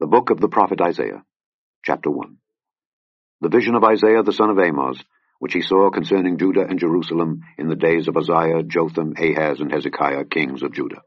book of the prophet Isaiah, chapter 1. The vision of Isaiah the son of Amoz, which he saw concerning Judah and Jerusalem in the days of Uzziah, Jotham, Ahaz, and Hezekiah, kings of Judah.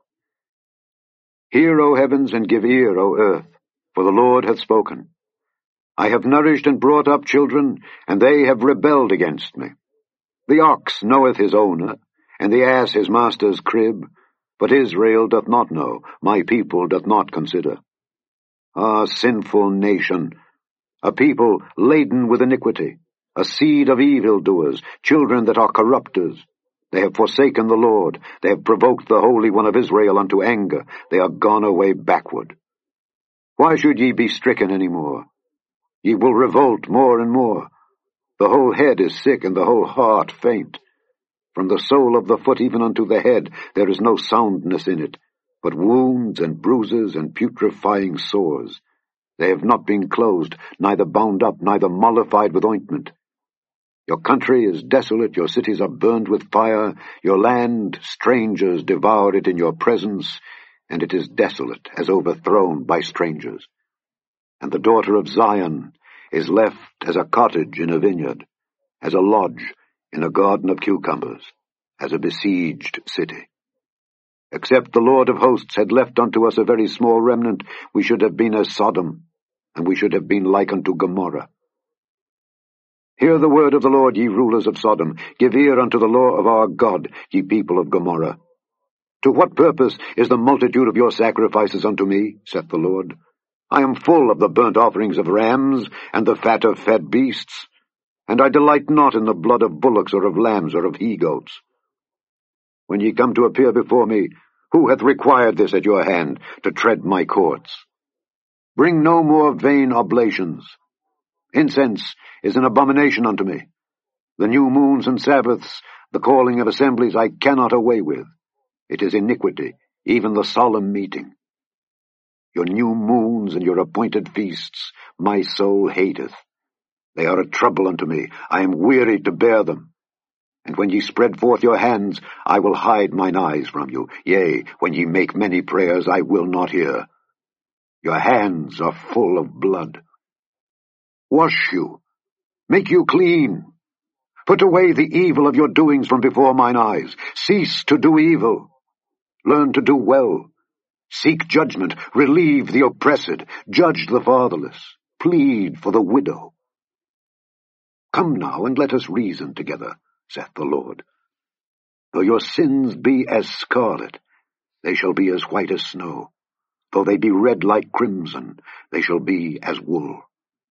Hear, O heavens, and give ear, O earth, for the Lord hath spoken. I have nourished and brought up children, and they have rebelled against me. The ox knoweth his owner, and the ass his master's crib, but Israel doth not know, my people doth not consider. Ah, sinful nation, a people laden with iniquity, a seed of evildoers, children that are corrupters. They have forsaken the Lord, they have provoked the Holy One of Israel unto anger, they are gone away backward. Why should ye be stricken any more? Ye will revolt more and more. The whole head is sick, and the whole heart faint. From the sole of the foot even unto the head there is no soundness in it, but wounds and bruises and putrefying sores. They have not been closed, neither bound up, neither mollified with ointment. Your country is desolate, your cities are burned with fire, your land, strangers devour it in your presence, and it is desolate, as overthrown by strangers. And the daughter of Zion is left as a cottage in a vineyard, as a lodge in a garden of cucumbers, as a besieged city. Except the Lord of hosts had left unto us a very small remnant, we should have been as Sodom, and we should have been like unto Gomorrah. Hear the word of the Lord, ye rulers of Sodom. Give ear unto the law of our God, ye people of Gomorrah. To what purpose is the multitude of your sacrifices unto me, saith the Lord? I am full of the burnt offerings of rams, and the fat of fed beasts, and I delight not in the blood of bullocks or of lambs or of he-goats. When ye come to appear before me, who hath required this at your hand, to tread my courts? Bring no more vain oblations. Incense is an abomination unto me. The new moons and Sabbaths, the calling of assemblies, I cannot away with. It is iniquity, even the solemn meeting. Your new moons and your appointed feasts my soul hateth. They are a trouble unto me. I am weary to bear them. And when ye spread forth your hands, I will hide mine eyes from you. Yea, when ye make many prayers, I will not hear. Your hands are full of blood. Wash you, make you clean. Put away the evil of your doings from before mine eyes. Cease to do evil. Learn to do well. Seek judgment, relieve the oppressed, judge the fatherless, plead for the widow. Come now, and let us reason together, saith the Lord. Though your sins be as scarlet, they shall be as white as snow. Though they be red like crimson, they shall be as wool.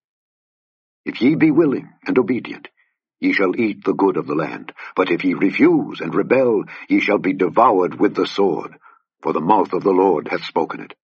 If ye be willing and obedient, ye shall eat the good of the land. But if ye refuse and rebel, ye shall be devoured with the sword, for the mouth of the Lord hath spoken it.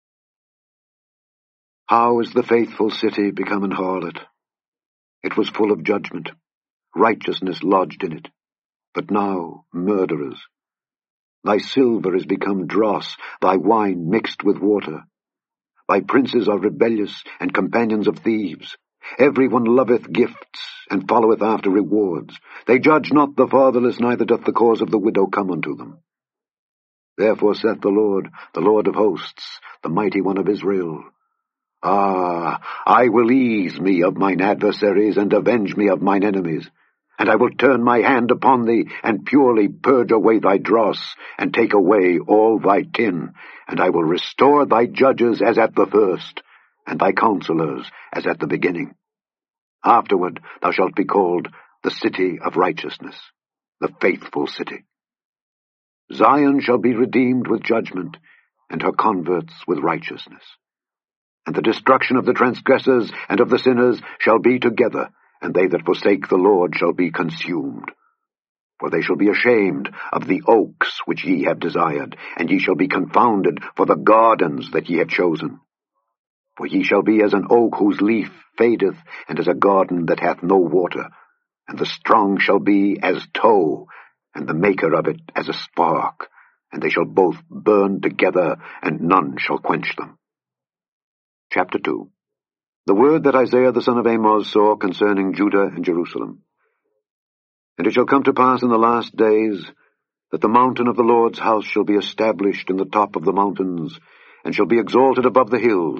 How is the faithful city become an harlot? It was full of judgment, righteousness lodged in it, but now murderers. Thy silver is become dross, thy wine mixed with water. Thy princes are rebellious, and companions of thieves. Every one loveth gifts, and followeth after rewards. They judge not the fatherless, neither doth the cause of the widow come unto them. Therefore saith the Lord of hosts, the mighty one of Israel, Ah, I will ease me of mine adversaries, and avenge me of mine enemies. And I will turn my hand upon thee, and purely purge away thy dross, and take away all thy tin. And I will restore thy judges as at the first, and thy counselors as at the beginning. Afterward thou shalt be called the city of righteousness, the faithful city. Zion shall be redeemed with judgment, and her converts with righteousness. And the destruction of the transgressors and of the sinners shall be together, and they that forsake the Lord shall be consumed. For they shall be ashamed of the oaks which ye have desired, and ye shall be confounded for the gardens that ye have chosen. For ye shall be as an oak whose leaf fadeth, and as a garden that hath no water. And the strong shall be as tow, and the maker of it as a spark, and they shall both burn together, and none shall quench them. Chapter 2. The word that Isaiah the son of Amoz saw concerning Judah and Jerusalem. And it shall come to pass in the last days, that the mountain of the Lord's house shall be established in the top of the mountains, and shall be exalted above the hills,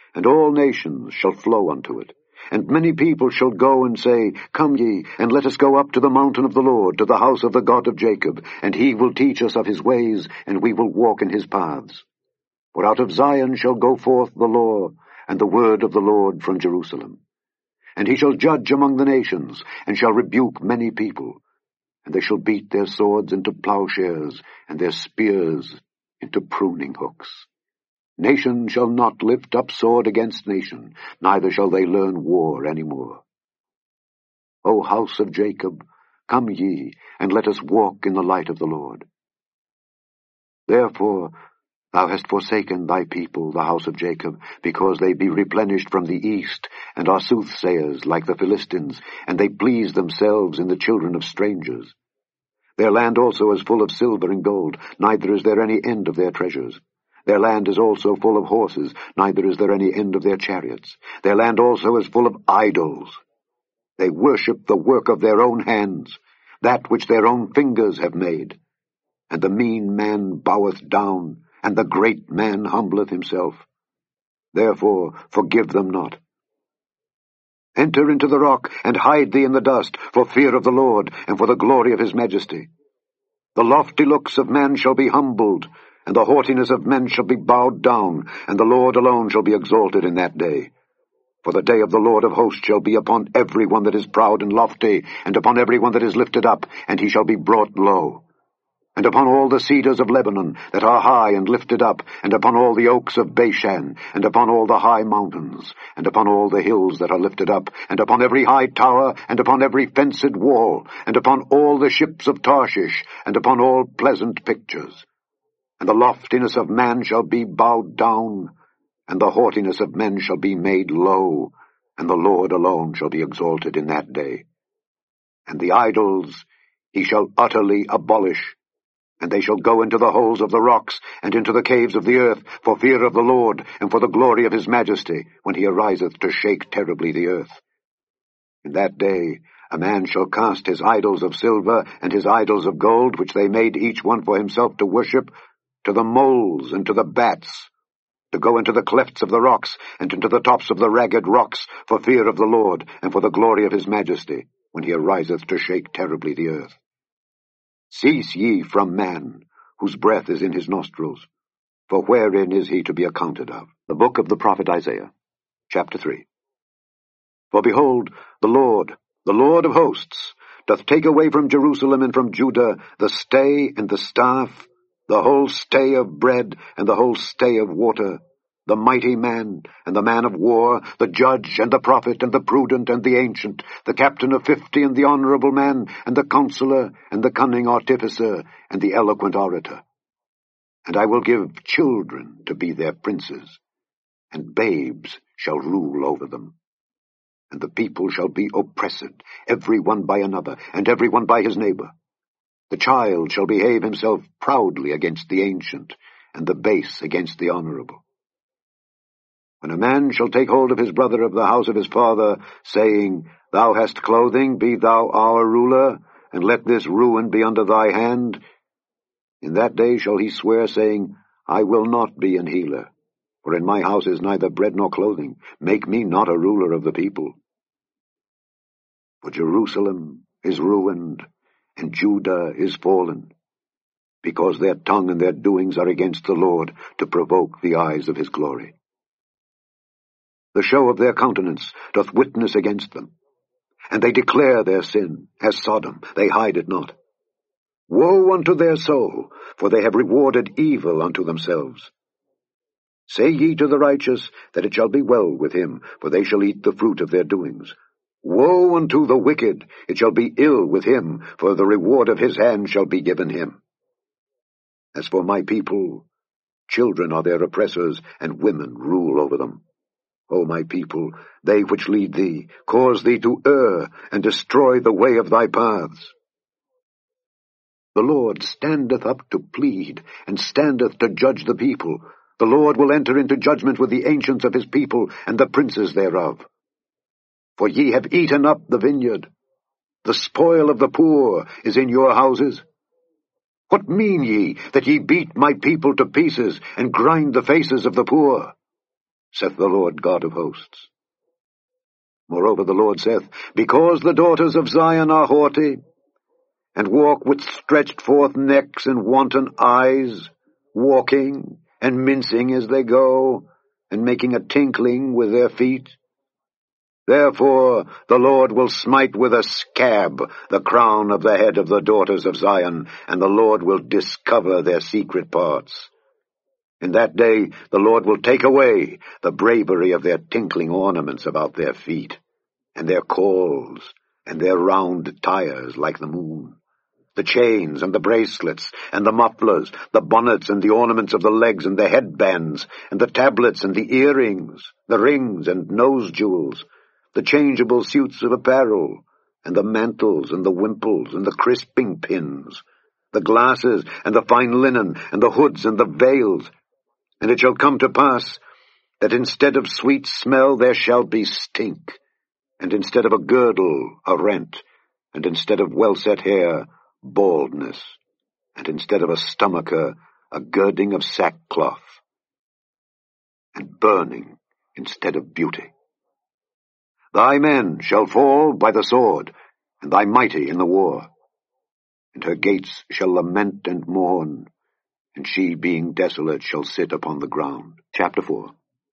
and all nations shall flow unto it. And many people shall go and say, Come ye, and let us go up to the mountain of the Lord, to the house of the God of Jacob, and he will teach us of his ways, and we will walk in his paths. For out of Zion shall go forth the law, and the word of the Lord from Jerusalem. And he shall judge among the nations, and shall rebuke many people. And they shall beat their swords into plowshares, and their spears into pruning hooks. Nation shall not lift up sword against nation, neither shall they learn war any more. O house of Jacob, come ye, and let us walk in the light of the Lord. Therefore thou hast forsaken thy people, the house of Jacob, because they be replenished from the east, and are soothsayers like the Philistines, and they please themselves in the children of strangers. Their land also is full of silver and gold, neither is there any end of their treasures. Their land is also full of horses, neither is there any end of their chariots. Their land also is full of idols. They worship the work of their own hands, that which their own fingers have made. And the mean man boweth down, and the great man humbleth himself. Therefore forgive them not. Enter into the rock, and hide thee in the dust, for fear of the Lord, and for the glory of his majesty. The lofty looks of man shall be humbled, and the haughtiness of men shall be bowed down, and the Lord alone shall be exalted in that day. For the day of the Lord of hosts shall be upon every one that is proud and lofty, and upon every one that is lifted up, and he shall be brought low. And upon all the cedars of Lebanon that are high and lifted up, and upon all the oaks of Bashan, and upon all the high mountains, and upon all the hills that are lifted up, and upon every high tower, and upon every fenced wall, and upon all the ships of Tarshish, and upon all pleasant pictures. And the loftiness of man shall be bowed down, and the haughtiness of men shall be made low, and the Lord alone shall be exalted in that day. And the idols he shall utterly abolish, and they shall go into the holes of the rocks, and into the caves of the earth, for fear of the Lord, and for the glory of his majesty, when he ariseth to shake terribly the earth. In that day a man shall cast his idols of silver, and his idols of gold, which they made each one for himself to worship, to the moles and to the bats, to go into the clefts of the rocks, and into the tops of the ragged rocks, for fear of the Lord, and for the glory of his majesty, when he ariseth to shake terribly the earth. Cease ye from man, whose breath is in his nostrils, for wherein is he to be accounted of? The book of the prophet Isaiah, chapter 3. For behold, the Lord of hosts, doth take away from Jerusalem and from Judah the stay and the staff, the whole stay of bread and the whole stay of water, the mighty man and the man of war, the judge and the prophet and the prudent and the ancient, the captain of 50 and the honorable man, and the counselor and the cunning artificer and the eloquent orator. And I will give children to be their princes, and babes shall rule over them. And the people shall be oppressed, every one by another, and every one by his neighbor. The child shall behave himself proudly against the ancient, and the base against the honorable. When a man shall take hold of his brother of the house of his father, saying, Thou hast clothing, be thou our ruler, and let this ruin be under thy hand, in that day shall he swear, saying, I will not be an healer, for in my house is neither bread nor clothing. Make me not a ruler of the people. For Jerusalem is ruined, and Judah is fallen, because their tongue and their doings are against the Lord, to provoke the eyes of his glory. The show of their countenance doth witness against them, and they declare their sin, as Sodom, they hide it not. Woe unto their soul, for they have rewarded evil unto themselves. Say ye to the righteous, that it shall be well with him, for they shall eat the fruit of their doings. Woe unto the wicked, it shall be ill with him, for the reward of his hand shall be given him. As for my people, children are their oppressors, and women rule over them. O my people, they which lead thee, cause thee to err, and destroy the way of thy paths. The Lord standeth up to plead, and standeth to judge the people. The Lord will enter into judgment with the ancients of his people, and the princes thereof. For ye have eaten up the vineyard. The spoil of the poor is in your houses. What mean ye, that ye beat my people to pieces, and grind the faces of the poor? saith the Lord God of hosts. Moreover the Lord saith, Because the daughters of Zion are haughty, and walk with stretched forth necks and wanton eyes, walking and mincing as they go, and making a tinkling with their feet, therefore the Lord will smite with a scab the crown of the head of the daughters of Zion, and the Lord will discover their secret parts. In that day the Lord will take away the bravery of their tinkling ornaments about their feet, and their calls, and their round tires like the moon, the chains and the bracelets, and the mufflers, the bonnets and the ornaments of the legs and the headbands, and the tablets and the earrings, the rings and nose jewels, the changeable suits of apparel, and the mantles and the wimples and the crisping pins, the glasses and the fine linen, and the hoods and the veils. And it shall come to pass that instead of sweet smell there shall be stink, and instead of a girdle a rent, and instead of well-set hair baldness, and instead of a stomacher a girding of sackcloth, and burning instead of beauty. Thy men shall fall by the sword, and thy mighty in the war. And her gates shall lament and mourn, and she, being desolate, shall sit upon the ground. Chapter 4.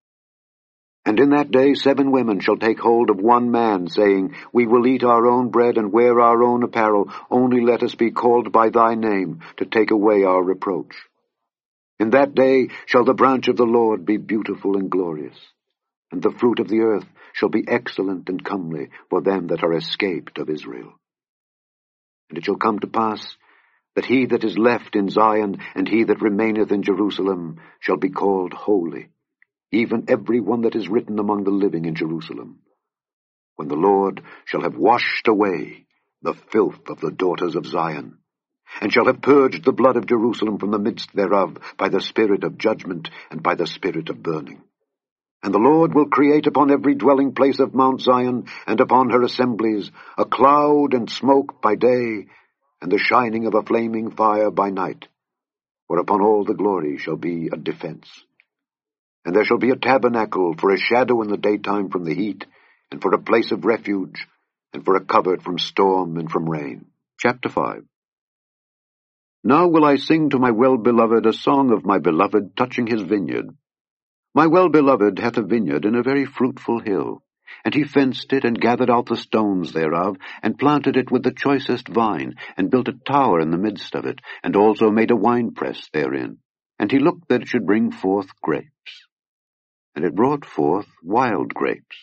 And in that day 7 women shall take hold of one man, saying, We will eat our own bread and wear our own apparel, only let us be called by thy name, to take away our reproach. In that day shall the branch of the Lord be beautiful and glorious, and the fruit of the earth shall be excellent and comely for them that are escaped of Israel. And it shall come to pass that he that is left in Zion and he that remaineth in Jerusalem shall be called holy, even every one that is written among the living in Jerusalem, when the Lord shall have washed away the filth of the daughters of Zion, and shall have purged the blood of Jerusalem from the midst thereof by the spirit of judgment and by the spirit of burning. And the Lord will create upon every dwelling place of Mount Zion and upon her assemblies a cloud and smoke by day, and the shining of a flaming fire by night, whereupon all the glory shall be a defense. And there shall be a tabernacle for a shadow in the daytime from the heat, and for a place of refuge, and for a covert from storm and from rain. Chapter 5. Now will I sing to my well-beloved a song of my beloved touching his vineyard. My well-beloved hath a vineyard in a very fruitful hill, and he fenced it, and gathered out the stones thereof, and planted it with the choicest vine, and built a tower in the midst of it, and also made a winepress therein. And he looked that it should bring forth grapes. And it brought forth wild grapes.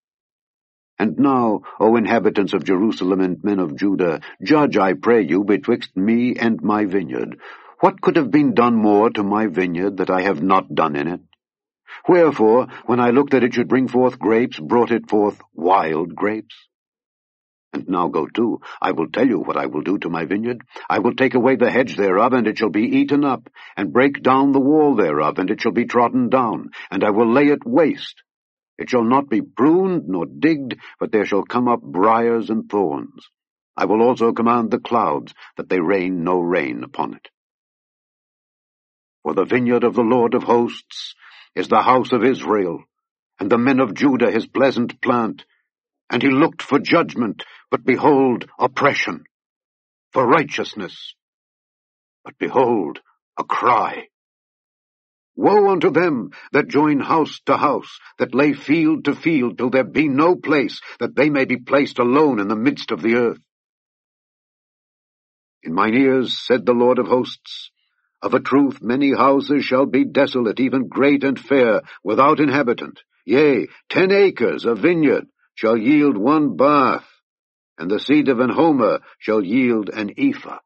And now, O inhabitants of Jerusalem and men of Judah, judge, I pray you, betwixt me and my vineyard. What could have been done more to my vineyard that I have not done in it? Wherefore, when I looked that it should bring forth grapes, brought it forth wild grapes? And now go to, I will tell you what I will do to my vineyard. I will take away the hedge thereof, and it shall be eaten up, and break down the wall thereof, and it shall be trodden down, and I will lay it waste. It shall not be pruned nor digged, but there shall come up briars and thorns. I will also command the clouds, that they rain no rain upon it. For the vineyard of the Lord of hosts is the house of Israel, and the men of Judah his pleasant plant. And he looked for judgment, but behold, oppression, for righteousness, but behold, a cry. Woe unto them that join house to house, that lay field to field, till there be no place, that they may be placed alone in the midst of the earth. In mine ears, said the Lord of hosts, of a truth many houses shall be desolate, even great and fair, without inhabitant. Yea, 10 acres of vineyard shall yield 1 bath, and the seed of an homer shall yield an ephah.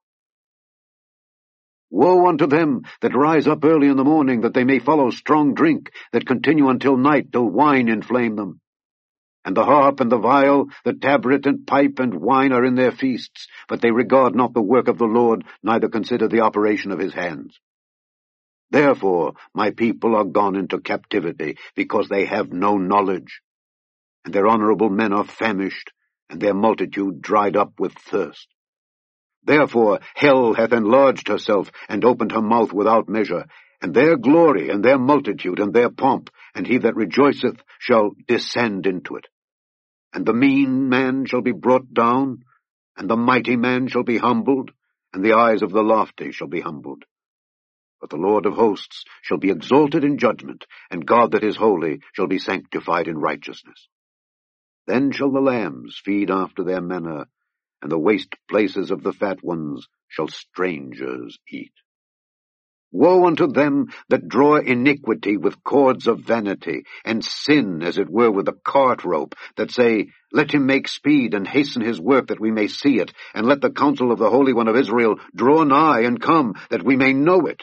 Woe unto them that rise up early in the morning, that they may follow strong drink, that continue until night, till wine inflame them. And the harp and the viol, the tabret and pipe and wine are in their feasts, but they regard not the work of the Lord, neither consider the operation of his hands. Therefore my people are gone into captivity, because they have no knowledge. And their honorable men are famished, and their multitude dried up with thirst. Therefore hell hath enlarged herself, and opened her mouth without measure, and their glory, and their multitude, and their pomp, and he that rejoiceth shall descend into it. And the mean man shall be brought down, and the mighty man shall be humbled, and the eyes of the lofty shall be humbled. But the Lord of hosts shall be exalted in judgment, and God that is holy shall be sanctified in righteousness. Then shall the lambs feed after their manner, and the waste places of the fat ones shall strangers eat. Woe unto them that draw iniquity with cords of vanity, and sin, as it were, with a cart rope, that say, Let him make speed, and hasten his work, that we may see it, and let the counsel of the Holy One of Israel draw nigh and come, that we may know it.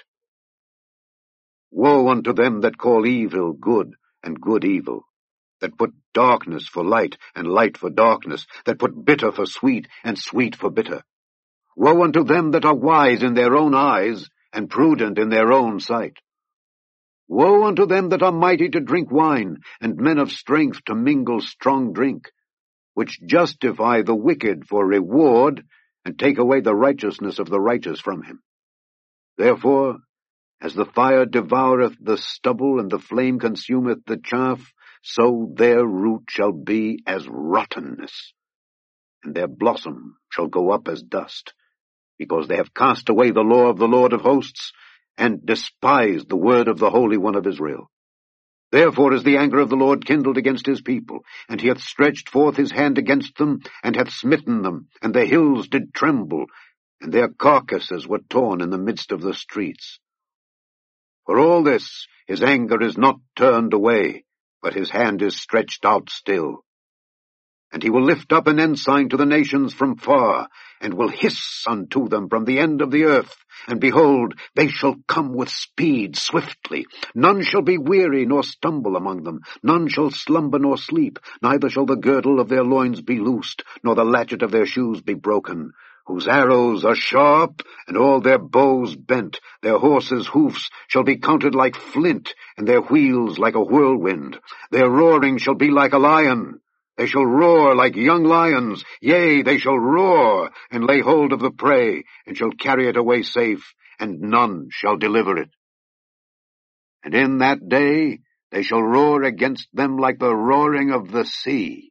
Woe unto them that call evil good, and good evil, that put darkness for light, and light for darkness, that put bitter for sweet, and sweet for bitter. Woe unto them that are wise in their own eyes, and prudent in their own sight. Woe unto them that are mighty to drink wine, and men of strength to mingle strong drink, which justify the wicked for reward, and take away the righteousness of the righteous from him. Therefore, as the fire devoureth the stubble, and the flame consumeth the chaff, so their root shall be as rottenness, and their blossom shall go up as dust, because they have cast away the law of the Lord of hosts, and despised the word of the Holy One of Israel. Therefore is the anger of the Lord kindled against his people, and he hath stretched forth his hand against them, and hath smitten them, and the hills did tremble, and their carcasses were torn in the midst of the streets. For all this his anger is not turned away, but his hand is stretched out still. And he will lift up an ensign to the nations from far, and will hiss unto them from the end of the earth. And behold, they shall come with speed swiftly. None shall be weary nor stumble among them. None shall slumber nor sleep. Neither shall the girdle of their loins be loosed, nor the latchet of their shoes be broken. Whose arrows are sharp, and all their bows bent. Their horses' hoofs shall be counted like flint, and their wheels like a whirlwind. Their roaring shall be like a lion. They shall roar like young lions. Yea, they shall roar, and lay hold of the prey, and shall carry it away safe, and none shall deliver it. And in that day they shall roar against them like the roaring of the sea.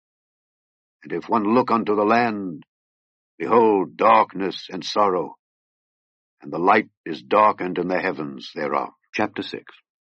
And if one look unto the land, behold darkness and sorrow, and the light is darkened in the heavens thereof. Chapter 6.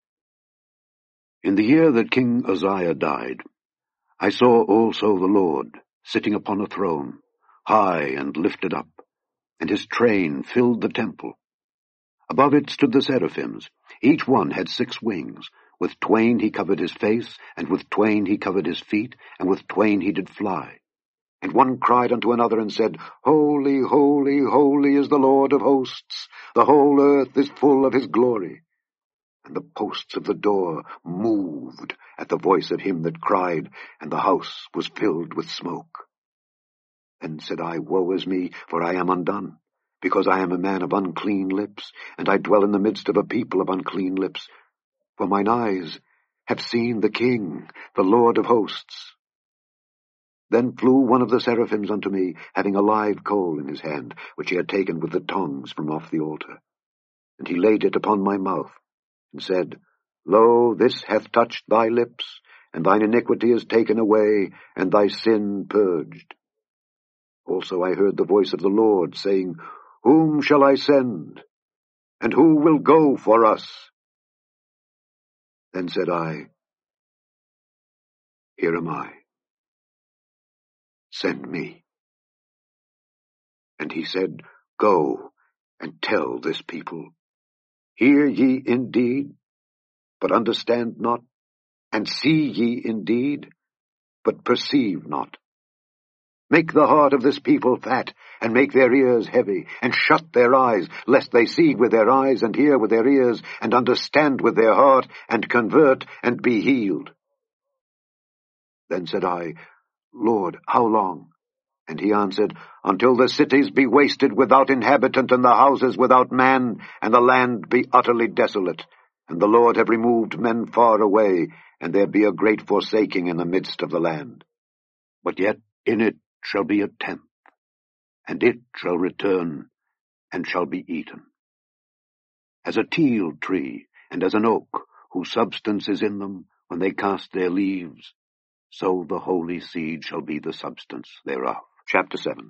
In the year that King Uzziah died, I saw also the Lord sitting upon a throne, high and lifted up, and his train filled the temple. Above it stood the seraphims. Each one had 6 wings. With twain he covered his face, and with twain he covered his feet, and with twain he did fly. And one cried unto another and said, Holy, holy, holy is the Lord of hosts. The whole earth is full of his glory. And the posts of the door moved at the voice of him that cried, and the house was filled with smoke. Then said I, Woe is me, for I am undone, because I am a man of unclean lips, and I dwell in the midst of a people of unclean lips. For mine eyes have seen the King, the Lord of hosts. Then flew one of the seraphims unto me, having a live coal in his hand, which he had taken with the tongs from off the altar. And he laid it upon my mouth, and said, Lo, this hath touched thy lips, and thine iniquity is taken away, and thy sin purged. Also I heard the voice of the Lord, saying, Whom shall I send? And who will go for us? Then said I, Here am I. Send me. And he said, Go, and tell this people, Hear ye indeed, but understand not, and see ye indeed, but perceive not. Make the heart of this people fat, and make their ears heavy, and shut their eyes, lest they see with their eyes, and hear with their ears, and understand with their heart, and convert, and be healed. Then said I, Lord, how long? And he answered, Until the cities be wasted without inhabitant, and the houses without man, and the land be utterly desolate, and the Lord have removed men far away, and there be a great forsaking in the midst of the land. But yet in it shall be a tenth, and it shall return, and shall be eaten. as a teil tree, and as an oak, whose substance is in them, when they cast their leaves, so the holy seed shall be the substance thereof. Chapter 7.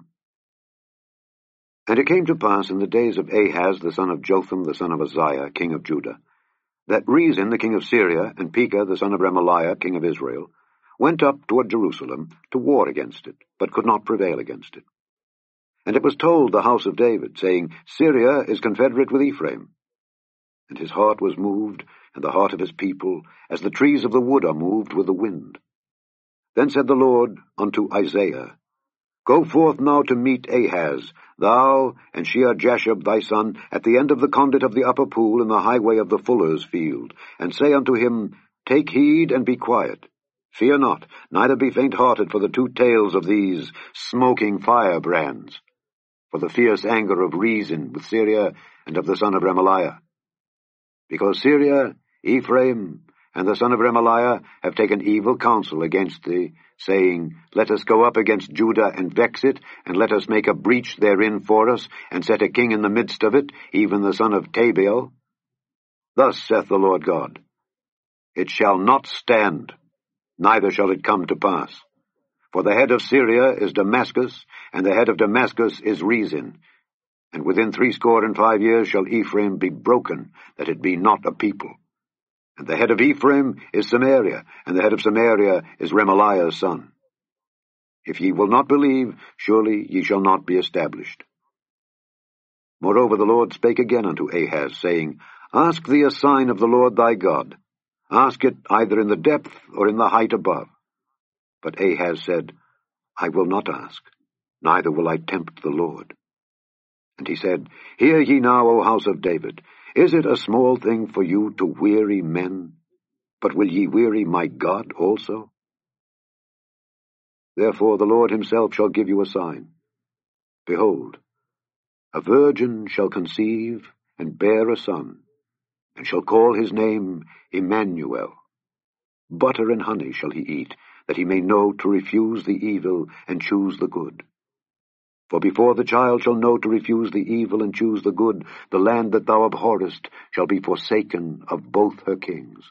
And it came to pass in the days of Ahaz the son of Jotham the son of Uzziah, king of Judah, that Rezin the king of Syria, and Pekah the son of Remaliah, king of Israel, went up toward Jerusalem to war against it, but could not prevail against it. And it was told the house of David, saying, Syria is confederate with Ephraim. And his heart was moved, and the heart of his people, as the trees of the wood are moved with the wind. Then said the Lord unto Isaiah, Go forth now to meet Ahaz, thou and Shear-Jashub thy son, at the end of the conduit of the upper pool in the highway of the fuller's field, and say unto him, Take heed and be quiet. Fear not, neither be faint-hearted for the two tails of these smoking firebrands, for the fierce anger of Rezin with Syria and of the son of Remaliah. Because Syria, Ephraim, and the son of Remaliah have taken evil counsel against thee, saying, Let us go up against Judah and vex it, and let us make a breach therein for us, and set a king in the midst of it, even the son of Tabeal. Thus saith the Lord God, It shall not stand, neither shall it come to pass. For the head of Syria is Damascus, and the head of Damascus is Rezin. And within 65 years shall Ephraim be broken, that it be not a people. And the head of Ephraim is Samaria, and the head of Samaria is Remaliah's son. If ye will not believe, surely ye shall not be established. Moreover the Lord spake again unto Ahaz, saying, Ask thee a sign of the Lord thy God. Ask it either in the depth or in the height above. But Ahaz said, I will not ask, neither will I tempt the Lord. And he said, Hear ye now, O house of David, is it a small thing for you to weary men? But will ye weary my God also? Therefore the Lord himself shall give you a sign. Behold, a virgin shall conceive and bear a son, and shall call his name Emmanuel. Butter and honey shall he eat, that he may know to refuse the evil and choose the good. For before the child shall know to refuse the evil and choose the good, the land that thou abhorrest shall be forsaken of both her kings.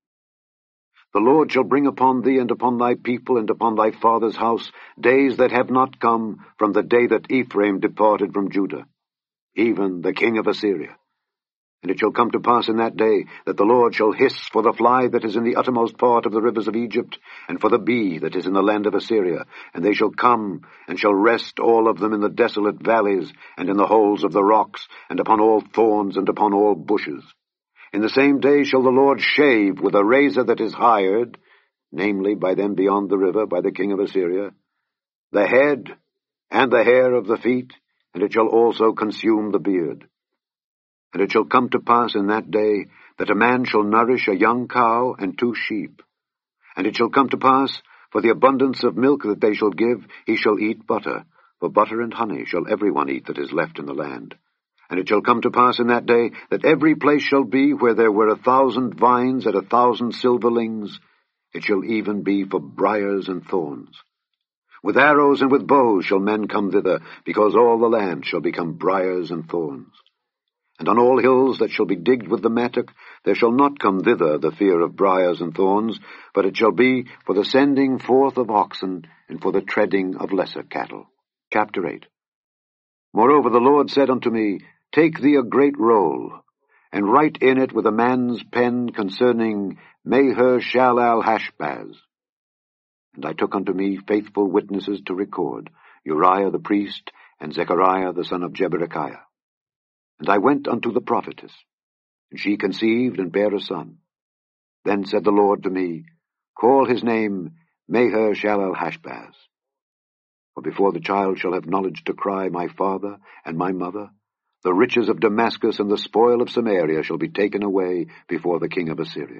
The Lord shall bring upon thee and upon thy people and upon thy father's house days that have not come from the day that Ephraim departed from Judah, even the king of Assyria. And it shall come to pass in that day that the Lord shall hiss for the fly that is in the uttermost part of the rivers of Egypt, and for the bee that is in the land of Assyria. And they shall come, and shall rest all of them in the desolate valleys, and in the holes of the rocks, and upon all thorns, and upon all bushes. In the same day shall the Lord shave with a razor that is hired, namely by them beyond the river, by the king of Assyria, the head and the hair of the feet, and it shall also consume the beard. And it shall come to pass in that day that a man shall nourish a young cow and 2 sheep. And it shall come to pass, for the abundance of milk that they shall give, he shall eat butter, for butter and honey shall every one eat that is left in the land. And it shall come to pass in that day that every place shall be where there were 1,000 vines and 1,000 silverlings, it shall even be for briars and thorns. With arrows and with bows shall men come thither, because all the land shall become briars and thorns. And on all hills that shall be digged with the mattock, there shall not come thither the fear of briars and thorns, but it shall be for the sending forth of oxen, and for the treading of lesser cattle. Chapter 8. Moreover the Lord said unto me, Take thee a great roll, and write in it with a man's pen concerning Maher-shalal-Hashbaz. And I took unto me faithful witnesses to record, Uriah the priest, and Zechariah the son of Jeberechiah. And I went unto the prophetess, and she conceived and bare a son. Then said the Lord to me, Call his name Maher-shalal-Hashbaz. For before the child shall have knowledge to cry, My father and my mother, the riches of Damascus and the spoil of Samaria shall be taken away before the king of Assyria.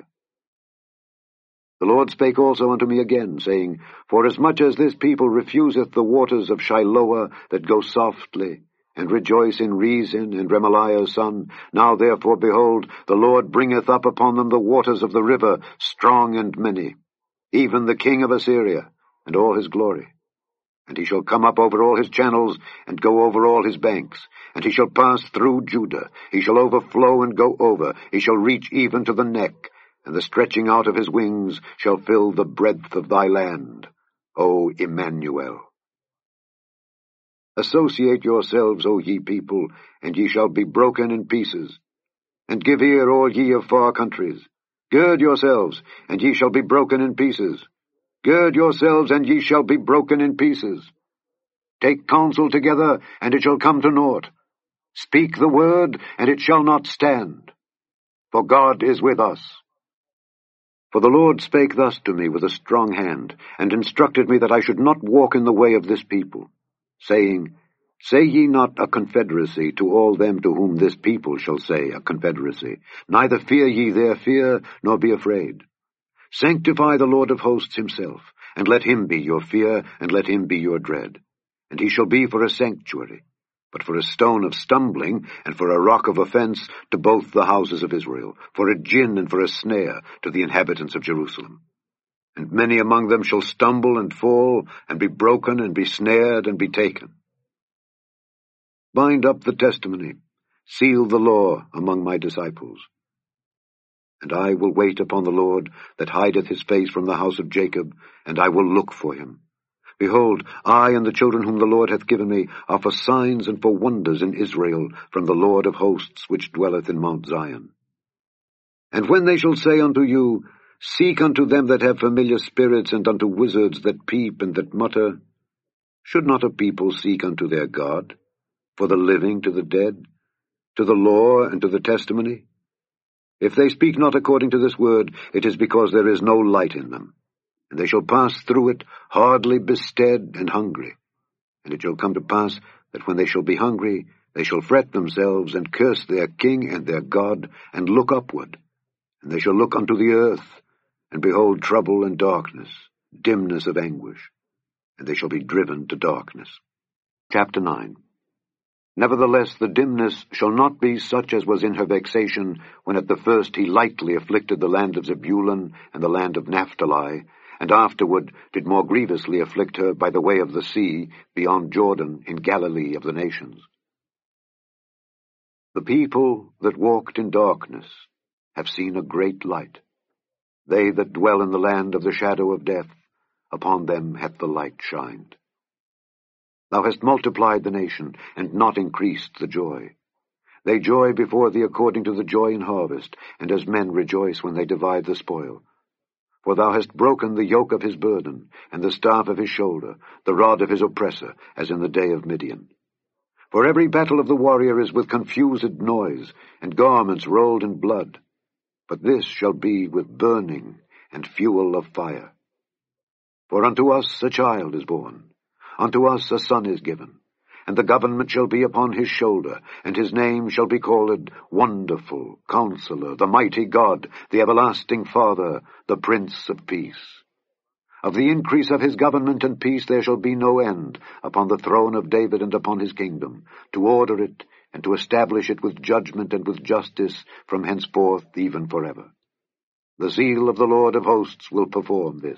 The Lord spake also unto me again, saying, Forasmuch as this people refuseth the waters of Shiloah that go softly, and rejoice in Rezin and Remaliah's son, now therefore, behold, the Lord bringeth up upon them the waters of the river, strong and many, even the king of Assyria, and all his glory. And he shall come up over all his channels, and go over all his banks. And he shall pass through Judah. He shall overflow and go over. He shall reach even to the neck, and the stretching out of his wings shall fill the breadth of thy land, O Emmanuel. Associate yourselves, O ye people, and ye shall be broken in pieces. And give ear, all ye of far countries. Gird yourselves, and ye shall be broken in pieces. Gird yourselves, and ye shall be broken in pieces. Take counsel together, and it shall come to naught. Speak the word, and it shall not stand. For God is with us. For the Lord spake thus to me with a strong hand, and instructed me that I should not walk in the way of this people, saying, Say ye not a confederacy to all them to whom this people shall say a confederacy. Neither fear ye their fear, nor be afraid. Sanctify the Lord of hosts himself, and let him be your fear, and let him be your dread. And he shall be for a sanctuary, but for a stone of stumbling, and for a rock of offense to both the houses of Israel, for a gin and for a snare to the inhabitants of Jerusalem. And many among them shall stumble and fall, and be broken, and be snared, and be taken. Bind up the testimony, seal the law among my disciples. And I will wait upon the Lord that hideth his face from the house of Jacob, and I will look for him. Behold, I and the children whom the Lord hath given me are for signs and for wonders in Israel from the Lord of hosts which dwelleth in Mount Zion. And when they shall say unto you, Seek unto them that have familiar spirits, and unto wizards that peep and that mutter, should not a people seek unto their God, for the living to the dead, to the law and to the testimony? If they speak not according to this word, it is because there is no light in them. And they shall pass through it hardly bestead and hungry. And it shall come to pass that when they shall be hungry, they shall fret themselves, and curse their king and their God, and look upward. And they shall look unto the earth, and behold trouble and darkness, dimness of anguish. And they shall be driven to darkness. Chapter 9. Nevertheless the dimness shall not be such as was in her vexation, when at the first he lightly afflicted the land of Zebulun and the land of Naphtali, and afterward did more grievously afflict her by the way of the sea, beyond Jordan, in Galilee of the nations. The people that walked in darkness have seen a great light. They that dwell in the land of the shadow of death, upon them hath the light shined. Thou hast multiplied the nation, and not increased the joy. They joy before thee according to the joy in harvest, and as men rejoice when they divide the spoil. For thou hast broken the yoke of his burden, and the staff of his shoulder, the rod of his oppressor, as in the day of Midian. For every battle of the warrior is with confused noise, and garments rolled in blood. But this shall be with burning and fuel of fire. For unto us a child is born, unto us a son is given, and the government shall be upon his shoulder, and his name shall be called Wonderful, Counselor, the Mighty God, the Everlasting Father, the Prince of Peace. Of the increase of his government and peace there shall be no end, upon the throne of David and upon his kingdom, to order it, and to establish it with judgment and with justice from henceforth even forever. The zeal of the Lord of hosts will perform this.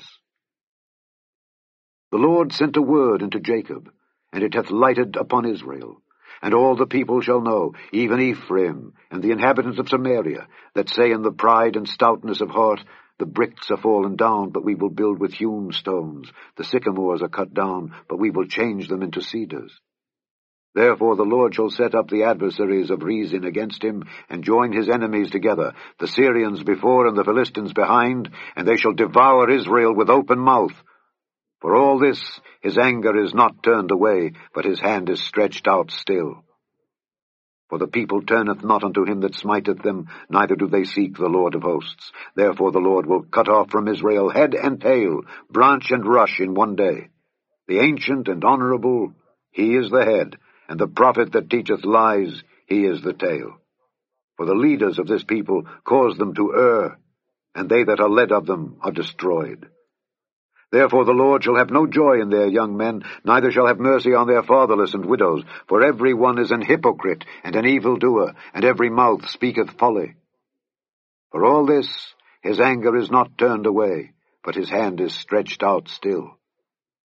The Lord sent a word into Jacob, and it hath lighted upon Israel. And all the people shall know, even Ephraim, and the inhabitants of Samaria, that say in the pride and stoutness of heart, The bricks are fallen down, but we will build with hewn stones. The sycamores are cut down, but we will change them into cedars. Therefore the Lord shall set up the adversaries of Rezin against him, and join his enemies together, the Syrians before and the Philistines behind, and they shall devour Israel with open mouth. For all this his anger is not turned away, but his hand is stretched out still. For the people turneth not unto him that smiteth them, neither do they seek the Lord of hosts. Therefore the Lord will cut off from Israel head and tail, branch and rush in one day. The ancient and honorable, he is the head, and the prophet that teacheth lies, he is the tail. For the leaders of this people cause them to err, and they that are led of them are destroyed. Therefore the Lord shall have no joy in their young men, neither shall have mercy on their fatherless and widows. For every one is an hypocrite and an evildoer, and every mouth speaketh folly. For all this his anger is not turned away, but his hand is stretched out still.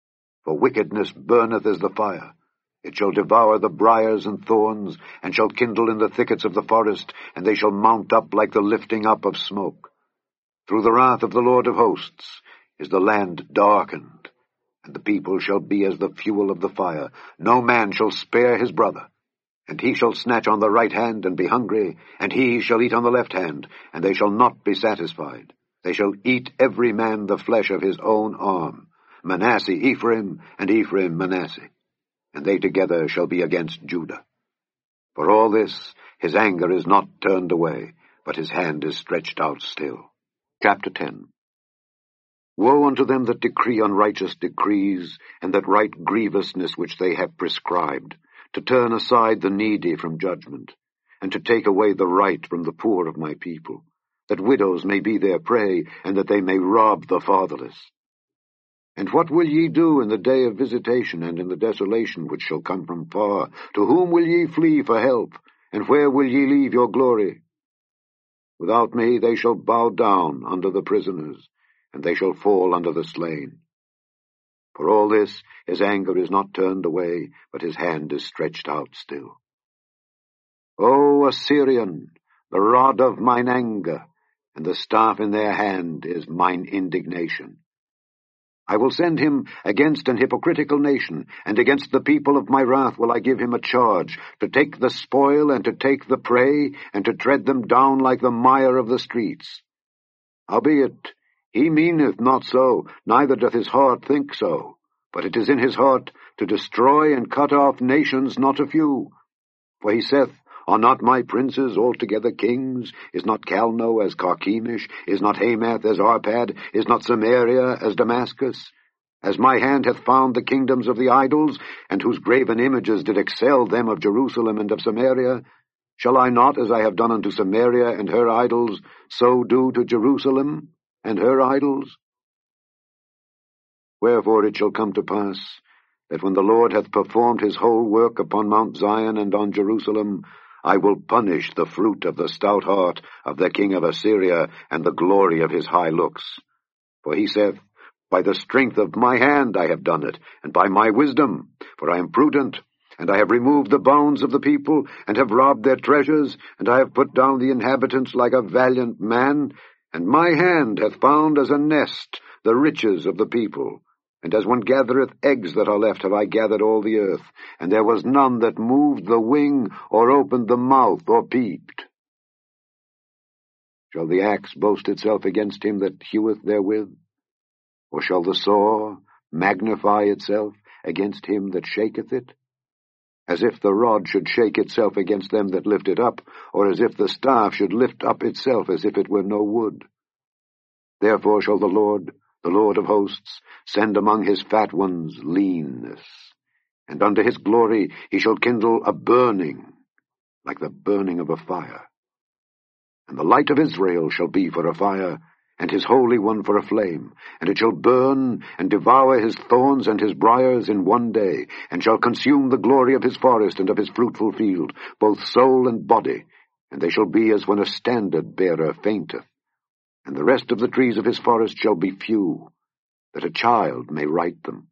For wickedness burneth as the fire. It shall devour the briars and thorns, and shall kindle in the thickets of the forest, and they shall mount up like the lifting up of smoke. Through the wrath of the Lord of hosts is the land darkened, and the people shall be as the fuel of the fire. No man shall spare his brother. And he shall snatch on the right hand and be hungry, and he shall eat on the left hand, and they shall not be satisfied. They shall eat every man the flesh of his own arm, Manasseh Ephraim, and Ephraim Manasseh, and they together shall be against Judah. For all this his anger is not turned away, but his hand is stretched out still. Chapter 10. Woe unto them that decree unrighteous decrees, and that write grievousness which they have prescribed, to turn aside the needy from judgment, and to take away the right from the poor of my people, that widows may be their prey, and that they may rob the fatherless. And what will ye do in the day of visitation, and in the desolation which shall come from far? To whom will ye flee for help, and where will ye leave your glory? Without me they shall bow down under the prisoners, and they shall fall under the slain. For all this his anger is not turned away, but his hand is stretched out still. O Assyrian, the rod of mine anger, and the staff in their hand is mine indignation. I will send him against an hypocritical nation, and against the people of my wrath will I give him a charge, to take the spoil and to take the prey, and to tread them down like the mire of the streets. Howbeit, he meaneth not so, neither doth his heart think so, but it is in his heart to destroy and cut off nations not a few. For he saith, Are not my princes altogether kings? Is not Calno as Carchemish? Is not Hamath as Arpad? Is not Samaria as Damascus? As my hand hath found the kingdoms of the idols, and whose graven images did excel them of Jerusalem and of Samaria, shall I not, as I have done unto Samaria and her idols, so do to Jerusalem and her idols? Wherefore it shall come to pass, that when the Lord hath performed his whole work upon Mount Zion and on Jerusalem, I will punish the fruit of the stout heart of the king of Assyria, and the glory of his high looks. For he saith, By the strength of my hand I have done it, and by my wisdom, for I am prudent, and I have removed the bounds of the people, and have robbed their treasures, and I have put down the inhabitants like a valiant man, and my hand hath found as a nest the riches of the people. And as one gathereth eggs that are left have I gathered all the earth, and there was none that moved the wing, or opened the mouth, or peeped. Shall the axe boast itself against him that heweth therewith? Or shall the saw magnify itself against him that shaketh it? As if the rod should shake itself against them that lift it up, or as if the staff should lift up itself as if it were no wood. Therefore shall the Lord of hosts, send among his fat ones leanness, and unto his glory he shall kindle a burning, like the burning of a fire. And the light of Israel shall be for a fire, and his Holy One for a flame, and it shall burn and devour his thorns and his briars in one day, and shall consume the glory of his forest and of his fruitful field, both soul and body, and they shall be as when a standard-bearer fainteth. And the rest of the trees of his forest shall be few, that a child may write them.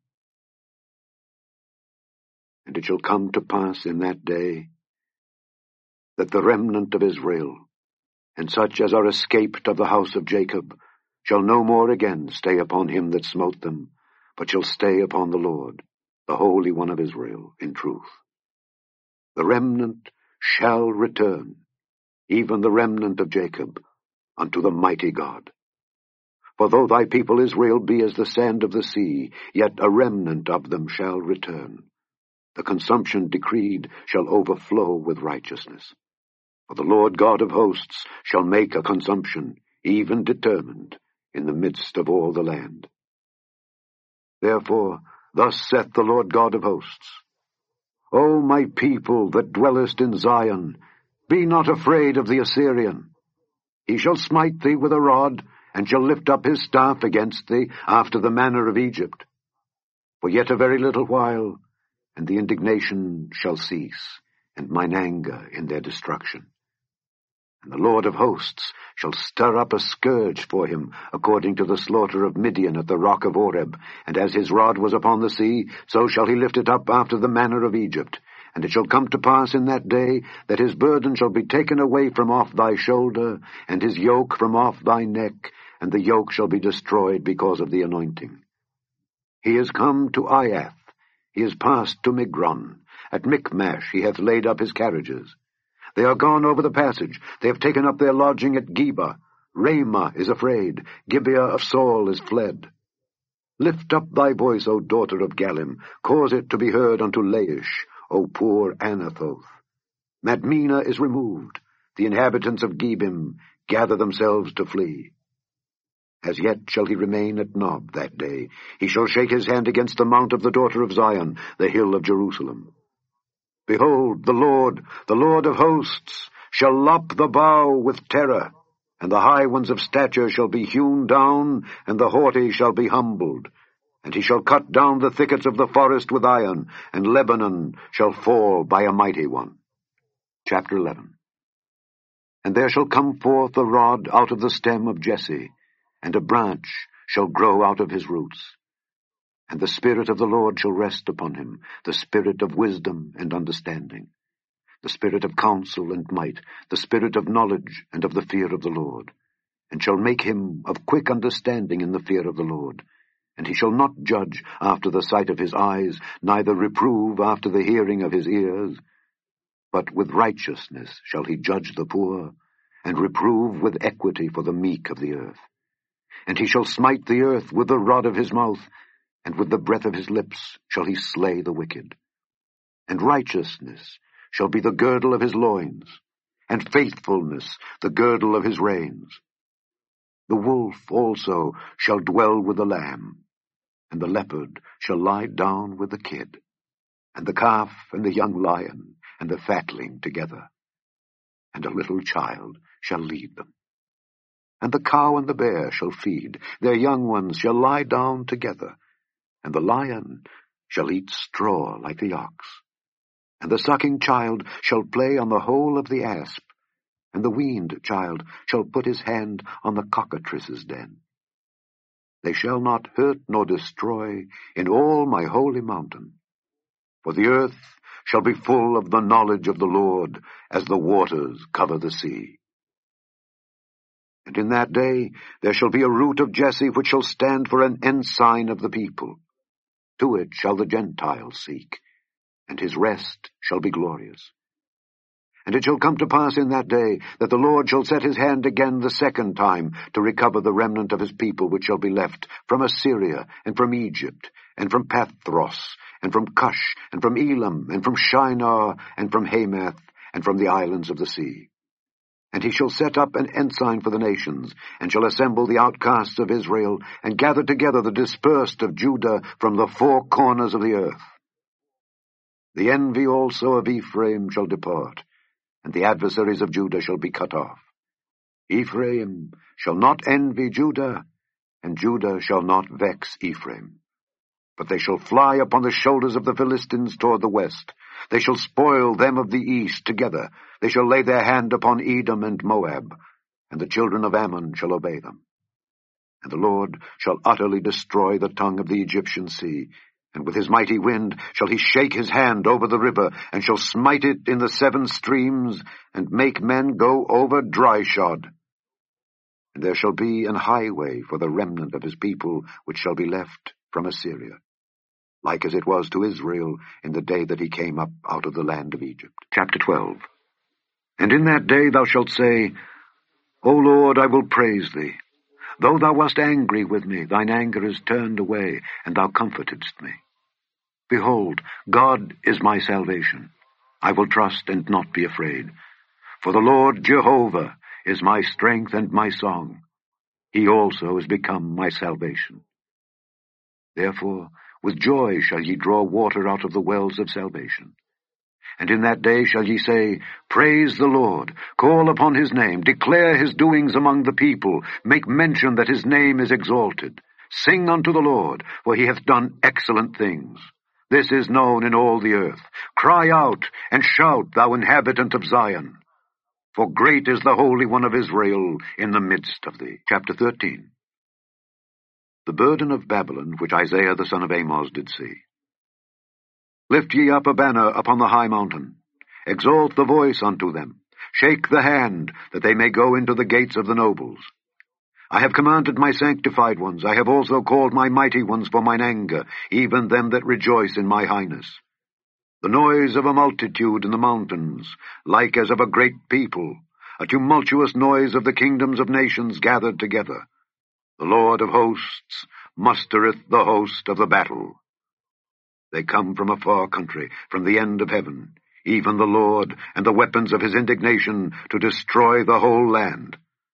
And it shall come to pass in that day, that the remnant of Israel, and such as are escaped of the house of Jacob, shall no more again stay upon him that smote them, but shall stay upon the Lord, the Holy One of Israel, in truth. The remnant shall return, even the remnant of Jacob, unto the mighty God. For though thy people Israel be as the sand of the sea, yet a remnant of them shall return. The consumption decreed shall overflow with righteousness. For the Lord God of hosts shall make a consumption, even determined, in the midst of all the land. Therefore, thus saith the Lord God of hosts, O my people that dwellest in Zion, be not afraid of the Assyrian. He shall smite thee with a rod, and shall lift up his staff against thee, after the manner of Egypt. For yet a very little while, and the indignation shall cease, and mine anger in their destruction. And the Lord of hosts shall stir up a scourge for him, according to the slaughter of Midian at the rock of Oreb. And as his rod was upon the sea, so shall he lift it up after the manner of Egypt. And it shall come to pass in that day, that his burden shall be taken away from off thy shoulder, and his yoke from off thy neck, and the yoke shall be destroyed because of the anointing. He is come to Iath, he is passed to Migron. At Michmash he hath laid up his carriages. They are gone over the passage. They have taken up their lodging at Geba. Ramah is afraid. Gibeah of Saul is fled. Lift up thy voice, O daughter of Gallim. Cause it to be heard unto Laish, O poor Anathoth. Madmenah is removed. The inhabitants of Gebim gather themselves to flee. As yet shall he remain at Nob that day. He shall shake his hand against the mount of the daughter of Zion, the hill of Jerusalem. Behold, the Lord of hosts, shall lop the bough with terror, and the high ones of stature shall be hewn down, and the haughty shall be humbled. And he shall cut down the thickets of the forest with iron, and Lebanon shall fall by a mighty one. Chapter 11. And there shall come forth a rod out of the stem of Jesse, and a branch shall grow out of his roots. And the Spirit of the Lord shall rest upon him, the Spirit of wisdom and understanding, the Spirit of counsel and might, the Spirit of knowledge and of the fear of the Lord, and shall make him of quick understanding in the fear of the Lord. And he shall not judge after the sight of his eyes, neither reprove after the hearing of his ears, but with righteousness shall he judge the poor, and reprove with equity for the meek of the earth. And he shall smite the earth with the rod of his mouth, and with the breath of his lips shall he slay the wicked. And righteousness shall be the girdle of his loins, and faithfulness the girdle of his reins. The wolf also shall dwell with the lamb, and the leopard shall lie down with the kid, and the calf and the young lion and the fatling together, and a little child shall lead them. And the cow and the bear shall feed, their young ones shall lie down together, and the lion shall eat straw like the ox. And the sucking child shall play on the hole of the asp, and the weaned child shall put his hand on the cockatrice's den. They shall not hurt nor destroy in all my holy mountain, for the earth shall be full of the knowledge of the Lord, as the waters cover the sea. And in that day there shall be a root of Jesse which shall stand for an ensign of the people. To it shall the Gentiles seek, and his rest shall be glorious. And it shall come to pass in that day that the Lord shall set his hand again the second time to recover the remnant of his people which shall be left from Assyria, and from Egypt, and from Pathros, and from Cush, and from Elam, and from Shinar, and from Hamath, and from the islands of the sea. And he shall set up an ensign for the nations, and shall assemble the outcasts of Israel, and gather together the dispersed of Judah from the four corners of the earth. The envy also of Ephraim shall depart, and the adversaries of Judah shall be cut off. Ephraim shall not envy Judah, and Judah shall not vex Ephraim. But they shall fly upon the shoulders of the Philistines toward the west. They shall spoil them of the east together. They shall lay their hand upon Edom and Moab, and the children of Ammon shall obey them. And the Lord shall utterly destroy the tongue of the Egyptian sea, and with his mighty wind shall he shake his hand over the river, and shall smite it in the 7 streams, and make men go over dryshod. And there shall be an highway for the remnant of his people which shall be left from Assyria, like as it was to Israel in the day that he came up out of the land of Egypt. Chapter 12. And in that day thou shalt say, O Lord, I will praise thee. Though thou wast angry with me, thine anger is turned away, and thou comfortedst me. Behold, God is my salvation. I will trust and not be afraid. For the Lord Jehovah is my strength and my song. He also is become my salvation. Therefore, with joy shall ye draw water out of the wells of salvation. And in that day shall ye say, Praise the Lord, call upon his name, declare his doings among the people, make mention that his name is exalted. Sing unto the Lord, for he hath done excellent things. This is known in all the earth. Cry out and shout, thou inhabitant of Zion. For great is the Holy One of Israel in the midst of thee. Chapter 13. The burden of Babylon, which Isaiah the son of Amoz did see. Lift ye up a banner upon the high mountain. Exalt the voice unto them. Shake the hand, that they may go into the gates of the nobles. I have commanded my sanctified ones. I have also called my mighty ones for mine anger, even them that rejoice in my highness. The noise of a multitude in the mountains, like as of a great people, a tumultuous noise of the kingdoms of nations gathered together. The Lord of hosts mustereth the host of the battle. They come from a far country, from the end of heaven, even the Lord, and the weapons of his indignation, to destroy the whole land.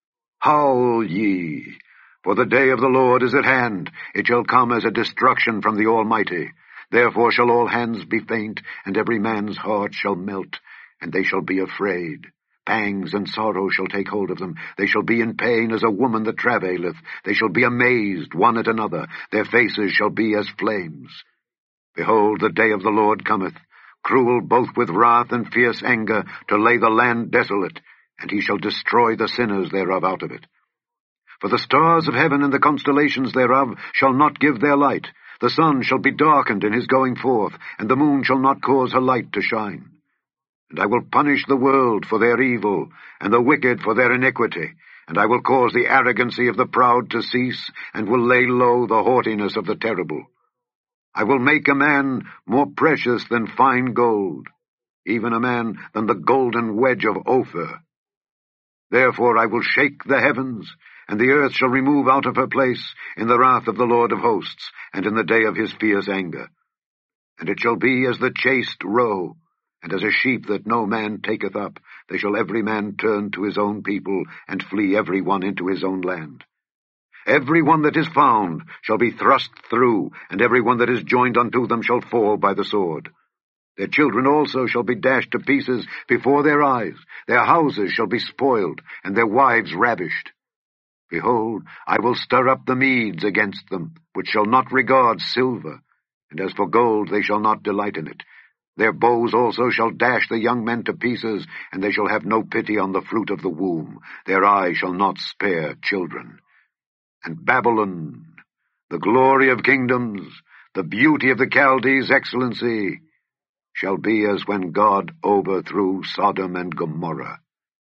Howl ye, for the day of the Lord is at hand. It shall come as a destruction from the Almighty. Therefore shall all hands be faint, and every man's heart shall melt, and they shall be afraid. Pangs and sorrow shall take hold of them. They shall be in pain as a woman that travaileth. They shall be amazed one at another. Their faces shall be as flames. Behold, the day of the Lord cometh, cruel both with wrath and fierce anger, to lay the land desolate, and he shall destroy the sinners thereof out of it. For the stars of heaven and the constellations thereof shall not give their light. The sun shall be darkened in his going forth, and the moon shall not cause her light to shine. And I will punish the world for their evil, and the wicked for their iniquity, and I will cause the arrogancy of the proud to cease, and will lay low the haughtiness of the terrible. I will make a man more precious than fine gold, even a man than the golden wedge of Ophir. Therefore I will shake the heavens, and the earth shall remove out of her place in the wrath of the Lord of hosts, and in the day of his fierce anger. And it shall be as the chased roe, and as a sheep that no man taketh up. They shall every man turn to his own people, and flee every one into his own land. Every one that is found shall be thrust through, and every one that is joined unto them shall fall by the sword. Their children also shall be dashed to pieces before their eyes. Their houses shall be spoiled, and their wives ravished. Behold, I will stir up the Medes against them, which shall not regard silver, and as for gold they shall not delight in it. Their bows also shall dash the young men to pieces, and they shall have no pity on the fruit of the womb. Their eye shall not spare children. And Babylon, the glory of kingdoms, the beauty of the Chaldees' excellency, shall be as when God overthrew Sodom and Gomorrah.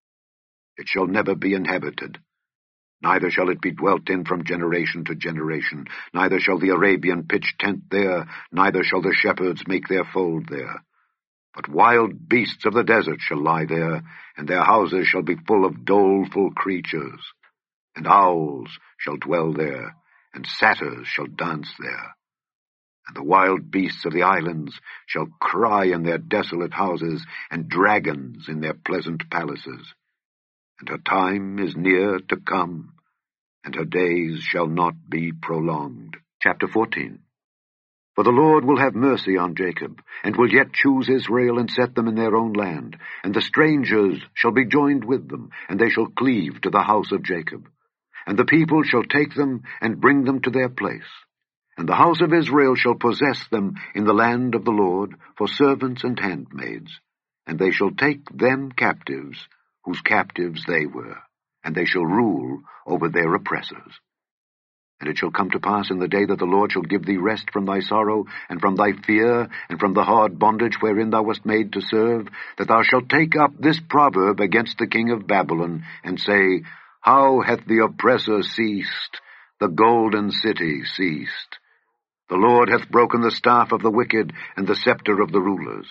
It shall never be inhabited, neither shall it be dwelt in from generation to generation. Neither shall the Arabian pitch tent there, neither shall the shepherds make their fold there. But wild beasts of the desert shall lie there, and their houses shall be full of doleful creatures. And owls shall dwell there, and satyrs shall dance there. And the wild beasts of the islands shall cry in their desolate houses, and dragons in their pleasant palaces. And her time is near to come, and her days shall not be prolonged. Chapter 14. For the Lord will have mercy on Jacob, and will yet choose Israel, and set them in their own land. And the strangers shall be joined with them, and they shall cleave to the house of Jacob. And the people shall take them, and bring them to their place. And the house of Israel shall possess them in the land of the Lord, for servants and handmaids. And they shall take them captives, whose captives they were, and they shall rule over their oppressors. And it shall come to pass in the day that the Lord shall give thee rest from thy sorrow, and from thy fear, and from the hard bondage wherein thou wast made to serve, that thou shalt take up this proverb against the king of Babylon, and say, How hath the oppressor ceased, the golden city ceased? The Lord hath broken the staff of the wicked, and the scepter of the rulers.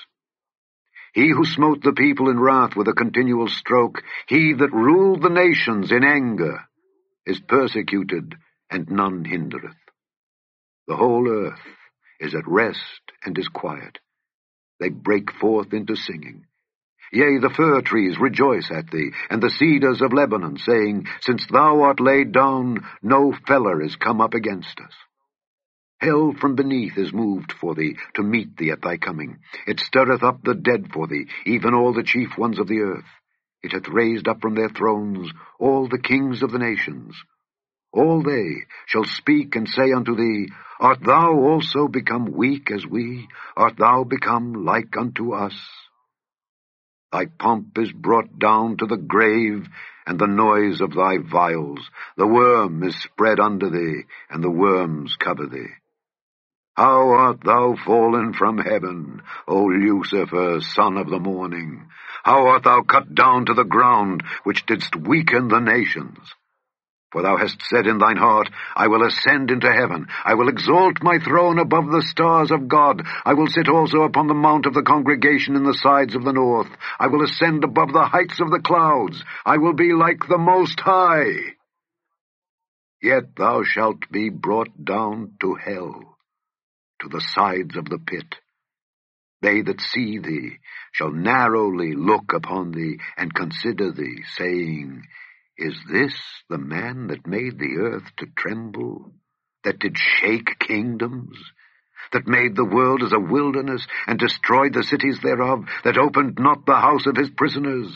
He who smote the people in wrath with a continual stroke, he that ruled the nations in anger, is persecuted, and none hindereth. The whole earth is at rest and is quiet. They break forth into singing. Yea, the fir trees rejoice at thee, and the cedars of Lebanon, saying, Since thou art laid down, no feller is come up against us. Hell from beneath is moved for thee, to meet thee at thy coming. It stirreth up the dead for thee, even all the chief ones of the earth. It hath raised up from their thrones all the kings of the nations. All they shall speak and say unto thee, Art thou also become weak as we? Art thou become like unto us? Thy pomp is brought down to the grave, and the noise of thy vials. The worm is spread under thee, and the worms cover thee. How art thou fallen from heaven, O Lucifer, son of the morning? How art thou cut down to the ground, which didst weaken the nations? For thou hast said in thine heart, I will ascend into heaven. I will exalt my throne above the stars of God. I will sit also upon the mount of the congregation in the sides of the north. I will ascend above the heights of the clouds. I will be like the Most High. Yet thou shalt be brought down to hell, to the sides of the pit. They that see thee shall narrowly look upon thee and consider thee, saying, Is this the man that made the earth to tremble, that did shake kingdoms, that made the world as a wilderness, and destroyed the cities thereof, that opened not the house of his prisoners?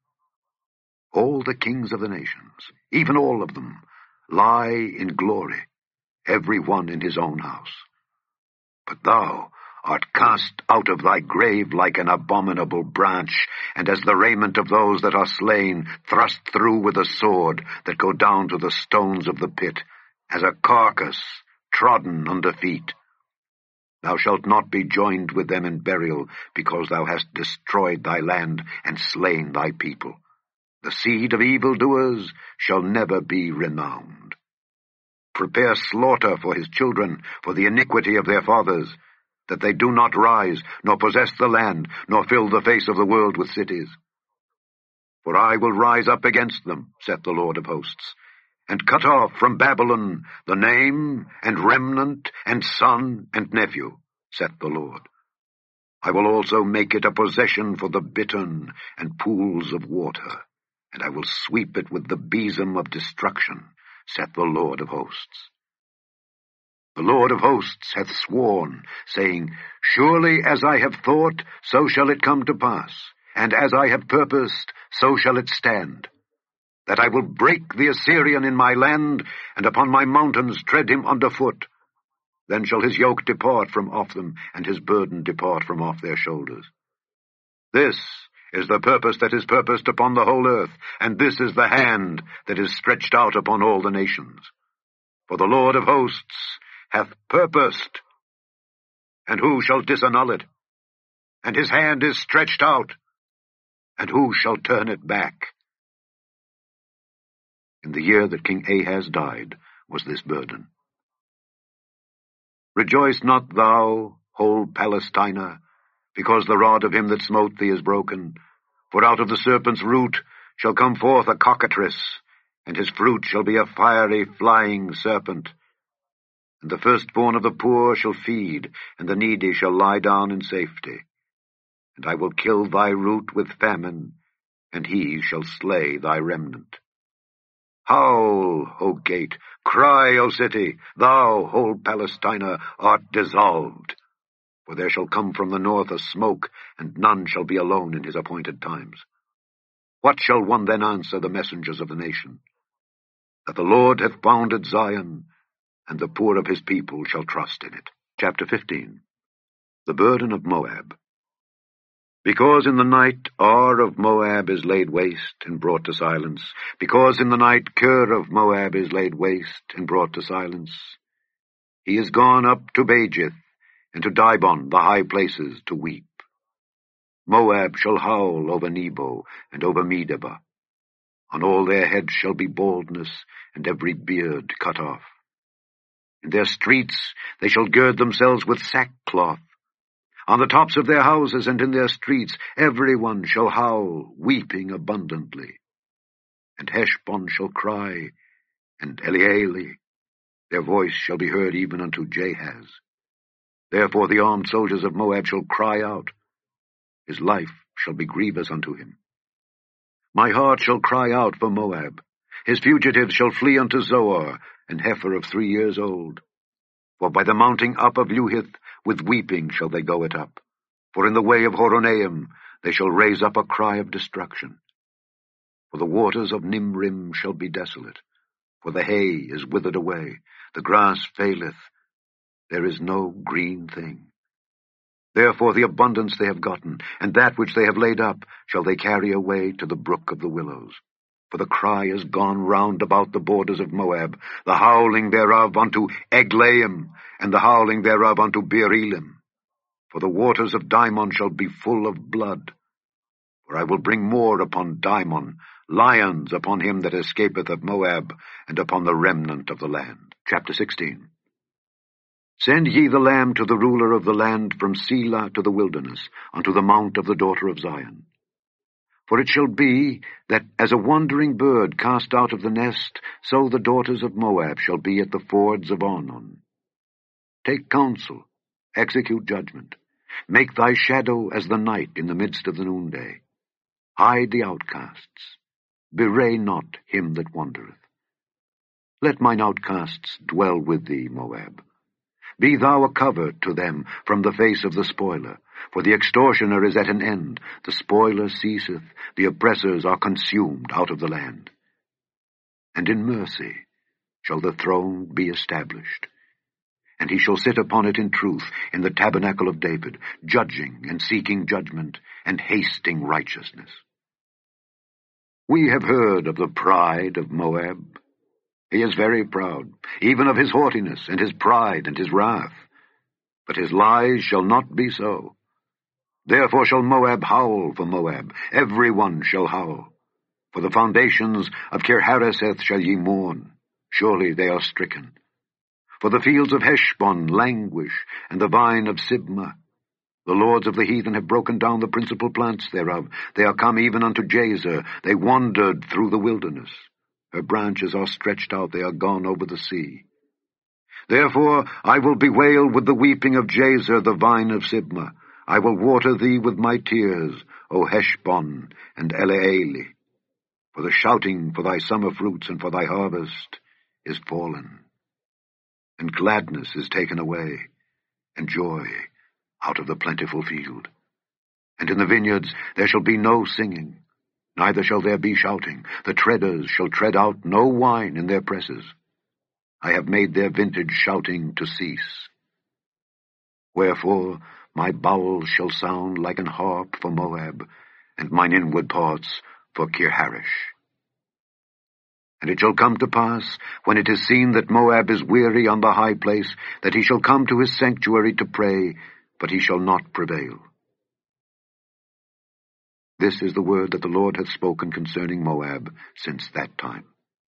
All the kings of the nations, even all of them, lie in glory, every one in his own house. But thou art cast out of thy grave like an abominable branch, and as the raiment of those that are slain, thrust through with a sword, that go down to the stones of the pit, as a carcass trodden under feet. Thou shalt not be joined with them in burial, because thou hast destroyed thy land and slain thy people. The seed of evildoers shall never be renowned. Prepare slaughter for his children, for the iniquity of their fathers, that they do not rise, nor possess the land, nor fill the face of the world with cities. For I will rise up against them, saith the Lord of hosts, and cut off from Babylon the name, and remnant, and son, and nephew, saith the Lord. I will also make it a possession for the bittern and pools of water, and I will sweep it with the besom of destruction, saith the Lord of hosts. The Lord of hosts hath sworn, saying, Surely as I have thought, so shall it come to pass, and as I have purposed, so shall it stand, that I will break the Assyrian in my land, and upon my mountains tread him under foot. Then shall his yoke depart from off them, and his burden depart from off their shoulders. This is the purpose that is purposed upon the whole earth, and this is the hand that is stretched out upon all the nations. For the Lord of hosts hath purposed, and who shall disannul it? And his hand is stretched out, and who shall turn it back? In the year that King Ahaz died was this burden. Rejoice not thou, whole Palestina, because the rod of him that smote thee is broken. For out of the serpent's root shall come forth a cockatrice, and his fruit shall be a fiery flying serpent. And the firstborn of the poor shall feed, and the needy shall lie down in safety. And I will kill thy root with famine, and he shall slay thy remnant. Howl, O gate, cry, O city, thou, whole Palestina, art dissolved. For there shall come from the north a smoke, and none shall be alone in his appointed times. What shall one then answer the messengers of the nation? That the Lord hath founded Zion, and the poor of his people shall trust in it. Chapter 15. The burden of Moab. Because in the night Ar of Moab is laid waste and brought to silence, because in the night Kir of Moab is laid waste and brought to silence, he is gone up to Bajith, and to Dibon, the high places, to weep. Moab shall howl over Nebo and over Medeba. On all their heads shall be baldness, and every beard cut off. In their streets they shall gird themselves with sackcloth. On the tops of their houses and in their streets every one shall howl, weeping abundantly. And Heshbon shall cry, and Elealeh, their voice shall be heard even unto Jahaz. Therefore the armed soldiers of Moab shall cry out. His life shall be grievous unto him. My heart shall cry out for Moab. His fugitives shall flee unto Zoar, an heifer of 3 years old. For by the mounting up of Luhith, with weeping shall they go it up. For in the way of Horonaim they shall raise up a cry of destruction. For the waters of Nimrim shall be desolate. For the hay is withered away, the grass faileth, there is no green thing. Therefore the abundance they have gotten, and that which they have laid up, shall they carry away to the brook of the willows. For the cry is gone round about the borders of Moab, the howling thereof unto Eglaim, and the howling thereof unto Beer-elim. For the waters of Dimon shall be full of blood. For I will bring more upon Dimon, lions upon him that escapeth of Moab, and upon the remnant of the land. Chapter 16. Send ye the lamb to the ruler of the land from Selah to the wilderness, unto the mount of the daughter of Zion. For it shall be that as a wandering bird cast out of the nest, so the daughters of Moab shall be at the fords of Arnon. Take counsel, execute judgment. Make thy shadow as the night in the midst of the noonday. Hide the outcasts. Bewray not him that wandereth. Let mine outcasts dwell with thee, Moab. Be thou a cover to them from the face of the spoiler, for the extortioner is at an end, the spoiler ceaseth, the oppressors are consumed out of the land. And in mercy shall the throne be established, and he shall sit upon it in truth, in the tabernacle of David, judging and seeking judgment, and hasting righteousness. We have heard of the pride of Moab. He is very proud, even of his haughtiness, and his pride, and his wrath. But his lies shall not be so. Therefore shall Moab howl for Moab, every one shall howl. For the foundations of Kir-hareseth shall ye mourn, surely they are stricken. For the fields of Heshbon languish, and the vine of Sibmah. The lords of the heathen have broken down the principal plants thereof. They are come even unto Jazer, they wandered through the wilderness. Her branches are stretched out, they are gone over the sea. Therefore I will bewail with the weeping of Jazer, the vine of Sibmah. I will water thee with my tears, O Heshbon and Elealeh. For the shouting for thy summer fruits and for thy harvest is fallen. And gladness is taken away, and joy out of the plentiful field. And in the vineyards there shall be no singing, neither shall there be shouting. The treaders shall tread out no wine in their presses. I have made their vintage shouting to cease. Wherefore my bowels shall sound like an harp for Moab, and mine inward parts for Kir-haresh. And it shall come to pass, when it is seen that Moab is weary on the high place, that he shall come to his sanctuary to pray, but he shall not prevail. This is the word that the Lord hath spoken concerning Moab since that time.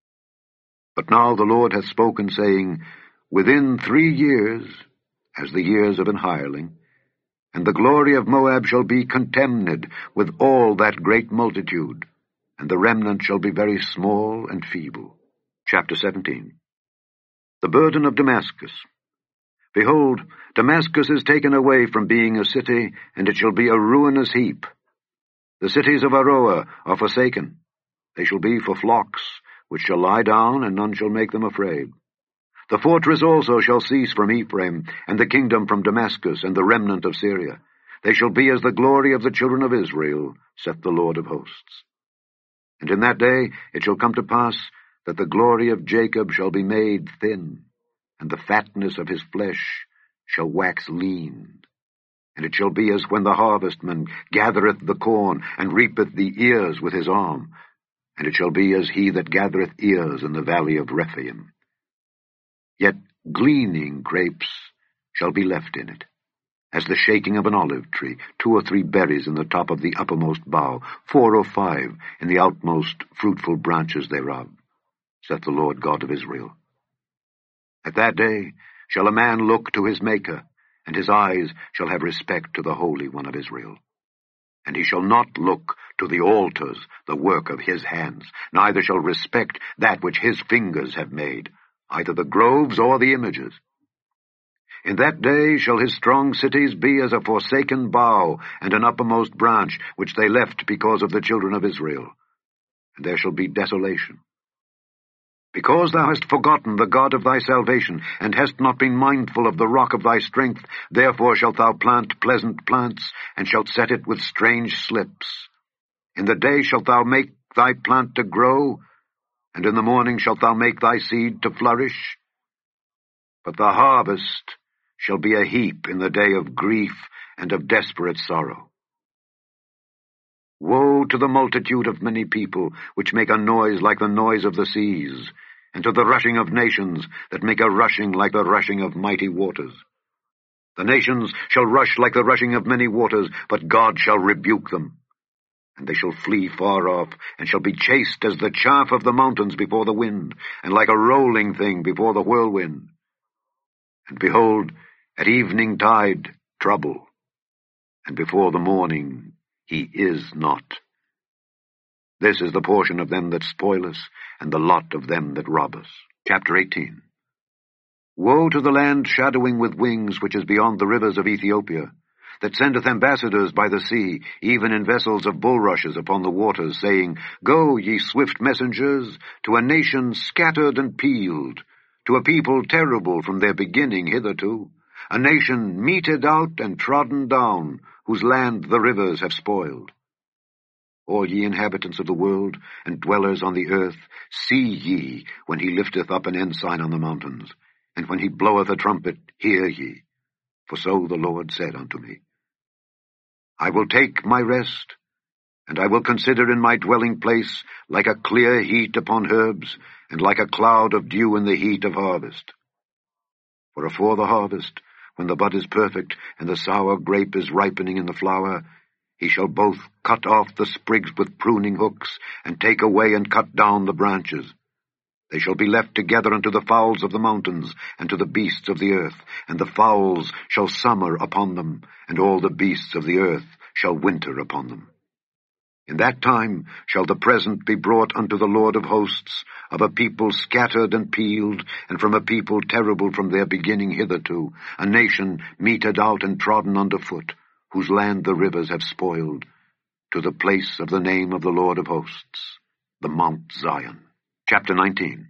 But now the Lord hath spoken, saying, Within 3 years, as the years of an hireling, and the glory of Moab shall be contemned with all that great multitude, and the remnant shall be very small and feeble. Chapter 17. The burden of Damascus. Behold, Damascus is taken away from being a city, and it shall be a ruinous heap. The cities of Aroer are forsaken. They shall be for flocks, which shall lie down, and none shall make them afraid. The fortress also shall cease from Ephraim, and the kingdom from Damascus, and the remnant of Syria. They shall be as the glory of the children of Israel, saith the Lord of hosts. And in that day it shall come to pass that the glory of Jacob shall be made thin, and the fatness of his flesh shall wax lean. And it shall be as when the harvestman gathereth the corn, and reapeth the ears with his arm. And it shall be as he that gathereth ears in the valley of Rephaim. Yet gleaning grapes shall be left in it, as the shaking of an olive tree, 2 or 3 berries in the top of the uppermost bough, 4 or 5 in the outmost fruitful branches thereof, saith the Lord God of Israel. At that day shall a man look to his Maker, and his eyes shall have respect to the Holy One of Israel. And he shall not look to the altars, the work of his hands, neither shall respect that which his fingers have made, either the groves or the images. In that day shall his strong cities be as a forsaken bough, and an uppermost branch, which they left because of the children of Israel. And there shall be desolation. Because thou hast forgotten the God of thy salvation, and hast not been mindful of the rock of thy strength, therefore shalt thou plant pleasant plants, and shalt set it with strange slips. In the day shalt thou make thy plant to grow, and in the morning shalt thou make thy seed to flourish. But the harvest shall be a heap in the day of grief and of desperate sorrow. Woe to the multitude of many people, which make a noise like the noise of the seas, and to the rushing of nations, that make a rushing like the rushing of mighty waters. The nations shall rush like the rushing of many waters, but God shall rebuke them. And they shall flee far off, and shall be chased as the chaff of the mountains before the wind, and like a rolling thing before the whirlwind. And behold, at evening tide, trouble, and before the morning he is not. This is the portion of them that spoil us, and the lot of them that rob us. Chapter 18. Woe to the land shadowing with wings, which is beyond the rivers of Ethiopia, that sendeth ambassadors by the sea, even in vessels of bulrushes upon the waters, saying, Go, ye swift messengers, to a nation scattered and peeled, to a people terrible from their beginning hitherto, a nation meted out and trodden down, whose land the rivers have spoiled. All ye inhabitants of the world, and dwellers on the earth, see ye, when he lifteth up an ensign on the mountains, and when he bloweth a trumpet, hear ye. For so the Lord said unto me, I will take my rest, and I will consider in my dwelling place like a clear heat upon herbs, and like a cloud of dew in the heat of harvest. For afore the harvest, when the bud is perfect, and the sour grape is ripening in the flower, he shall both cut off the sprigs with pruning hooks, and take away and cut down the branches. They shall be left together unto the fowls of the mountains, and to the beasts of the earth, and the fowls shall summer upon them, and all the beasts of the earth shall winter upon them. In that time shall the present be brought unto the Lord of hosts, of a people scattered and peeled, and from a people terrible from their beginning hitherto, a nation meted out and trodden under foot, whose land the rivers have spoiled, to the place of the name of the Lord of hosts, the Mount Zion. Chapter 19.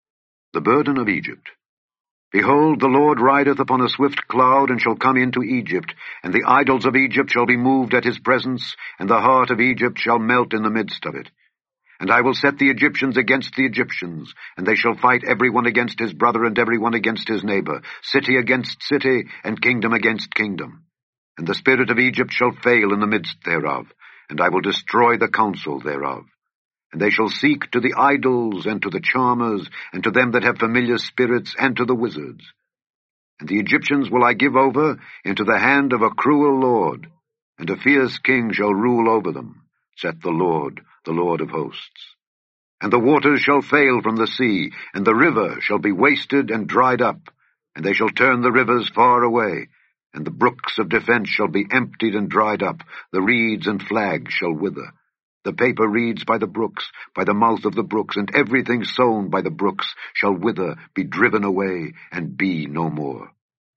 The burden of Egypt. Behold, the Lord rideth upon a swift cloud, and shall come into Egypt, and the idols of Egypt shall be moved at his presence, and the heart of Egypt shall melt in the midst of it. And I will set the Egyptians against the Egyptians, and they shall fight every one against his brother, and every one against his neighbor, city against city, and kingdom against kingdom. And the spirit of Egypt shall fail in the midst thereof, and I will destroy the counsel thereof. And they shall seek to the idols, and to the charmers, and to them that have familiar spirits, and to the wizards. And the Egyptians will I give over into the hand of a cruel lord, and a fierce king shall rule over them, saith the Lord of hosts. And the waters shall fail from the sea, and the river shall be wasted and dried up, and they shall turn the rivers far away, and the brooks of defense shall be emptied and dried up, the reeds and flags shall wither. The paper reeds by the brooks, by the mouth of the brooks, and everything sown by the brooks shall wither, be driven away, and be no more.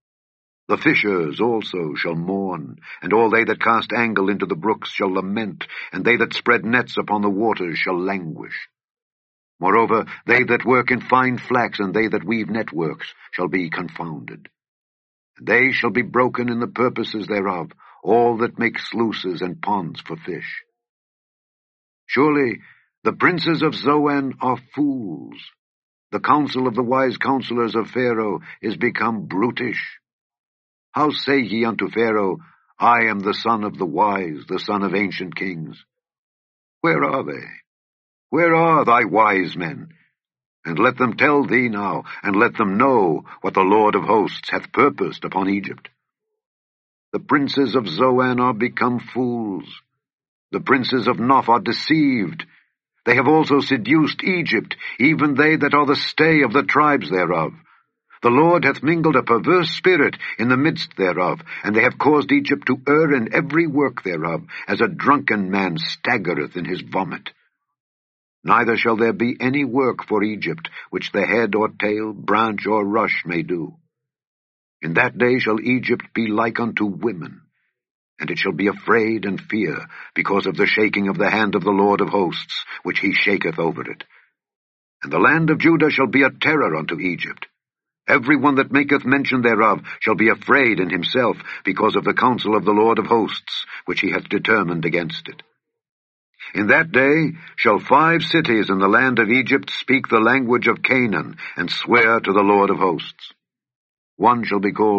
The fishers also shall mourn, and all they that cast angle into the brooks shall lament, and they that spread nets upon the waters shall languish. Moreover, they that work in fine flax, and they that weave networks, shall be confounded. And they shall be broken in the purposes thereof, all that make sluices and ponds for fish. Surely the princes of Zoan are fools. The counsel of the wise counselors of Pharaoh is become brutish. How say ye unto Pharaoh, I am the son of the wise, the son of ancient kings? Where are they? Where are thy wise men? And let them tell thee now, and let them know what the Lord of hosts hath purposed upon Egypt. The princes of Zoan are become fools. The princes of Noph are deceived. They have also seduced Egypt, even they that are the stay of the tribes thereof. The Lord hath mingled a perverse spirit in the midst thereof, and they have caused Egypt to err in every work thereof, as a drunken man staggereth in his vomit. Neither shall there be any work for Egypt, which the head or tail, branch or rush may do. In that day shall Egypt be like unto women, and it shall be afraid and fear, because of the shaking of the hand of the Lord of hosts, which he shaketh over it. And the land of Judah shall be a terror unto Egypt. Every one that maketh mention thereof shall be afraid in himself, because of the counsel of the Lord of hosts, which he hath determined against it. In that day shall 5 cities in the land of Egypt speak the language of Canaan, and swear to the Lord of hosts. One shall be called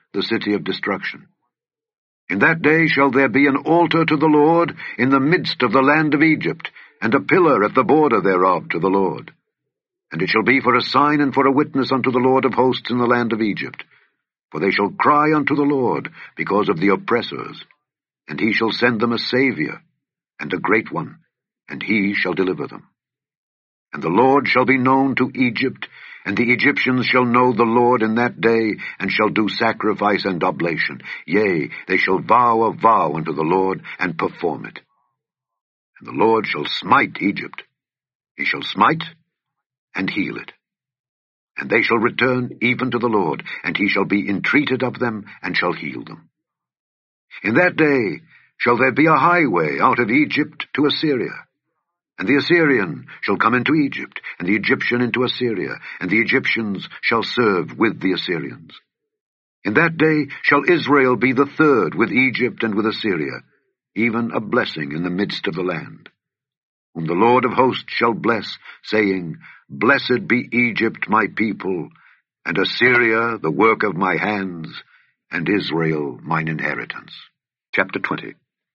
the city of destruction. In that day shall there be an altar to the Lord in the midst of the land of Egypt, and a pillar at the border thereof to the Lord. And it shall be for a sign and for a witness unto the Lord of hosts in the land of Egypt. For they shall cry unto the Lord because of the oppressors, and he shall send them a Saviour, and a great one, and he shall deliver them. And the Lord shall be known to Egypt, and the Egyptians shall know the Lord in that day, and shall do sacrifice and oblation. Yea, they shall vow a vow unto the Lord, and perform it. And the Lord shall smite Egypt. He shall smite and heal it. And they shall return even to the Lord, and he shall be entreated of them, and shall heal them. In that day shall there be a highway out of Egypt to Assyria. And the Assyrian shall come into Egypt, and the Egyptian into Assyria, and the Egyptians shall serve with the Assyrians. In that day shall Israel be the third with Egypt and with Assyria, even a blessing in the midst of the land, whom the Lord of hosts shall bless, saying, Blessed be Egypt my people, and Assyria the work of my hands, and Israel mine inheritance. Chapter 20.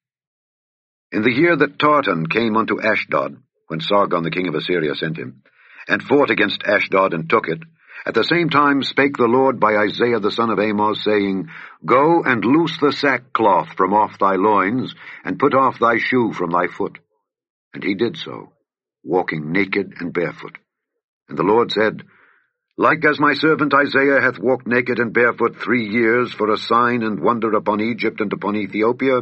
In the year that Tartan came unto Ashdod, when Sargon the king of Assyria sent him, and fought against Ashdod and took it, at the same time spake the Lord by Isaiah the son of Amoz, saying, Go and loose the sackcloth from off thy loins, and put off thy shoe from thy foot. And he did so, walking naked and barefoot. And the Lord said, Like as my servant Isaiah hath walked naked and barefoot 3 years for a sign and wonder upon Egypt and upon Ethiopia,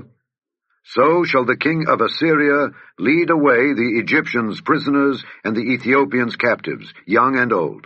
so shall the king of Assyria lead away the Egyptians prisoners and the Ethiopians captives, young and old,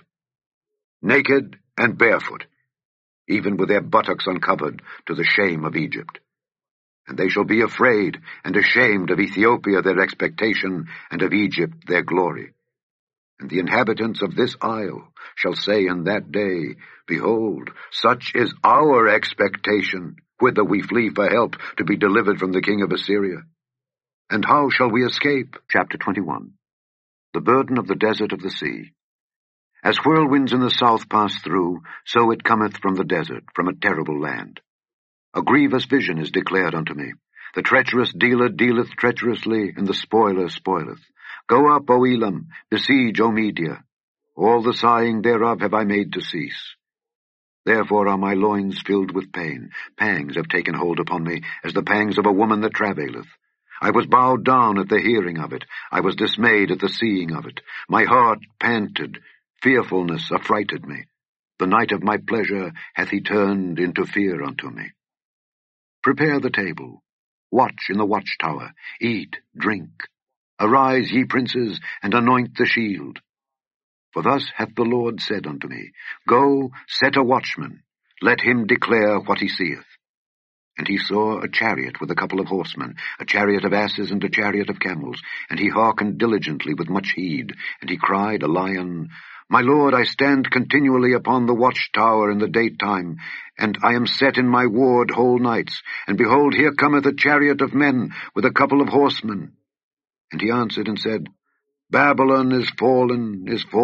naked and barefoot, even with their buttocks uncovered, to the shame of Egypt. And they shall be afraid and ashamed of Ethiopia their expectation, and of Egypt their glory. And the inhabitants of this isle shall say in that day, Behold, such is our expectation, whither we flee for help, to be delivered from the king of Assyria. And how shall we escape? Chapter 21. The burden of the desert of the sea. As whirlwinds in the south pass through, so it cometh from the desert, from a terrible land. A grievous vision is declared unto me. The treacherous dealer dealeth treacherously, and the spoiler spoileth. Go up, O Elam, besiege, O Media. All the sighing thereof have I made to cease. Therefore are my loins filled with pain. Pangs have taken hold upon me, as the pangs of a woman that travaileth. I was bowed down at the hearing of it. I was dismayed at the seeing of it. My heart panted. Fearfulness affrighted me. The night of my pleasure hath he turned into fear unto me. Prepare the table. Watch in the watchtower. Eat, drink. Arise, ye princes, and anoint the shield. For thus hath the Lord said unto me, Go, set a watchman, let him declare what he seeth. And he saw a chariot with a couple of horsemen, a chariot of asses and a chariot of camels, and he hearkened diligently with much heed, and he cried, a lion, My Lord, I stand continually upon the watchtower in the daytime, and I am set in my ward whole nights, and behold, here cometh a chariot of men with a couple of horsemen. And he answered and said, Babylon is fallen,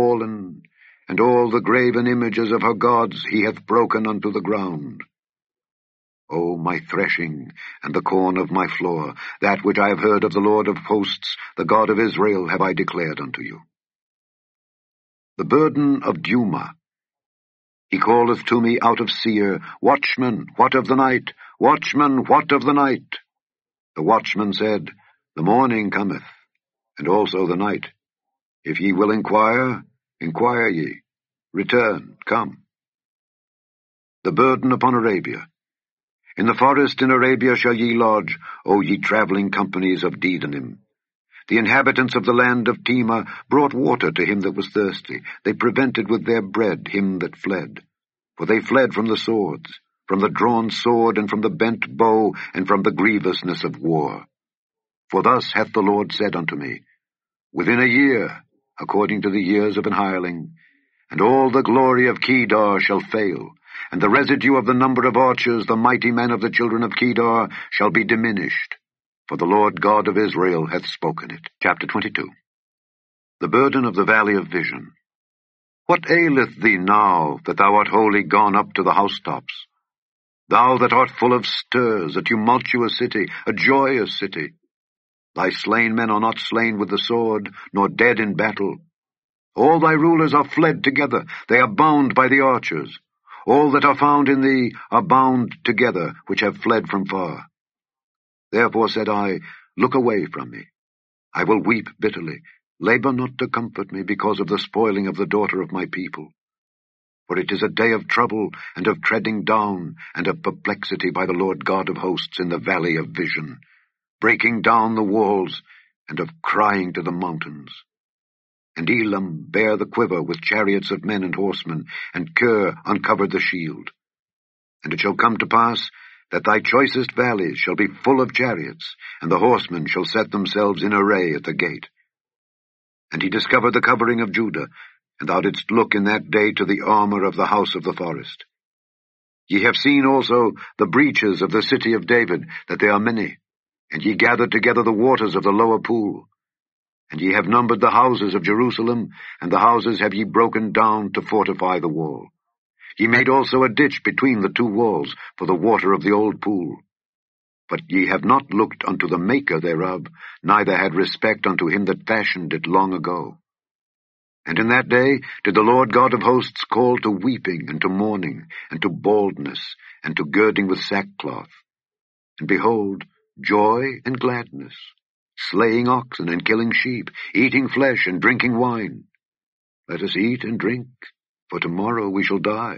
and all the graven images of her gods he hath broken unto the ground. O my threshing, and the corn of my floor, that which I have heard of the Lord of hosts, the God of Israel, have I declared unto you. The burden of Duma. He calleth to me out of Seir, Watchman, what of the night? Watchman, what of the night? The watchman said, The morning cometh, and also the night. If ye will inquire, inquire ye. Return, come. The burden upon Arabia. In the forest in Arabia shall ye lodge, O ye travelling companies of Dedanim. The inhabitants of the land of Tema brought water to him that was thirsty. They prevented with their bread him that fled. For they fled from the swords, from the drawn sword, and from the bent bow, and from the grievousness of war. For thus hath the Lord said unto me, Within a year, according to the years of an hireling, and all the glory of Kedar shall fail, and the residue of the number of archers, the mighty men of the children of Kedar, shall be diminished. For the Lord God of Israel hath spoken it. Chapter 22. The burden of the valley of vision. What aileth thee now, that thou art wholly gone up to the housetops? Thou that art full of stirs, a tumultuous city, a joyous city. Thy slain men are not slain with the sword, nor dead in battle. All thy rulers are fled together, they are bound by the archers. All that are found in thee are bound together, which have fled from far. Therefore said I, Look away from me. I will weep bitterly. Labor not to comfort me because of the spoiling of the daughter of my people. For it is a day of trouble, and of treading down, and of perplexity by the Lord God of hosts in the valley of vision, breaking down the walls, and of crying to the mountains. And Elam bare the quiver with chariots of men and horsemen, and Kir uncovered the shield. And it shall come to pass that thy choicest valleys shall be full of chariots, and the horsemen shall set themselves in array at the gate. And he discovered the covering of Judah, and thou didst look in that day to the armor of the house of the forest. Ye have seen also the breaches of the city of David, that they are many, and ye gathered together the waters of the lower pool. And ye have numbered the houses of Jerusalem, and the houses have ye broken down to fortify the wall. Ye made also a ditch between the two walls for the water of the old pool. But ye have not looked unto the maker thereof, neither had respect unto him that fashioned it long ago. And in that day did the Lord God of hosts call to weeping, and to mourning, and to baldness, and to girding with sackcloth. And behold, joy and gladness, slaying oxen and killing sheep, eating flesh and drinking wine. Let us eat and drink, for tomorrow we shall die.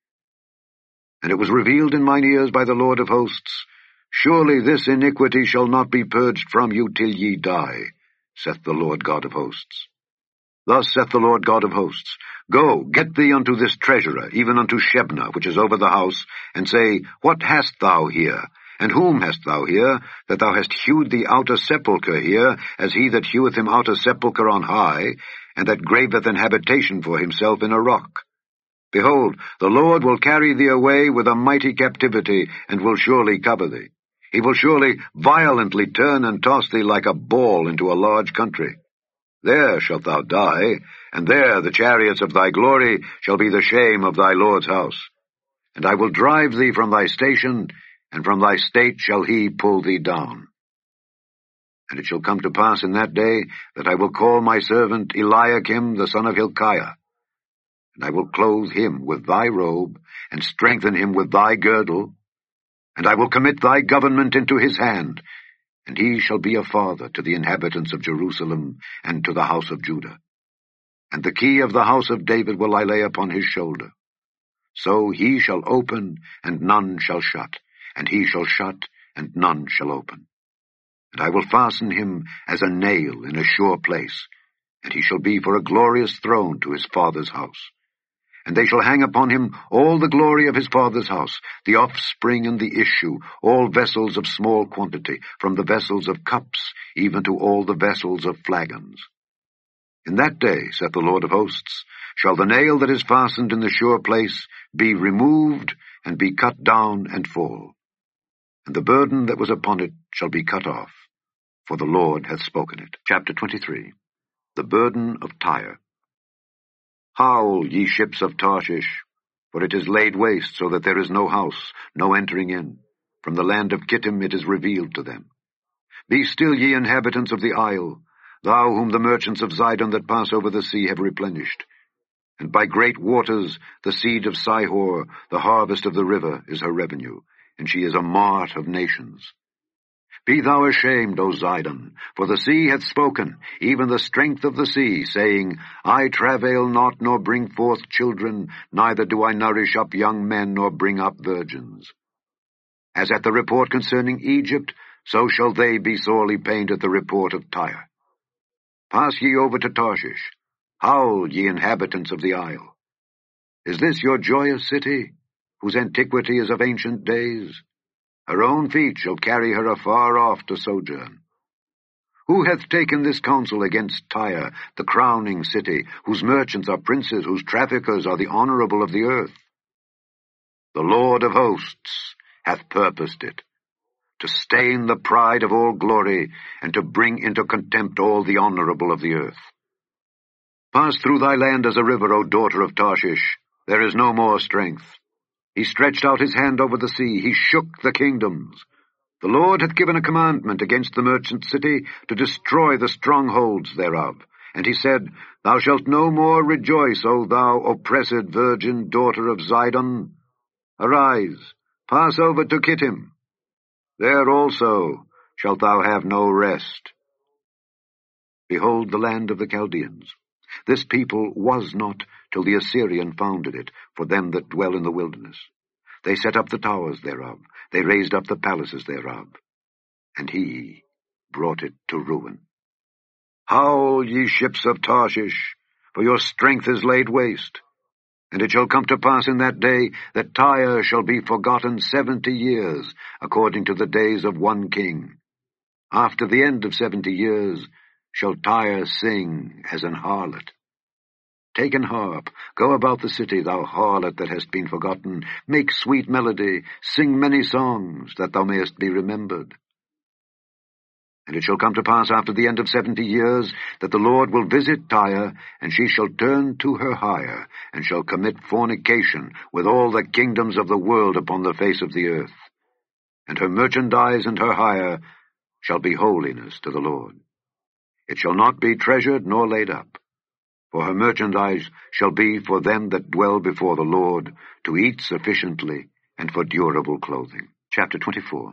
And it was revealed in mine ears by the Lord of hosts, Surely this iniquity shall not be purged from you till ye die, saith the Lord God of hosts. Thus saith the Lord God of hosts, Go, get thee unto this treasurer, even unto Shebna, which is over the house, and say, What hast thou here? And whom hast thou here, that thou hast hewed the outer sepulchre here, as he that heweth him out a sepulchre on high, and that graveth an habitation for himself in a rock? Behold, the Lord will carry thee away with a mighty captivity, and will surely cover thee. He will surely violently turn and toss thee like a ball into a large country. There shalt thou die, and there the chariots of thy glory shall be the shame of thy Lord's house. And I will drive thee from thy station, and from thy state shall he pull thee down. And it shall come to pass in that day that I will call my servant Eliakim the son of Hilkiah, and I will clothe him with thy robe, and strengthen him with thy girdle, and I will commit thy government into his hand, and he shall be a father to the inhabitants of Jerusalem and to the house of Judah. And the key of the house of David will I lay upon his shoulder. So he shall open, and none shall shut, and he shall shut, and none shall open. And I will fasten him as a nail in a sure place, and he shall be for a glorious throne to his father's house. And they shall hang upon him all the glory of his father's house, the offspring and the issue, all vessels of small quantity, from the vessels of cups, even to all the vessels of flagons. In that day, saith the Lord of hosts, shall the nail that is fastened in the sure place be removed, and be cut down and fall. And the burden that was upon it shall be cut off, for the Lord hath spoken it. Chapter 23. The burden of Tyre. Howl, ye ships of Tarshish, for it is laid waste, so that there is no house, no entering in. From the land of Kittim it is revealed to them. Be still, ye inhabitants of the isle, thou whom the merchants of Zidon that pass over the sea have replenished. And by great waters the seed of Sihor, the harvest of the river, is her revenue, and she is a mart of nations. Be thou ashamed, O Zidon, for the sea hath spoken, even the strength of the sea, saying, I travail not, nor bring forth children, neither do I nourish up young men, nor bring up virgins. As at the report concerning Egypt, so shall they be sorely pained at the report of Tyre. Pass ye over to Tarshish. Howl, ye inhabitants of the isle. Is this your joyous city, whose antiquity is of ancient days? Her own feet shall carry her afar off to sojourn. Who hath taken this counsel against Tyre, the crowning city, whose merchants are princes, whose traffickers are the honorable of the earth? The Lord of hosts hath purposed it, to stain the pride of all glory, and to bring into contempt all the honorable of the earth. Pass through thy land as a river, O daughter of Tarshish. There is no more strength. He stretched out his hand over the sea, he shook the kingdoms. The Lord hath given a commandment against the merchant city to destroy the strongholds thereof. And he said, Thou shalt no more rejoice, O thou oppressed virgin daughter of Zidon. Arise, pass over to Kittim. There also shalt thou have no rest. Behold the land of the Chaldeans. This people was not till the Assyrian founded it, for them that dwell in the wilderness. They set up the towers thereof, they raised up the palaces thereof, and he brought it to ruin. Howl, ye ships of Tarshish, for your strength is laid waste. And it shall come to pass in that day that Tyre shall be forgotten 70 years, according to the days of one king. After the end of 70 years shall Tyre sing as an harlot. Take an harp, go about the city, thou harlot that hast been forgotten. Make sweet melody, sing many songs, that thou mayest be remembered. And it shall come to pass after the end of 70 years, that the Lord will visit Tyre, and she shall turn to her hire, and shall commit fornication with all the kingdoms of the world upon the face of the earth. And her merchandise and her hire shall be holiness to the Lord. It shall not be treasured nor laid up. For her merchandise shall be for them that dwell before the Lord, to eat sufficiently, and for durable clothing. Chapter 24.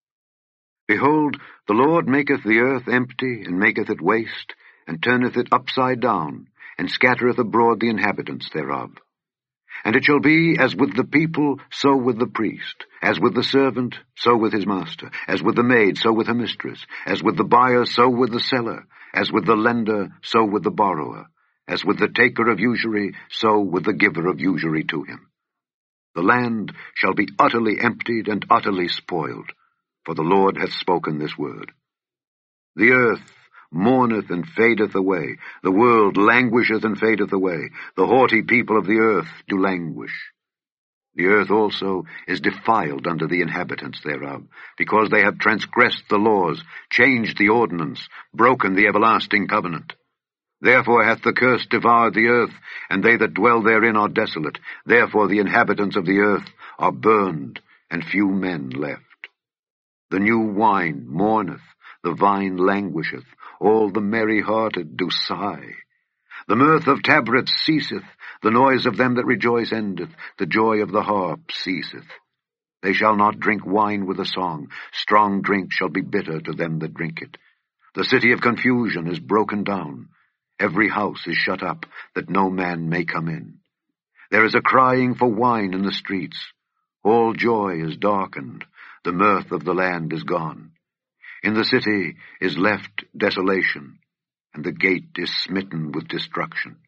Behold, the Lord maketh the earth empty, and maketh it waste, and turneth it upside down, and scattereth abroad the inhabitants thereof. And it shall be as with the people, so with the priest, as with the servant, so with his master, as with the maid, so with her mistress, as with the buyer, so with the seller, as with the lender, so with the borrower, as with the taker of usury, so with the giver of usury to him. The land shall be utterly emptied and utterly spoiled, for the Lord hath spoken this word. The earth mourneth and fadeth away, the world languisheth and fadeth away, the haughty people of the earth do languish. The earth also is defiled under the inhabitants thereof, because they have transgressed the laws, changed the ordinance, broken the everlasting covenant. Therefore hath the curse devoured the earth, and they that dwell therein are desolate. Therefore the inhabitants of the earth are burned, and few men left. The new wine mourneth, the vine languisheth, all the merry-hearted do sigh. The mirth of tabrets ceaseth, the noise of them that rejoice endeth, the joy of the harp ceaseth. They shall not drink wine with a song, strong drink shall be bitter to them that drink it. The city of confusion is broken down. Every house is shut up, that no man may come in. There is a crying for wine in the streets. All joy is darkened. The mirth of the land is gone. In the city is left desolation, and the gate is smitten with destruction.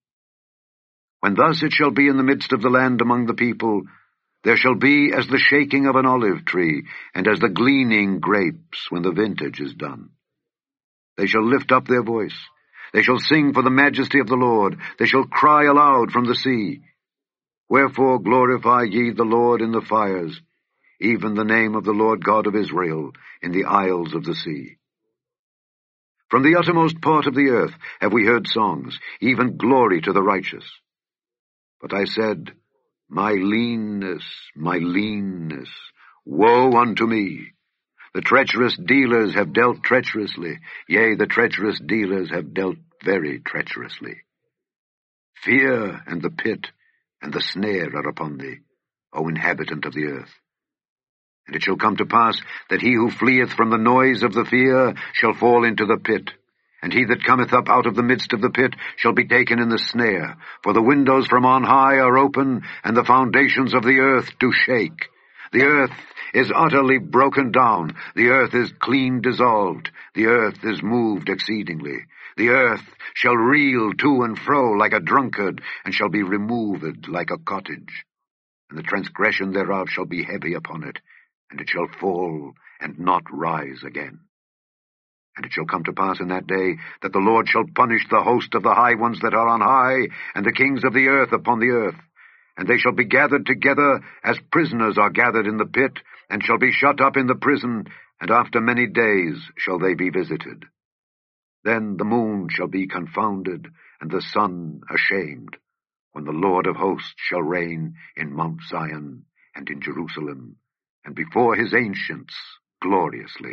When thus it shall be in the midst of the land among the people, there shall be as the shaking of an olive tree, and as the gleaning grapes when the vintage is done. They shall lift up their voice. They shall sing for the majesty of the Lord. They shall cry aloud from the sea. Wherefore glorify ye the Lord in the fires, even the name of the Lord God of Israel in the isles of the sea. From the uttermost part of the earth have we heard songs, even glory to the righteous. But I said, my leanness, woe unto me! The treacherous dealers have dealt treacherously, yea, the treacherous dealers have dealt very treacherously. Fear and the pit and the snare are upon thee, O inhabitant of the earth. And it shall come to pass that he who fleeth from the noise of the fear shall fall into the pit, and he that cometh up out of the midst of the pit shall be taken in the snare. For the windows from on high are open, and the foundations of the earth do shake. The earth is utterly broken down. The earth is clean dissolved. The earth is moved exceedingly. The earth shall reel to and fro like a drunkard, and shall be removed like a cottage. And the transgression thereof shall be heavy upon it, and it shall fall and not rise again. And it shall come to pass in that day that the Lord shall punish the host of the high ones that are on high, and the kings of the earth upon the earth. And they shall be gathered together as prisoners are gathered in the pit, and shall be shut up in the prison, and after many days shall they be visited. Then the moon shall be confounded, and the sun ashamed, when the Lord of hosts shall reign in Mount Zion, and in Jerusalem, and before his ancients gloriously.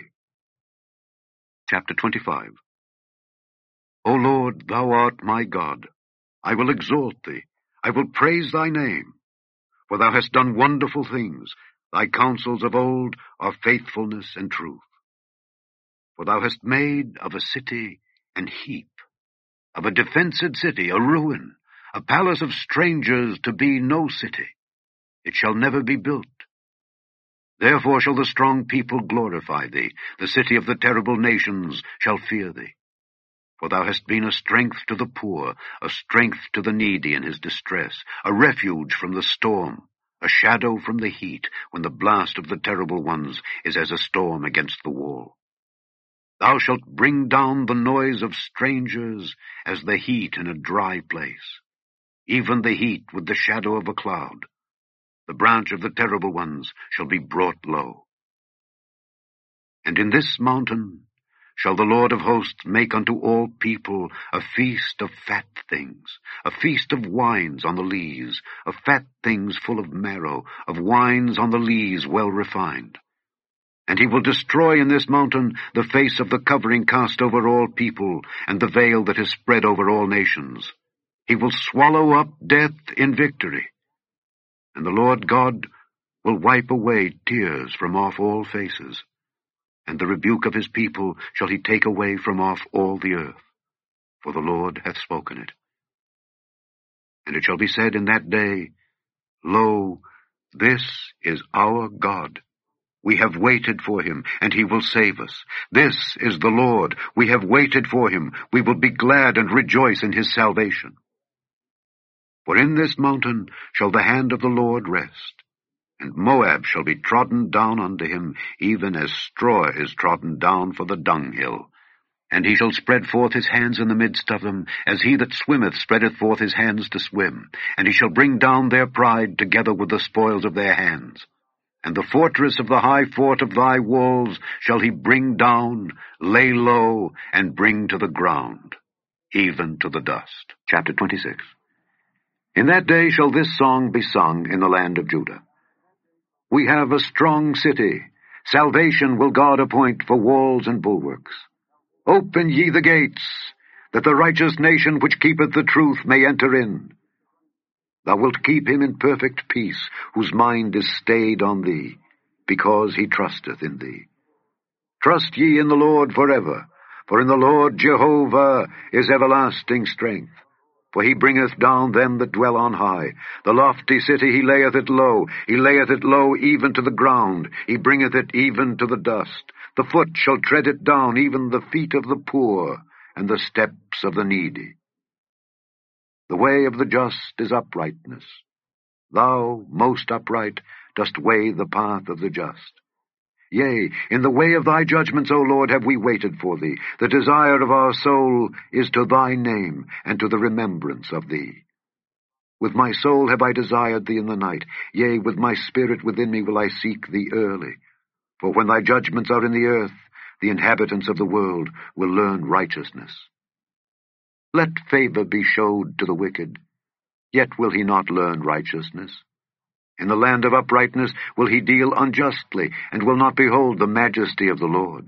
Chapter 25. O Lord, thou art my God. I will exalt thee. I will praise thy name. For thou hast done wonderful things. Thy counsels of old are faithfulness and truth. For thou hast made of a city an heap, of a defenced city a ruin, a palace of strangers to be no city. It shall never be built. Therefore shall the strong people glorify thee. The city of the terrible nations shall fear thee. For thou hast been a strength to the poor, a strength to the needy in his distress, a refuge from the storm, a shadow from the heat, when the blast of the terrible ones is as a storm against the wall. Thou shalt bring down the noise of strangers as the heat in a dry place, even the heat with the shadow of a cloud. The branch of the terrible ones shall be brought low. And in this mountain shall the Lord of hosts make unto all people a feast of fat things, a feast of wines on the lees, of fat things full of marrow, of wines on the lees well refined. And he will destroy in this mountain the face of the covering cast over all people, and the veil that is spread over all nations. He will swallow up death in victory. And the Lord God will wipe away tears from off all faces, and the rebuke of his people shall he take away from off all the earth, for the Lord hath spoken it. And it shall be said in that day, Lo, this is our God. We have waited for him, and he will save us. This is the Lord. We have waited for him. We will be glad and rejoice in his salvation. For in this mountain shall the hand of the Lord rest, and Moab shall be trodden down unto him, even as straw is trodden down for the dunghill. And he shall spread forth his hands in the midst of them, as he that swimmeth spreadeth forth his hands to swim. And he shall bring down their pride together with the spoils of their hands. And the fortress of the high fort of thy walls shall he bring down, lay low, and bring to the ground, even to the dust. Chapter 26. In that day shall this song be sung in the land of Judah. We have a strong city. Salvation will God appoint for walls and bulwarks. Open ye the gates, that the righteous nation which keepeth the truth may enter in. Thou wilt keep him in perfect peace, whose mind is stayed on thee, because he trusteth in thee. Trust ye in the Lord forever, for in the Lord Jehovah is everlasting strength. For he bringeth down them that dwell on high. The lofty city he layeth it low. He layeth it low even to the ground. He bringeth it even to the dust. The foot shall tread it down, even the feet of the poor, and the steps of the needy. The way of the just is uprightness. Thou, most upright, dost weigh the path of the just. Yea, in the way of thy judgments, O Lord, have we waited for thee. The desire of our soul is to thy name, and to the remembrance of thee. With my soul have I desired thee in the night. Yea, with my spirit within me will I seek thee early. For when thy judgments are in the earth, the inhabitants of the world will learn righteousness. Let favor be showed to the wicked, yet will he not learn righteousness. In the land of uprightness will he deal unjustly, and will not behold the majesty of the Lord.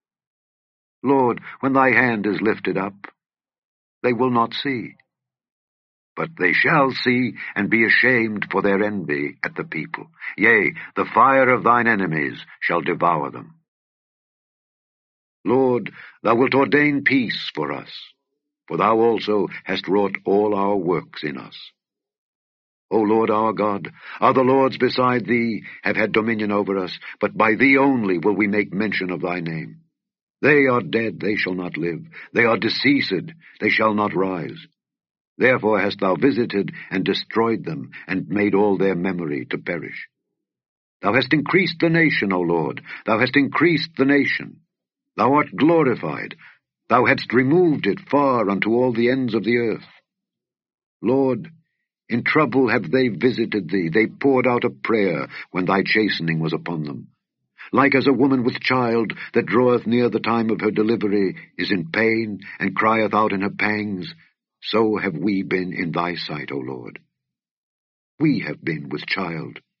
Lord, when thy hand is lifted up, they will not see. But they shall see, and be ashamed for their envy at the people. Yea, the fire of thine enemies shall devour them. Lord, thou wilt ordain peace for us, for thou also hast wrought all our works in us. O Lord our God, other lords beside thee have had dominion over us, but by thee only will we make mention of thy name. They are dead, they shall not live. They are deceased, they shall not rise. Therefore hast thou visited and destroyed them, and made all their memory to perish. Thou hast increased the nation, O Lord, thou hast increased the nation. Thou art glorified, thou hadst removed it far unto all the ends of the earth. Lord, in trouble have they visited thee. They poured out a prayer when thy chastening was upon them. Like as a woman with child that draweth near the time of her delivery is in pain and crieth out in her pangs, so have we been in thy sight, O Lord. We have been with child.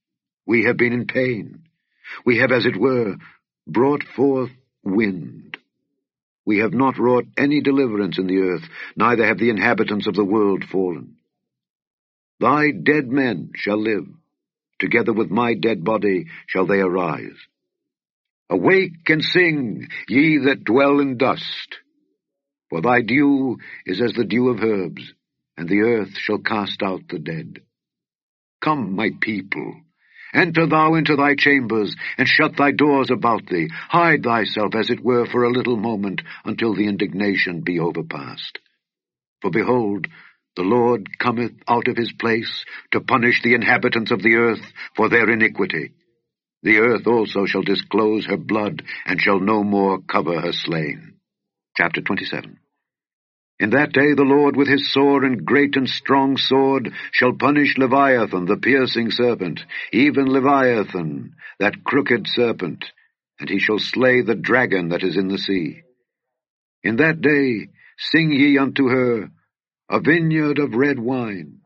We have been in pain. We have, as it were, brought forth wind. We have not wrought any deliverance in the earth, neither have the inhabitants of the world fallen. Thy dead men shall live. Together with my dead body shall they arise. Awake and sing, ye that dwell in dust. For thy dew is as the dew of herbs, and the earth shall cast out the dead. Come, my people, enter thou into thy chambers, and shut thy doors about thee. Hide thyself, as it were, for a little moment, until the indignation be overpast. For behold, the Lord cometh out of his place to punish the inhabitants of the earth for their iniquity. The earth also shall disclose her blood, and shall no more cover her slain. Chapter 27. In that day the Lord with his sore and great and strong sword shall punish Leviathan, the piercing serpent, even Leviathan, that crooked serpent, and he shall slay the dragon that is in the sea. In that day sing ye unto her, a vineyard of red wine.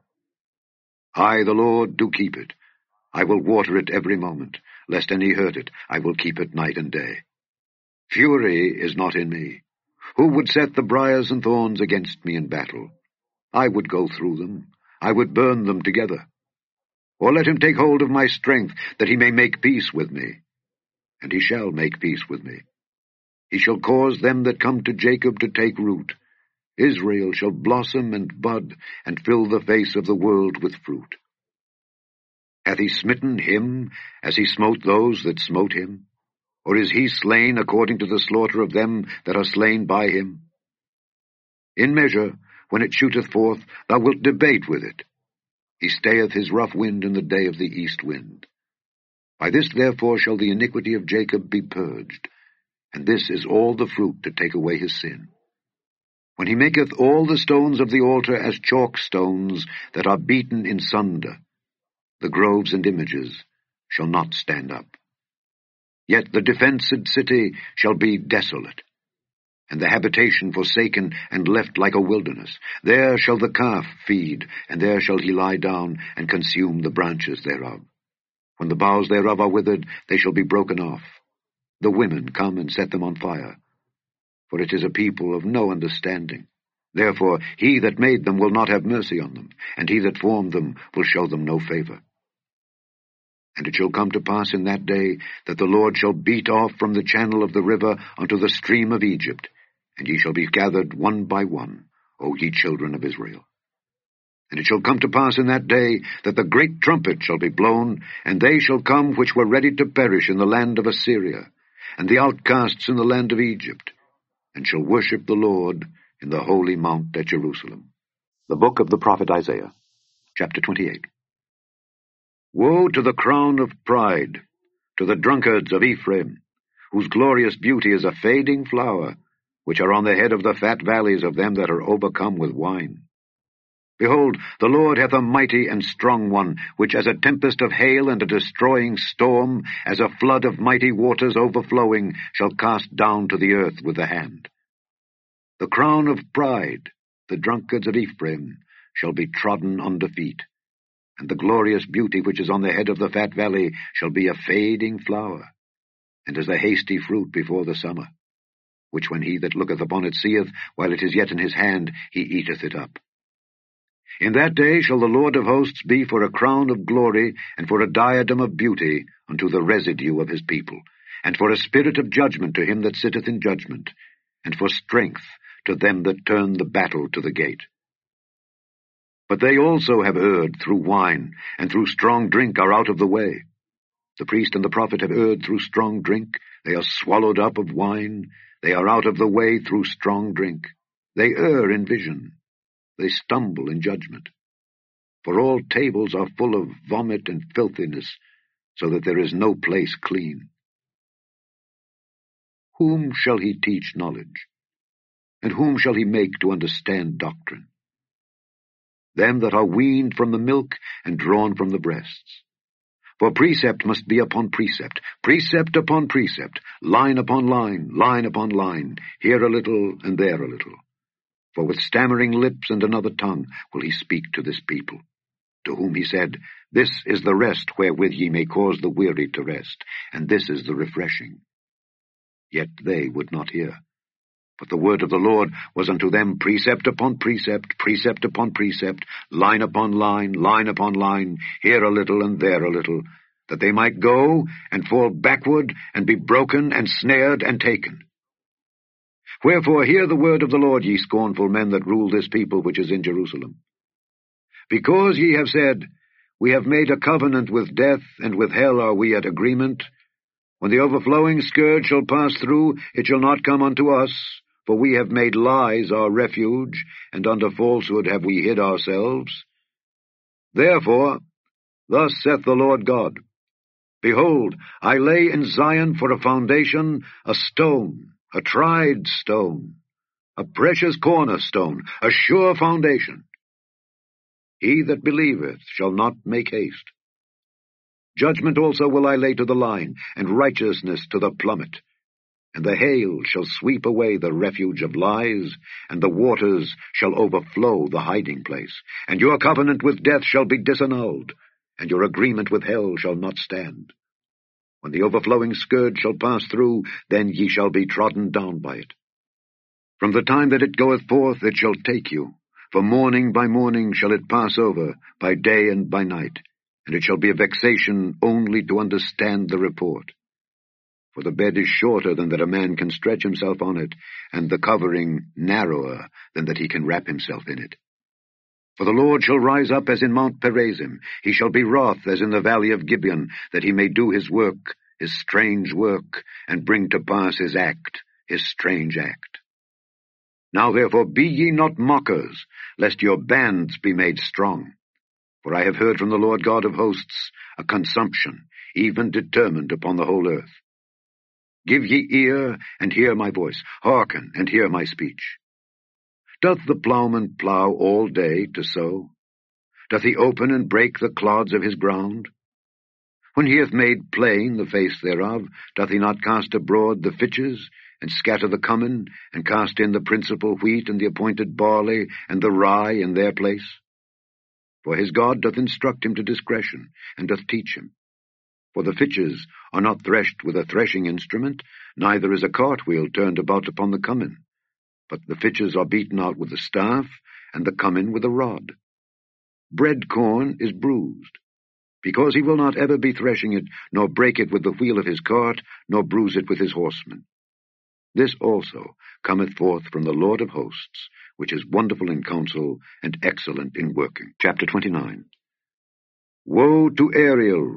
I, the Lord, do keep it. I will water it every moment, lest any hurt it. I will keep it night and day. Fury is not in me. Who would set the briars and thorns against me in battle? I would go through them. I would burn them together. Or let him take hold of my strength, that he may make peace with me. And he shall make peace with me. He shall cause them that come to Jacob to take root. Israel shall blossom and bud, and fill the face of the world with fruit. Hath he smitten him as he smote those that smote him? Or is he slain according to the slaughter of them that are slain by him? In measure, when it shooteth forth, thou wilt debate with it. He stayeth his rough wind in the day of the east wind. By this therefore shall the iniquity of Jacob be purged, and this is all the fruit to take away his sin. When he maketh all the stones of the altar as chalk stones that are beaten in sunder, the groves and images shall not stand up. Yet the defenced city shall be desolate, and the habitation forsaken and left like a wilderness. There shall the calf feed, and there shall he lie down and consume the branches thereof. When the boughs thereof are withered, they shall be broken off. The women come and set them on fire. For it is a people of no understanding. Therefore he that made them will not have mercy on them, and he that formed them will show them no favor. And it shall come to pass in that day that the Lord shall beat off from the channel of the river unto the stream of Egypt, and ye shall be gathered one by one, O ye children of Israel. And it shall come to pass in that day that the great trumpet shall be blown, and they shall come which were ready to perish in the land of Assyria, and the outcasts in the land of Egypt, and shall worship the Lord in the holy mount at Jerusalem. The book of the prophet Isaiah, chapter 28. Woe to the crown of pride, to the drunkards of Ephraim, whose glorious beauty is a fading flower, which are on the head of the fat valleys of them that are overcome with wine. Behold, the Lord hath a mighty and strong one, which as a tempest of hail and a destroying storm, as a flood of mighty waters overflowing, shall cast down to the earth with the hand. The crown of pride, the drunkards of Ephraim, shall be trodden under feet, and the glorious beauty which is on the head of the fat valley shall be a fading flower, and as a hasty fruit before the summer, which when he that looketh upon it seeth, while it is yet in his hand, he eateth it up. In that day shall the Lord of hosts be for a crown of glory, and for a diadem of beauty unto the residue of his people, and for a spirit of judgment to him that sitteth in judgment, and for strength to them that turn the battle to the gate. But they also have erred through wine, and through strong drink are out of the way. The priest and the prophet have erred through strong drink. They are swallowed up of wine. They are out of the way through strong drink. They err in vision. They stumble in judgment. For all tables are full of vomit and filthiness, so that there is no place clean. Whom shall he teach knowledge? And whom shall he make to understand doctrine? Them that are weaned from the milk and drawn from the breasts. For precept must be upon precept, precept upon precept, line upon line, line upon line, here a little and there a little. For with stammering lips and another tongue will he speak to this people. to whom he said, This is the rest wherewith ye may cause the weary to rest, and this is the refreshing. Yet they would not hear. But the word of the Lord was unto them precept upon precept, precept upon precept, line upon line, line upon line, here a little and there a little, that they might go and fall backward and be broken and snared and taken. Wherefore hear the word of the Lord, ye scornful men that rule this people which is in Jerusalem. Because ye have said, We have made a covenant with death, and with hell are we at agreement, when the overflowing scourge shall pass through, it shall not come unto us, for we have made lies our refuge, and under falsehood have we hid ourselves. Therefore, thus saith the Lord God, Behold, I lay in Zion for a foundation, a stone, a tried stone, a precious cornerstone, a sure foundation. He that believeth shall not make haste. Judgment also will I lay to the line, and righteousness to the plummet. And the hail shall sweep away the refuge of lies, and the waters shall overflow the hiding place. And your covenant with death shall be disannulled, and your agreement with hell shall not stand. When the overflowing scourge shall pass through, then ye shall be trodden down by it. From the time that it goeth forth it shall take you, for morning by morning shall it pass over, by day and by night, and it shall be a vexation only to understand the report. For the bed is shorter than that a man can stretch himself on it, and the covering narrower than that he can wrap himself in it. For the Lord shall rise up as in Mount Perazim, he shall be wroth as in the valley of Gibeon, that he may do his work, his strange work, and bring to pass his act, his strange act. Now therefore be ye not mockers, lest your bands be made strong. For I have heard from the Lord God of hosts a consumption, even determined upon the whole earth. Give ye ear, and hear my voice. Hearken, and hear my speech. Doth the plowman plow all day to sow? Doth he open and break the clods of his ground? When he hath made plain the face thereof, doth he not cast abroad the fitches, and scatter the cummin, and cast in the principal wheat, and the appointed barley, and the rye in their place? For his God doth instruct him to discretion, and doth teach him. For the fitches are not threshed with a threshing instrument, neither is a cartwheel turned about upon the cummin. But the fitches are beaten out with a staff, and the cummin with a rod. Bread corn is bruised, because he will not ever be threshing it, nor break it with the wheel of his cart, nor bruise it with his horsemen. This also cometh forth from the Lord of hosts, which is wonderful in counsel, and excellent in working. Chapter 29. Woe to Ariel,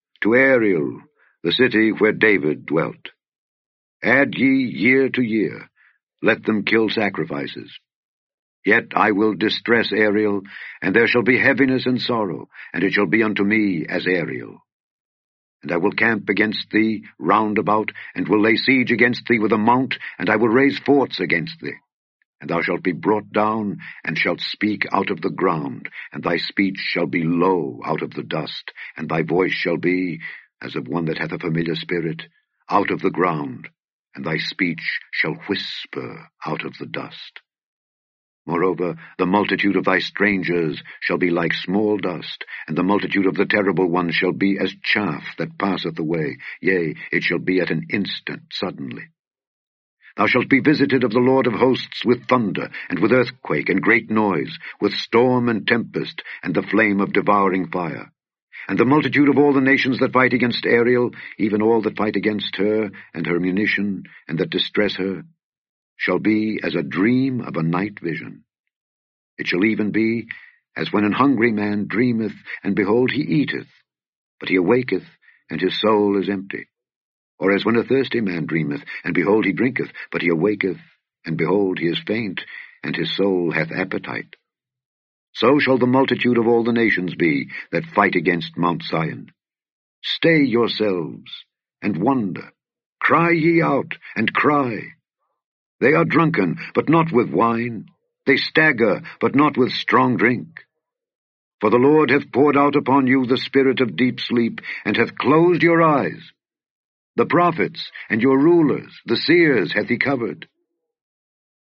the city where David dwelt. Add ye year to year, let them kill sacrifices. Yet I will distress Ariel, and there shall be heaviness and sorrow, and it shall be unto me as Ariel. And I will camp against thee round about, and will lay siege against thee with a mount, and I will raise forts against thee. And thou shalt be brought down, and shalt speak out of the ground, and thy speech shall be low out of the dust, and thy voice shall be, as of one that hath a familiar spirit, out of the ground, and thy speech shall whisper out of the dust. Moreover, the multitude of thy strangers shall be like small dust, and the multitude of the terrible ones shall be as chaff that passeth away. Yea, it shall be at an instant, suddenly. Thou shalt be visited of the Lord of hosts with thunder, and with earthquake, and great noise, with storm and tempest, and the flame of devouring fire. And the multitude of all the nations that fight against Ariel, even all that fight against her, and her munition, and that distress her, shall be as a dream of a night vision. It shall even be as when an hungry man dreameth, and behold he eateth, but he awaketh, and his soul is empty. Or as when a thirsty man dreameth, and behold he drinketh, but he awaketh, and behold he is faint, and his soul hath appetite. So shall the multitude of all the nations be that fight against Mount Zion. Stay yourselves, and wonder. Cry ye out, and cry. They are drunken, but not with wine. They stagger, but not with strong drink. For the Lord hath poured out upon you the spirit of deep sleep, and hath closed your eyes. The prophets and your rulers, the seers, hath he covered.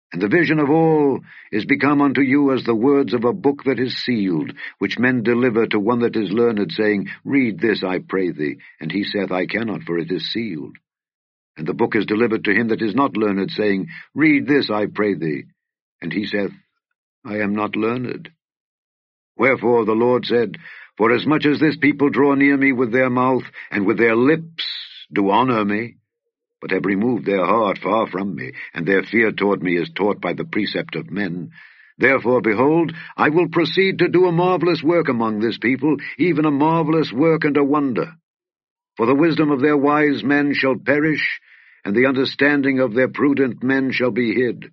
And the vision of all is become unto you as the words of a book that is sealed, which men deliver to one that is learned, saying, Read this, I pray thee. And he saith, I cannot, for it is sealed. And the book is delivered to him that is not learned, saying, Read this, I pray thee. And he saith, I am not learned. Wherefore the Lord said, Forasmuch as this people draw near me with their mouth, and with their lips do honour me, but have removed their heart far from me, and their fear toward me is taught by the precept of men. Therefore, behold, I will proceed to do a marvelous work among this people, even a marvelous work and a wonder. For the wisdom of their wise men shall perish, and the understanding of their prudent men shall be hid.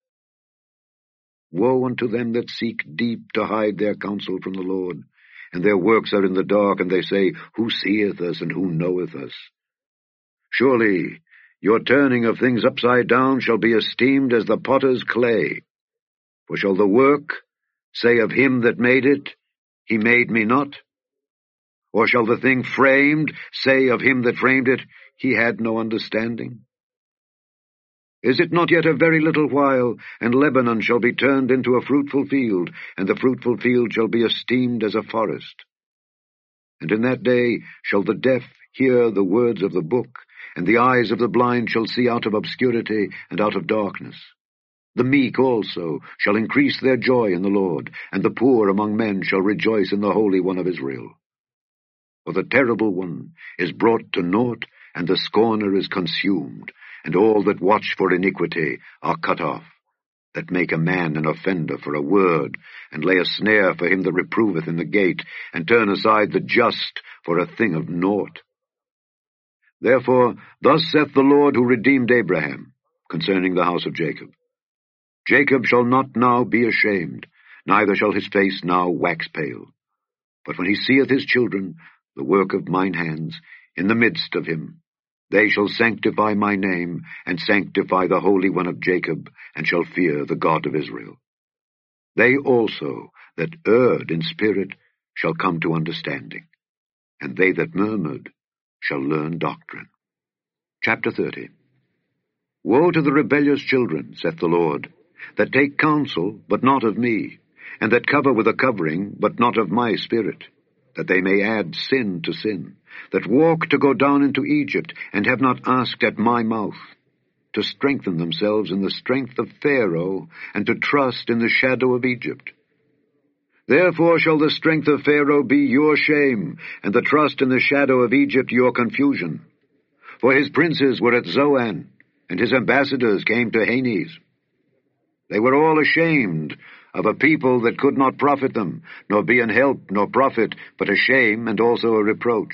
Woe unto them that seek deep to hide their counsel from the Lord, and their works are in the dark, and they say, Who seeth us, and who knoweth us? Surely your turning of things upside down shall be esteemed as the potter's clay. For shall the work say of him that made it, He made me not? Or shall the thing framed say of him that framed it, He had no understanding? Is it not yet a very little while, and Lebanon shall be turned into a fruitful field, and the fruitful field shall be esteemed as a forest? And in that day shall the deaf hear the words of the book, and the eyes of the blind shall see out of obscurity and out of darkness. The meek also shall increase their joy in the Lord, and the poor among men shall rejoice in the Holy One of Israel. For the terrible one is brought to naught, and the scorner is consumed, and all that watch for iniquity are cut off, that make a man an offender for a word, and lay a snare for him that reproveth in the gate, and turn aside the just for a thing of naught. Therefore, thus saith the Lord who redeemed Abraham, concerning the house of Jacob. Jacob shall not now be ashamed, neither shall his face now wax pale. But when he seeth his children, the work of mine hands, in the midst of him, they shall sanctify my name, and sanctify the Holy One of Jacob, and shall fear the God of Israel. They also that erred in spirit shall come to understanding, and they that murmured shall learn doctrine. Chapter 30. Woe to the rebellious children, saith the Lord, that take counsel, but not of me, and that cover with a covering, but not of my spirit, that they may add sin to sin, that walk to go down into Egypt, and have not asked at my mouth, to strengthen themselves in the strength of Pharaoh, and to trust in the shadow of Egypt. Therefore shall the strength of Pharaoh be your shame, and the trust in the shadow of Egypt your confusion. For his princes were at Zoan, and his ambassadors came to Hanes. They were all ashamed of a people that could not profit them, nor be an help nor profit, but a shame and also a reproach.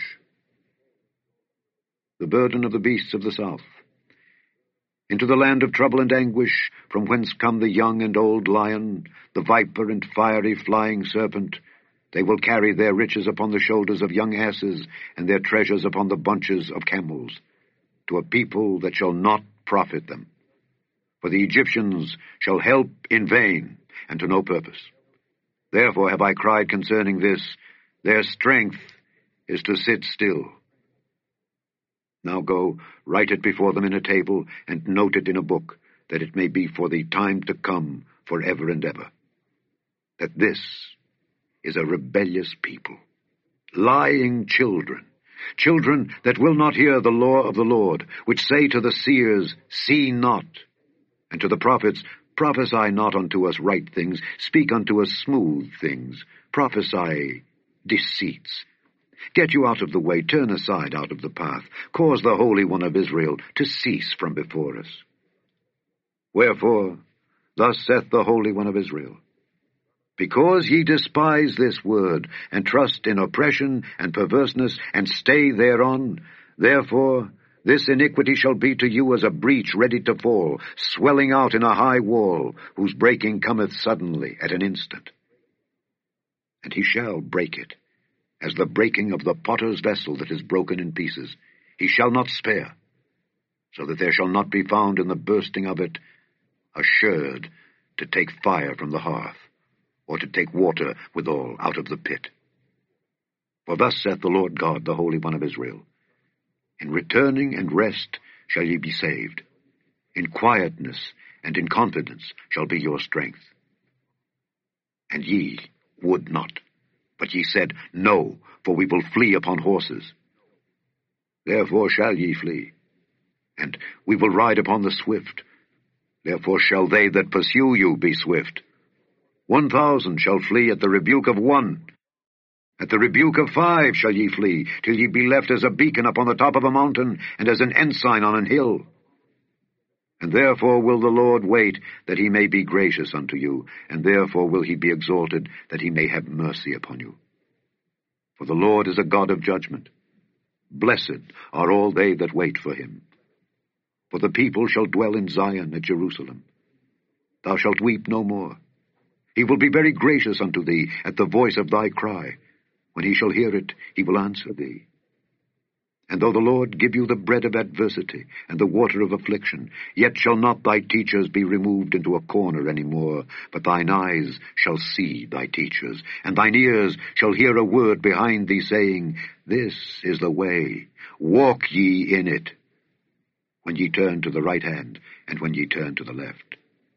The burden of the beasts of the south. Into the land of trouble and anguish, from whence come the young and old lion, the viper and fiery flying serpent. They will carry their riches upon the shoulders of young asses, and their treasures upon the bunches of camels, to a people that shall not profit them. For the Egyptians shall help in vain, and to no purpose. Therefore have I cried concerning this, their strength is to sit still. Now go, write it before them in a table, and note it in a book, that it may be for the time to come, for ever and ever. That this is a rebellious people, lying children, children that will not hear the law of the Lord, which say to the seers, See not, and to the prophets, Prophesy not unto us right things, speak unto us smooth things, prophesy deceits. Get you out of the way, turn aside out of the path, cause the Holy One of Israel to cease from before us. Wherefore, thus saith the Holy One of Israel, Because ye despise this word, and trust in oppression and perverseness, and stay thereon, therefore this iniquity shall be to you as a breach ready to fall, swelling out in a high wall, whose breaking cometh suddenly at an instant. And he shall break it, as the breaking of the potter's vessel that is broken in pieces. He shall not spare, so that there shall not be found in the bursting of it a sherd to take fire from the hearth, or to take water withal out of the pit. For thus saith the Lord God, the Holy One of Israel, In returning and rest shall ye be saved. In quietness and in confidence shall be your strength. And ye would not, but ye said, No, for we will flee upon horses. Therefore shall ye flee, and we will ride upon the swift. Therefore shall they that pursue you be swift. 1,000 shall flee at the rebuke of one. At the rebuke of 5 shall ye flee, till ye be left as a beacon upon the top of a mountain, and as an ensign on an hill. And therefore will the Lord wait, that he may be gracious unto you, and therefore will he be exalted, that he may have mercy upon you. For the Lord is a God of judgment. Blessed are all they that wait for him. For the people shall dwell in Zion at Jerusalem. Thou shalt weep no more. He will be very gracious unto thee at the voice of thy cry. When he shall hear it, he will answer thee. And though the Lord give you the bread of adversity and the water of affliction, yet shall not thy teachers be removed into a corner any more, but thine eyes shall see thy teachers, and thine ears shall hear a word behind thee, saying, This is the way, walk ye in it, when ye turn to the right hand, and when ye turn to the left.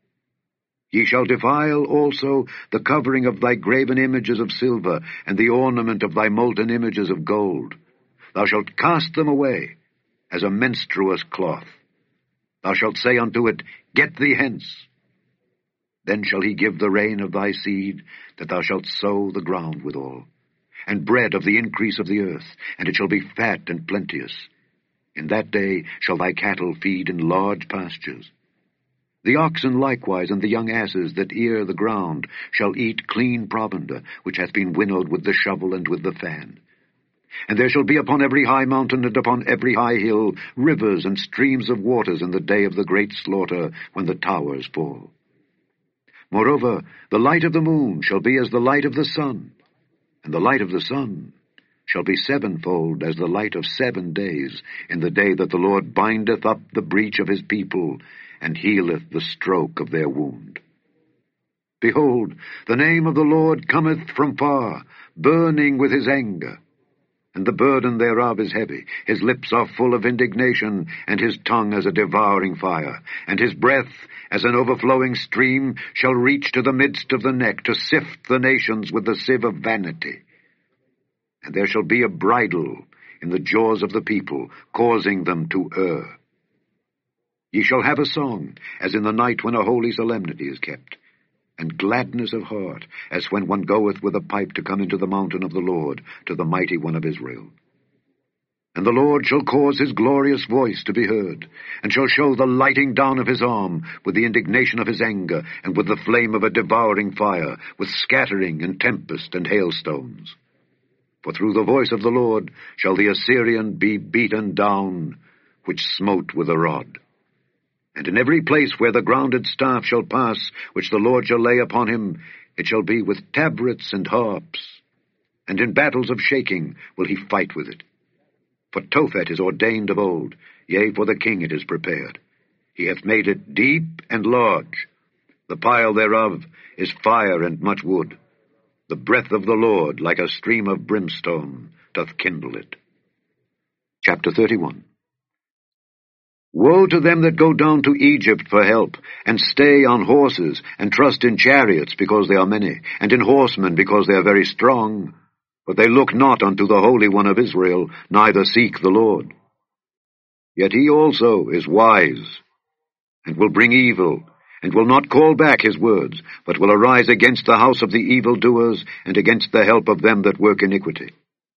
Ye shall defile also the covering of thy graven images of silver, and the ornament of thy molten images of gold. Thou shalt cast them away, as a menstruous cloth. Thou shalt say unto it, Get thee hence. Then shall he give the rain of thy seed, that thou shalt sow the ground withal, and bread of the increase of the earth, and it shall be fat and plenteous. In that day shall thy cattle feed in large pastures. The oxen likewise and the young asses that ear the ground shall eat clean provender, which hath been winnowed with the shovel and with the fan. And there shall be upon every high mountain and upon every high hill rivers and streams of waters in the day of the great slaughter, when the towers fall. Moreover, the light of the moon shall be as the light of the sun, and the light of the sun shall be sevenfold as the light of 7 days, in the day that the Lord bindeth up the breach of his people, and healeth the stroke of their wound. Behold, the name of the Lord cometh from far, burning with his anger, and the burden thereof is heavy. His lips are full of indignation, and his tongue as a devouring fire, and his breath as an overflowing stream shall reach to the midst of the neck, to sift the nations with the sieve of vanity. And there shall be a bridle in the jaws of the people, causing them to err. Ye shall have a song, as in the night when a holy solemnity is kept, and gladness of heart, as when one goeth with a pipe to come into the mountain of the Lord, to the mighty one of Israel. And the Lord shall cause his glorious voice to be heard, and shall show the lighting down of his arm, with the indignation of his anger, and with the flame of a devouring fire, with scattering and tempest and hailstones. For through the voice of the Lord shall the Assyrian be beaten down, which smote with a rod. And in every place where the grounded staff shall pass, which the Lord shall lay upon him, it shall be with tabrets and harps. And in battles of shaking will he fight with it. For Tophet is ordained of old, yea, for the king it is prepared. He hath made it deep and large. The pile thereof is fire and much wood. The breath of the Lord, like a stream of brimstone, doth kindle it. Chapter 31. Woe to them that go down to Egypt for help, and stay on horses, and trust in chariots, because they are many, and in horsemen, because they are very strong. But they look not unto the Holy One of Israel, neither seek the Lord. Yet he also is wise, and will bring evil, and will not call back his words, but will arise against the house of the evildoers, and against the help of them that work iniquity.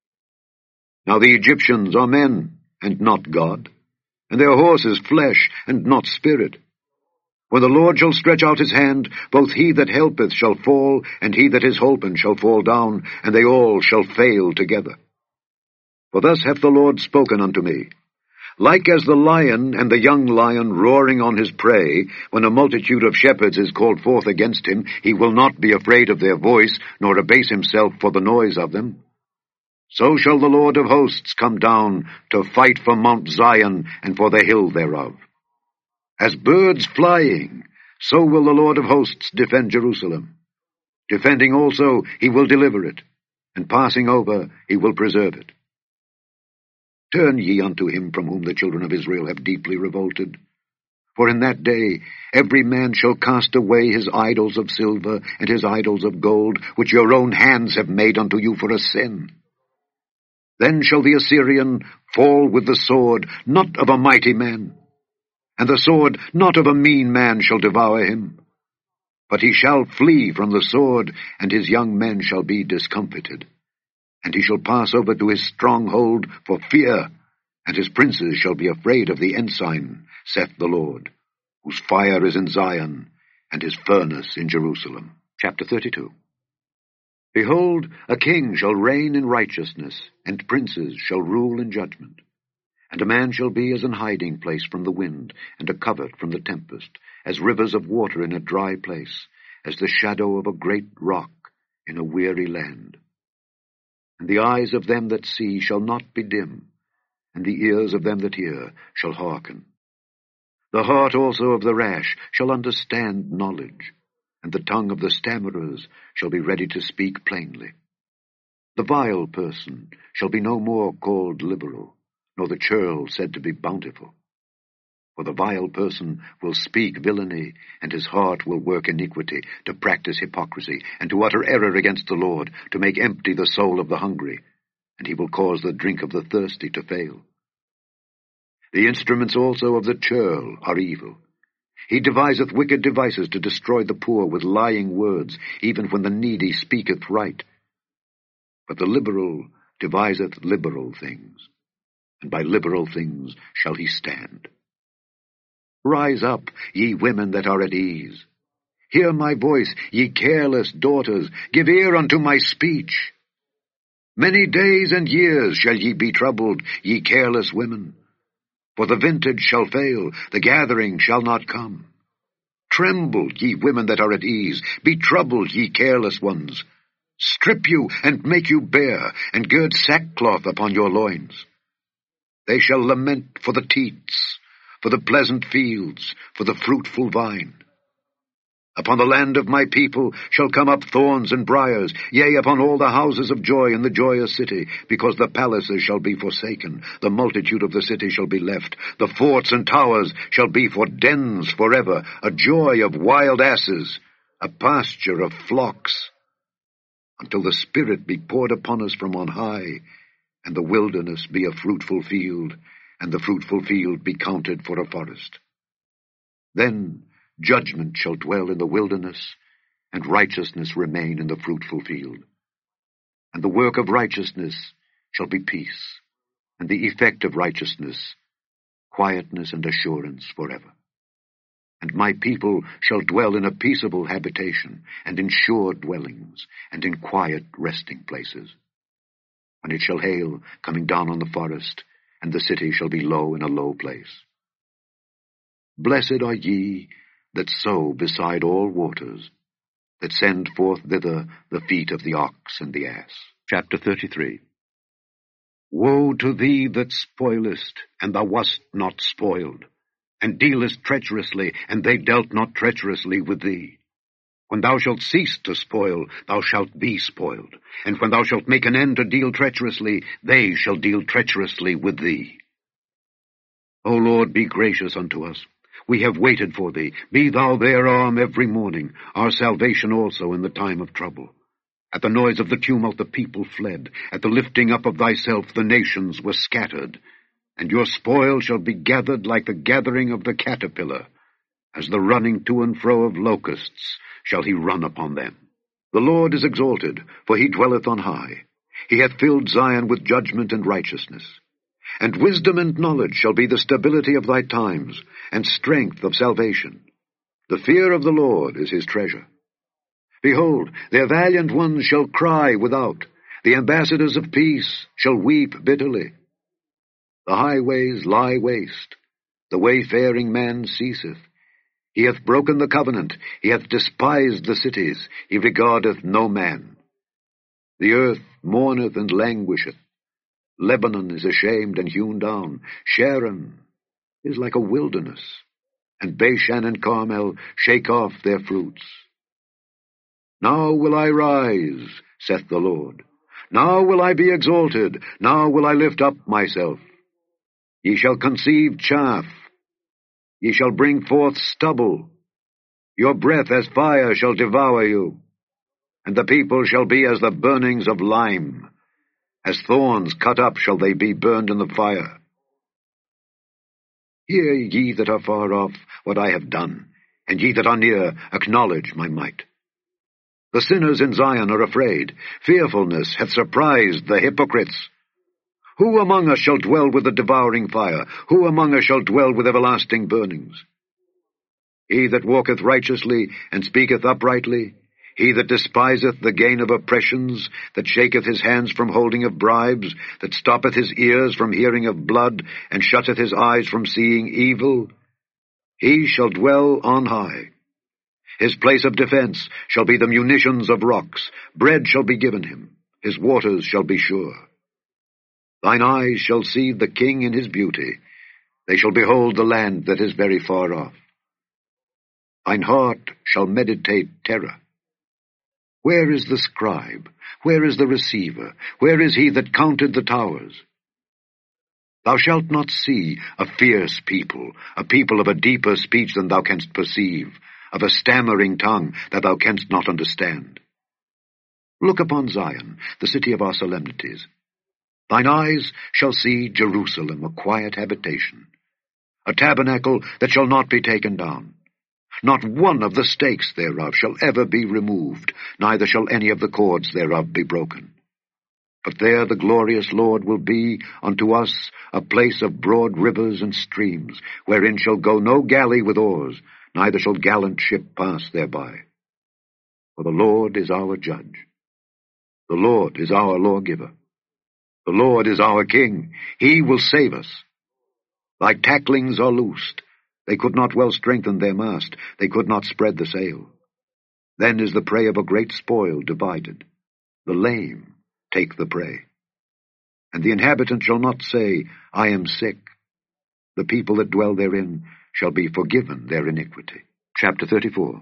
Now the Egyptians are men, and not God, and their horses flesh, and not spirit. When the Lord shall stretch out his hand, both he that helpeth shall fall, and he that is holpen shall fall down, and they all shall fail together. For thus hath the Lord spoken unto me, Like as the lion and the young lion roaring on his prey, when a multitude of shepherds is called forth against him, he will not be afraid of their voice, nor abase himself for the noise of them. So shall the Lord of hosts come down to fight for Mount Zion and for the hill thereof. As birds flying, so will the Lord of hosts defend Jerusalem. Defending also, he will deliver it, and passing over, he will preserve it. Turn ye unto him from whom the children of Israel have deeply revolted. For in that day every man shall cast away his idols of silver and his idols of gold, which your own hands have made unto you for a sin. Then shall the Assyrian fall with the sword, not of a mighty man, and the sword not of a mean man shall devour him. But he shall flee from the sword, and his young men shall be discomfited. And he shall pass over to his stronghold for fear, and his princes shall be afraid of the ensign, saith the Lord, whose fire is in Zion, and his furnace in Jerusalem. Chapter 32. Behold, a king shall reign in righteousness, and princes shall rule in judgment. And a man shall be as an hiding place from the wind, and a covert from the tempest, as rivers of water in a dry place, as the shadow of a great rock in a weary land. And the eyes of them that see shall not be dim, and the ears of them that hear shall hearken. The heart also of the rash shall understand knowledge, and the tongue of the stammerers shall be ready to speak plainly. The vile person shall be no more called liberal, nor the churl said to be bountiful. For the vile person will speak villainy, and his heart will work iniquity, to practice hypocrisy, and to utter error against the Lord, to make empty the soul of the hungry, and he will cause the drink of the thirsty to fail. The instruments also of the churl are evil. He deviseth wicked devices to destroy the poor with lying words, even when the needy speaketh right. But the liberal deviseth liberal things, and by liberal things shall he stand. Rise up, ye women that are at ease. Hear my voice, ye careless daughters, give ear unto my speech. Many days and years shall ye be troubled, ye careless women. For the vintage shall fail, the gathering shall not come. Tremble, ye women that are at ease, be troubled, ye careless ones. Strip you, and make you bare, and gird sackcloth upon your loins. They shall lament for the teats, for the pleasant fields, for the fruitful vine. Upon the land of my people shall come up thorns and briars, yea, upon all the houses of joy in the joyous city, because the palaces shall be forsaken, the multitude of the city shall be left, the forts and towers shall be for dens forever, a joy of wild asses, a pasture of flocks, until the Spirit be poured upon us from on high, and the wilderness be a fruitful field, and the fruitful field be counted for a forest. Then judgment shall dwell in the wilderness, and righteousness remain in the fruitful field. And the work of righteousness shall be peace, and the effect of righteousness, quietness and assurance forever. And my people shall dwell in a peaceable habitation, and in sure dwellings, and in quiet resting places. When it shall hail, coming down on the forest, and the city shall be low in a low place. Blessed are ye that sow beside all waters, that send forth thither the feet of the ox and the ass. Chapter 33. Woe to thee that spoilest, and thou wast not spoiled, and dealest treacherously, and they dealt not treacherously with thee. When thou shalt cease to spoil, thou shalt be spoiled, and when thou shalt make an end to deal treacherously, they shall deal treacherously with thee. O Lord, be gracious unto us. We have waited for thee. Be thou their arm every morning, our salvation also in the time of trouble. At the noise of the tumult the people fled. At the lifting up of thyself the nations were scattered. And your spoil shall be gathered like the gathering of the caterpillar. As the running to and fro of locusts shall he run upon them. The Lord is exalted, for he dwelleth on high. He hath filled Zion with judgment and righteousness. And wisdom and knowledge shall be the stability of thy times, and strength of salvation. The fear of the Lord is his treasure. Behold, their valiant ones shall cry without. The ambassadors of peace shall weep bitterly. The highways lie waste. The wayfaring man ceaseth. He hath broken the covenant. He hath despised the cities. He regardeth no man. The earth mourneth and languisheth. Lebanon is ashamed and hewn down. Sharon is like a wilderness, and Bashan and Carmel shake off their fruits. Now will I rise, saith the Lord. Now will I be exalted. Now will I lift up myself. Ye shall conceive chaff. Ye shall bring forth stubble. Your breath as fire shall devour you, and the people shall be as the burnings of lime. As thorns cut up shall they be burned in the fire. Hear, ye that are far off, what I have done, and ye that are near, acknowledge my might. The sinners in Zion are afraid. Fearfulness hath surprised the hypocrites. Who among us shall dwell with the devouring fire? Who among us shall dwell with everlasting burnings? He that walketh righteously, and speaketh uprightly, he that despiseth the gain of oppressions, that shaketh his hands from holding of bribes, that stoppeth his ears from hearing of blood, and shutteth his eyes from seeing evil, he shall dwell on high. His place of defense shall be the munitions of rocks. Bread shall be given him. His waters shall be sure. Thine eyes shall see the king in his beauty. They shall behold the land that is very far off. Thine heart shall meditate terror. Where is the scribe? Where is the receiver? Where is he that counted the towers? Thou shalt not see a fierce people, a people of a deeper speech than thou canst perceive, of a stammering tongue that thou canst not understand. Look upon Zion, the city of our solemnities. Thine eyes shall see Jerusalem, a quiet habitation, a tabernacle that shall not be taken down. Not one of the stakes thereof shall ever be removed, neither shall any of the cords thereof be broken. But there the glorious Lord will be unto us a place of broad rivers and streams, wherein shall go no galley with oars, neither shall gallant ship pass thereby. For the Lord is our judge. The Lord is our lawgiver. The Lord is our king. He will save us. Thy tacklings are loosed. They could not well strengthen their mast. They could not spread the sail. Then is the prey of a great spoil divided. The lame take the prey. And the inhabitant shall not say, I am sick. The people that dwell therein shall be forgiven their iniquity. Chapter 34.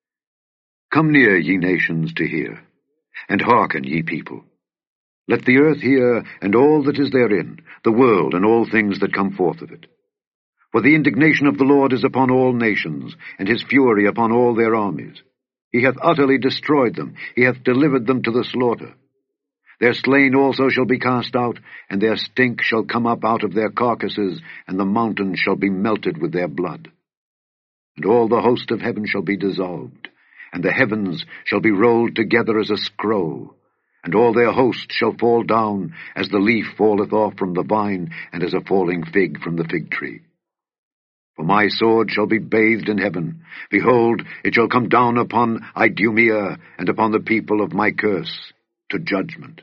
Come near, ye nations, to hear, and hearken, ye people. Let the earth hear, and all that is therein, the world, and all things that come forth of it. For the indignation of the Lord is upon all nations, and his fury upon all their armies. He hath utterly destroyed them, he hath delivered them to the slaughter. Their slain also shall be cast out, and their stink shall come up out of their carcasses, and the mountains shall be melted with their blood. And all the host of heaven shall be dissolved, and the heavens shall be rolled together as a scroll, and all their host shall fall down, as the leaf falleth off from the vine, and as a falling fig from the fig tree. For my sword shall be bathed in heaven. Behold, it shall come down upon Idumea, and upon the people of my curse, to judgment.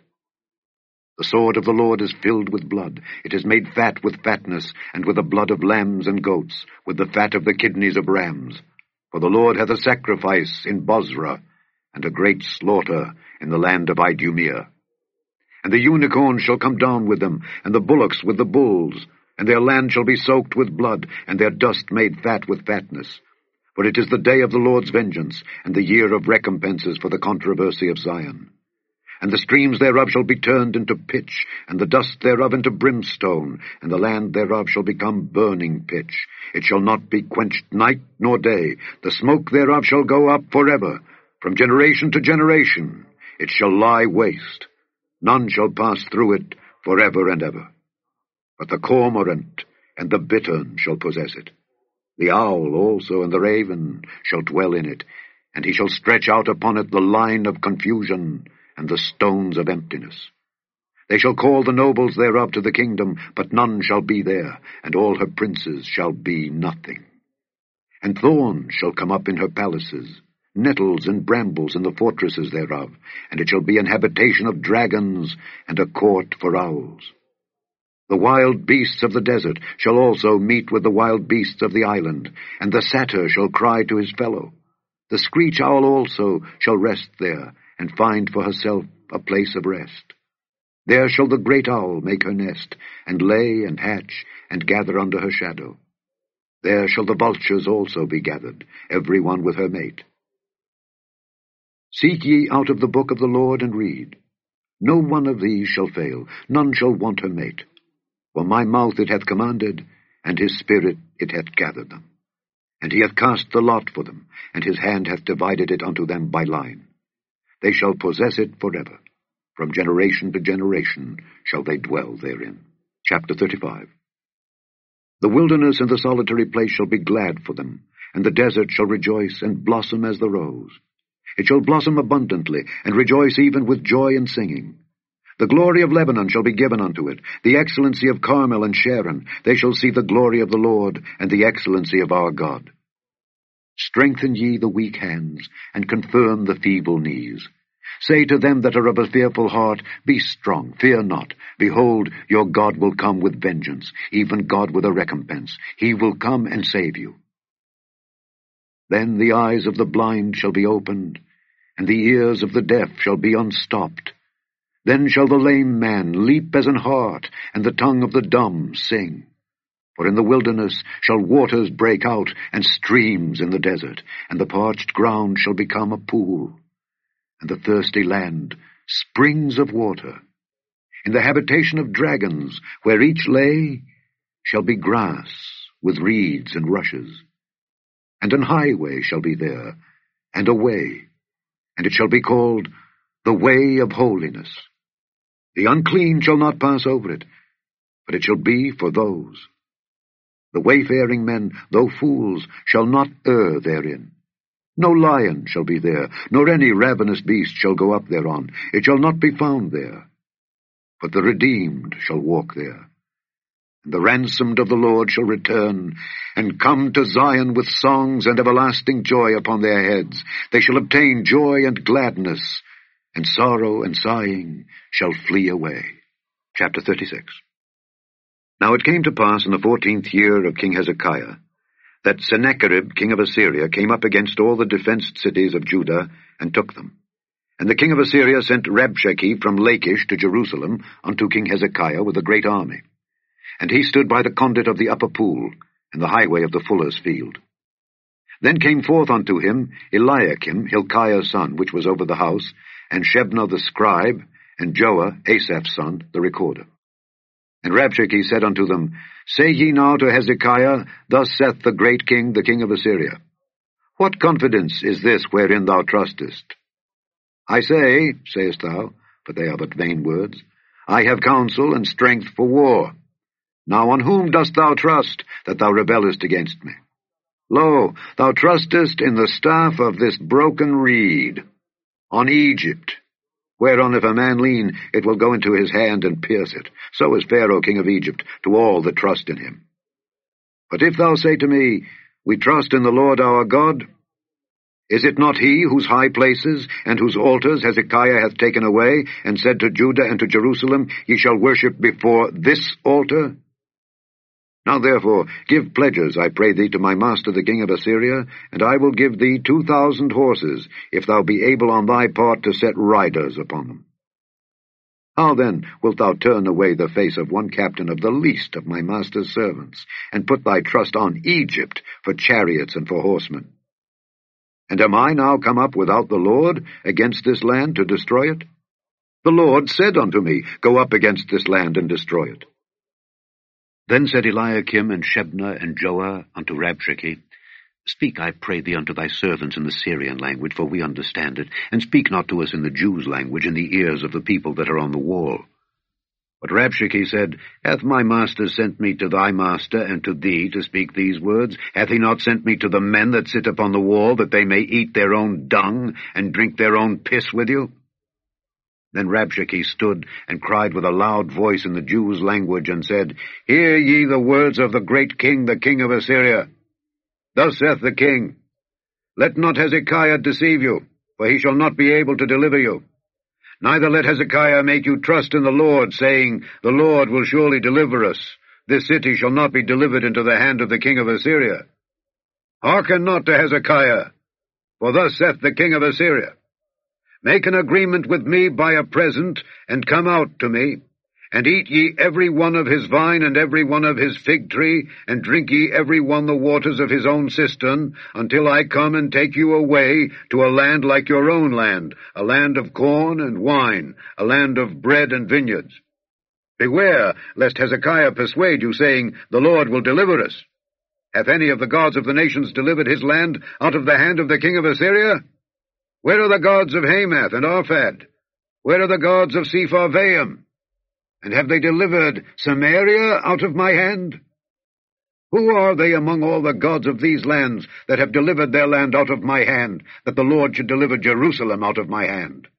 The sword of the Lord is filled with blood. It is made fat with fatness, and with the blood of lambs and goats, with the fat of the kidneys of rams. For the Lord hath a sacrifice in Bozrah, and a great slaughter in the land of Idumea. And the unicorn shall come down with them, and the bullocks with the bulls, and their land shall be soaked with blood, and their dust made fat with fatness. For it is the day of the Lord's vengeance, and the year of recompenses for the controversy of Zion. And the streams thereof shall be turned into pitch, and the dust thereof into brimstone, and the land thereof shall become burning pitch. It shall not be quenched night nor day. The smoke thereof shall go up forever, from generation to generation. It shall lie waste. None shall pass through it forever and ever. But the cormorant and the bittern shall possess it. The owl also and the raven shall dwell in it, and he shall stretch out upon it the line of confusion, and the stones of emptiness. They shall call the nobles thereof to the kingdom, but none shall be there, and all her princes shall be nothing. And thorns shall come up in her palaces, nettles and brambles in the fortresses thereof, and it shall be an habitation of dragons, and a court for owls. The wild beasts of the desert shall also meet with the wild beasts of the island, and the satyr shall cry to his fellow. The screech owl also shall rest there, and find for herself a place of rest. There shall the great owl make her nest, and lay and hatch, and gather under her shadow. There shall the vultures also be gathered, every one with her mate. Seek ye out of the book of the Lord, and read. No one of these shall fail, none shall want her mate. For my mouth it hath commanded, and his spirit it hath gathered them. And he hath cast the lot for them, and his hand hath divided it unto them by line. They shall possess it forever. From generation to generation shall they dwell therein. Chapter 35. The wilderness and the solitary place shall be glad for them, and the desert shall rejoice and blossom as the rose. It shall blossom abundantly, and rejoice even with joy and singing. The glory of Lebanon shall be given unto it, the excellency of Carmel and Sharon. They shall see the glory of the Lord, and the excellency of our God. Strengthen ye the weak hands, and confirm the feeble knees. Say to them that are of a fearful heart, Be strong, fear not. Behold, your God will come with vengeance, even God with a recompense. He will come and save you. Then the eyes of the blind shall be opened, and the ears of the deaf shall be unstopped. Then shall the lame man leap as an hart, and the tongue of the dumb sing. For in the wilderness shall waters break out, and streams in the desert, and the parched ground shall become a pool, and the thirsty land springs of water. In the habitation of dragons, where each lay, shall be grass with reeds and rushes. And an highway shall be there, and a way, and it shall be called the way of holiness. The unclean shall not pass over it, but it shall be for those. The wayfaring men, though fools, shall not err therein. No lion shall be there, nor any ravenous beast shall go up thereon. It shall not be found there. But the redeemed shall walk there. And the ransomed of the Lord shall return, and come to Zion with songs and everlasting joy upon their heads. They shall obtain joy and gladness, and sorrow and sighing shall flee away. Chapter 36. Now it came to pass in the 14th year of King Hezekiah, that Sennacherib king of Assyria came up against all the defenced cities of Judah, and took them. And the king of Assyria sent Rabshakeh from Lachish to Jerusalem unto King Hezekiah with a great army. And he stood by the conduit of the upper pool, and the highway of the fuller's field. Then came forth unto him Eliakim, Hilkiah's son, which was over the house, and Shebna the scribe, and Joah, Asaph's son, the recorder. And Rabshakeh said unto them, Say ye now to Hezekiah, Thus saith the great king, the king of Assyria, What confidence is this wherein thou trustest? I say, sayest thou, but they are but vain words, I have counsel and strength for war. Now on whom dost thou trust, that thou rebellest against me? Lo, thou trustest in the staff of this broken reed, on Egypt, whereon if a man lean, it will go into his hand and pierce it. So is Pharaoh king of Egypt to all that trust in him. But if thou say to me, We trust in the Lord our God, is it not he whose high places and whose altars Hezekiah hath taken away, and said to Judah and to Jerusalem, Ye shall worship before this altar? Now therefore give pledges, I pray thee, to my master the king of Assyria, and I will give thee 2,000 horses, if thou be able on thy part to set riders upon them. How then wilt thou turn away the face of one captain of the least of my master's servants, and put thy trust on Egypt for chariots and for horsemen? And am I now come up without the Lord against this land to destroy it? The Lord said unto me, Go up against this land and destroy it. Then said Eliakim and Shebna and Joah unto Rabshakeh, Speak, I pray thee, unto thy servants in the Syrian language, for we understand it, and speak not to us in the Jews' language, in the ears of the people that are on the wall. But Rabshakeh said, Hath my master sent me to thy master and to thee to speak these words? Hath he not sent me to the men that sit upon the wall, that they may eat their own dung, and drink their own piss with you? Then Rabshakeh stood and cried with a loud voice in the Jews' language, and said, Hear ye the words of the great king, the king of Assyria. Thus saith the king, Let not Hezekiah deceive you, for he shall not be able to deliver you. Neither let Hezekiah make you trust in the Lord, saying, The Lord will surely deliver us. This city shall not be delivered into the hand of the king of Assyria. Hearken not to Hezekiah, for thus saith the king of Assyria, Make an agreement with me by a present, and come out to me, and eat ye every one of his vine and every one of his fig tree, and drink ye every one the waters of his own cistern, until I come and take you away to a land like your own land, a land of corn and wine, a land of bread and vineyards. Beware, lest Hezekiah persuade you, saying, The Lord will deliver us. Hath any of the gods of the nations delivered his land out of the hand of the king of Assyria? Where are the gods of Hamath and Arphad? Where are the gods of Sepharvaim? And have they delivered Samaria out of my hand? Who are they among all the gods of these lands that have delivered their land out of my hand, that the Lord should deliver Jerusalem out of my hand?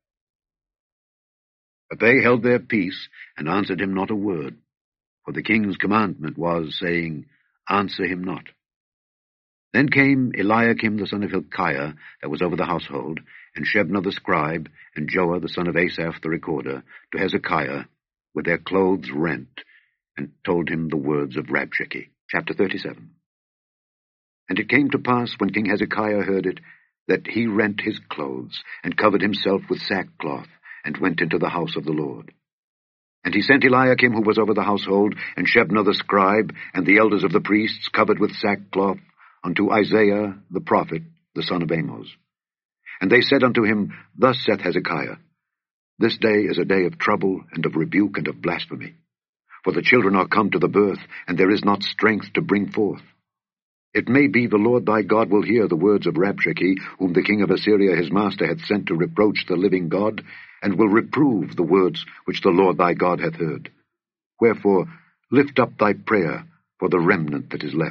But they held their peace, and answered him not a word. For the king's commandment was, saying, Answer him not. Then came Eliakim the son of Hilkiah, that was over the household, and Shebna the scribe, and Joah the son of Asaph the recorder, to Hezekiah, with their clothes rent, and told him the words of Rabshakeh. Chapter 37. And it came to pass, when King Hezekiah heard it, that he rent his clothes, and covered himself with sackcloth, and went into the house of the Lord. And he sent Eliakim, who was over the household, and Shebna the scribe, and the elders of the priests, covered with sackcloth, unto Isaiah the prophet, the son of Amoz. And they said unto him, Thus saith Hezekiah, This day is a day of trouble, and of rebuke, and of blasphemy. For the children are come to the birth, and there is not strength to bring forth. It may be the Lord thy God will hear the words of Rabshakeh, whom the king of Assyria his master hath sent to reproach the living God, and will reprove the words which the Lord thy God hath heard. Wherefore lift up thy prayer for the remnant that is left.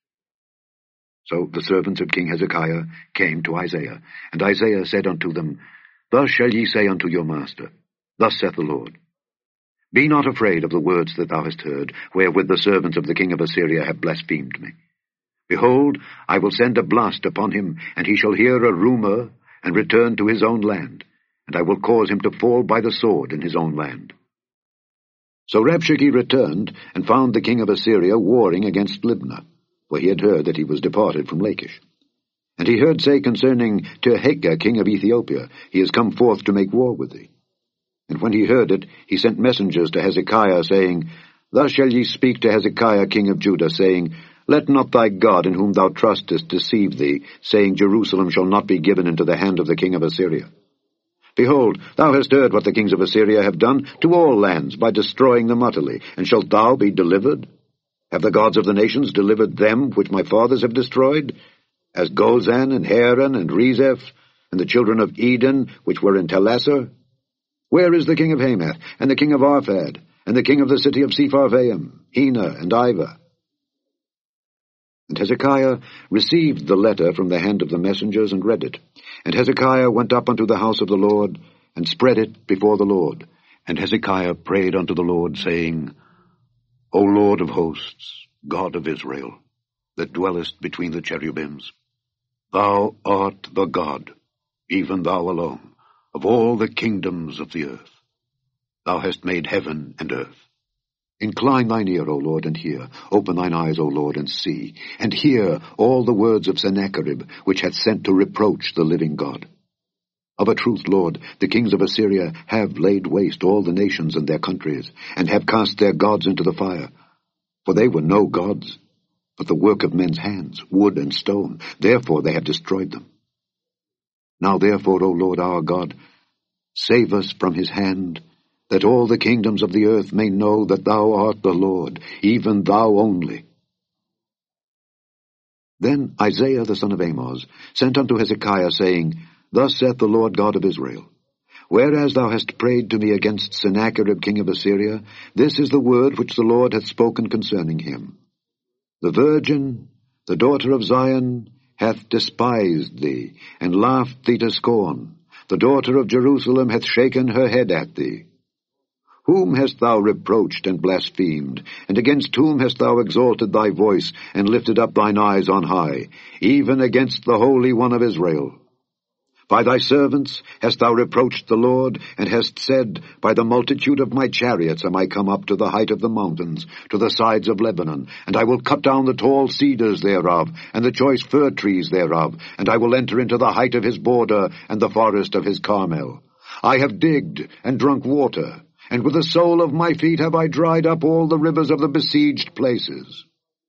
So the servants of King Hezekiah came to Isaiah, and Isaiah said unto them, Thus shall ye say unto your master, Thus saith the Lord, Be not afraid of the words that thou hast heard, wherewith the servants of the king of Assyria have blasphemed me. Behold, I will send a blast upon him, and he shall hear a rumour, and return to his own land, and I will cause him to fall by the sword in his own land. So Rabshakeh returned, and found the king of Assyria warring against Libnah, for he had heard that he was departed from Lachish. And he heard say concerning Tirhakah king of Ethiopia, He is come forth to make war with thee. And when he heard it, he sent messengers to Hezekiah, saying, Thus shall ye speak to Hezekiah king of Judah, saying, Let not thy God in whom thou trustest deceive thee, saying, Jerusalem shall not be given into the hand of the king of Assyria. Behold, thou hast heard what the kings of Assyria have done to all lands by destroying them utterly, and shalt thou be delivered? Have the gods of the nations delivered them which my fathers have destroyed, as Gozan and Haran and Rezeph, and the children of Eden which were in Telassar? Where is the king of Hamath, and the king of Arphad, and the king of the city of Sepharvaim, Hena and Ivah? And Hezekiah received the letter from the hand of the messengers, and read it. And Hezekiah went up unto the house of the Lord, and spread it before the Lord. And Hezekiah prayed unto the Lord, saying, O Lord of hosts, God of Israel, that dwellest between the cherubims, thou art the God, even thou alone, of all the kingdoms of the earth. Thou hast made heaven and earth. Incline thine ear, O Lord, and hear. Open thine eyes, O Lord, and see. And hear all the words of Sennacherib, which hath sent to reproach the living God. Of a truth, Lord, the kings of Assyria have laid waste all the nations and their countries, and have cast their gods into the fire. For they were no gods, but the work of men's hands, wood and stone. Therefore they have destroyed them. Now therefore, O Lord our God, save us from his hand, that all the kingdoms of the earth may know that thou art the Lord, even thou only. Then Isaiah the son of Amoz sent unto Hezekiah, saying, Thus saith the Lord God of Israel, Whereas thou hast prayed to me against Sennacherib king of Assyria, this is the word which the Lord hath spoken concerning him. The virgin, the daughter of Zion, hath despised thee, and laughed thee to scorn. The daughter of Jerusalem hath shaken her head at thee. Whom hast thou reproached and blasphemed? And against whom hast thou exalted thy voice, and lifted up thine eyes on high? Even against the Holy One of Israel. By thy servants hast thou reproached the Lord, and hast said, By the multitude of my chariots am I come up to the height of the mountains, to the sides of Lebanon, and I will cut down the tall cedars thereof, and the choice fir trees thereof, and I will enter into the height of his border, and the forest of his Carmel. I have digged and drunk water, and with the sole of my feet have I dried up all the rivers of the besieged places.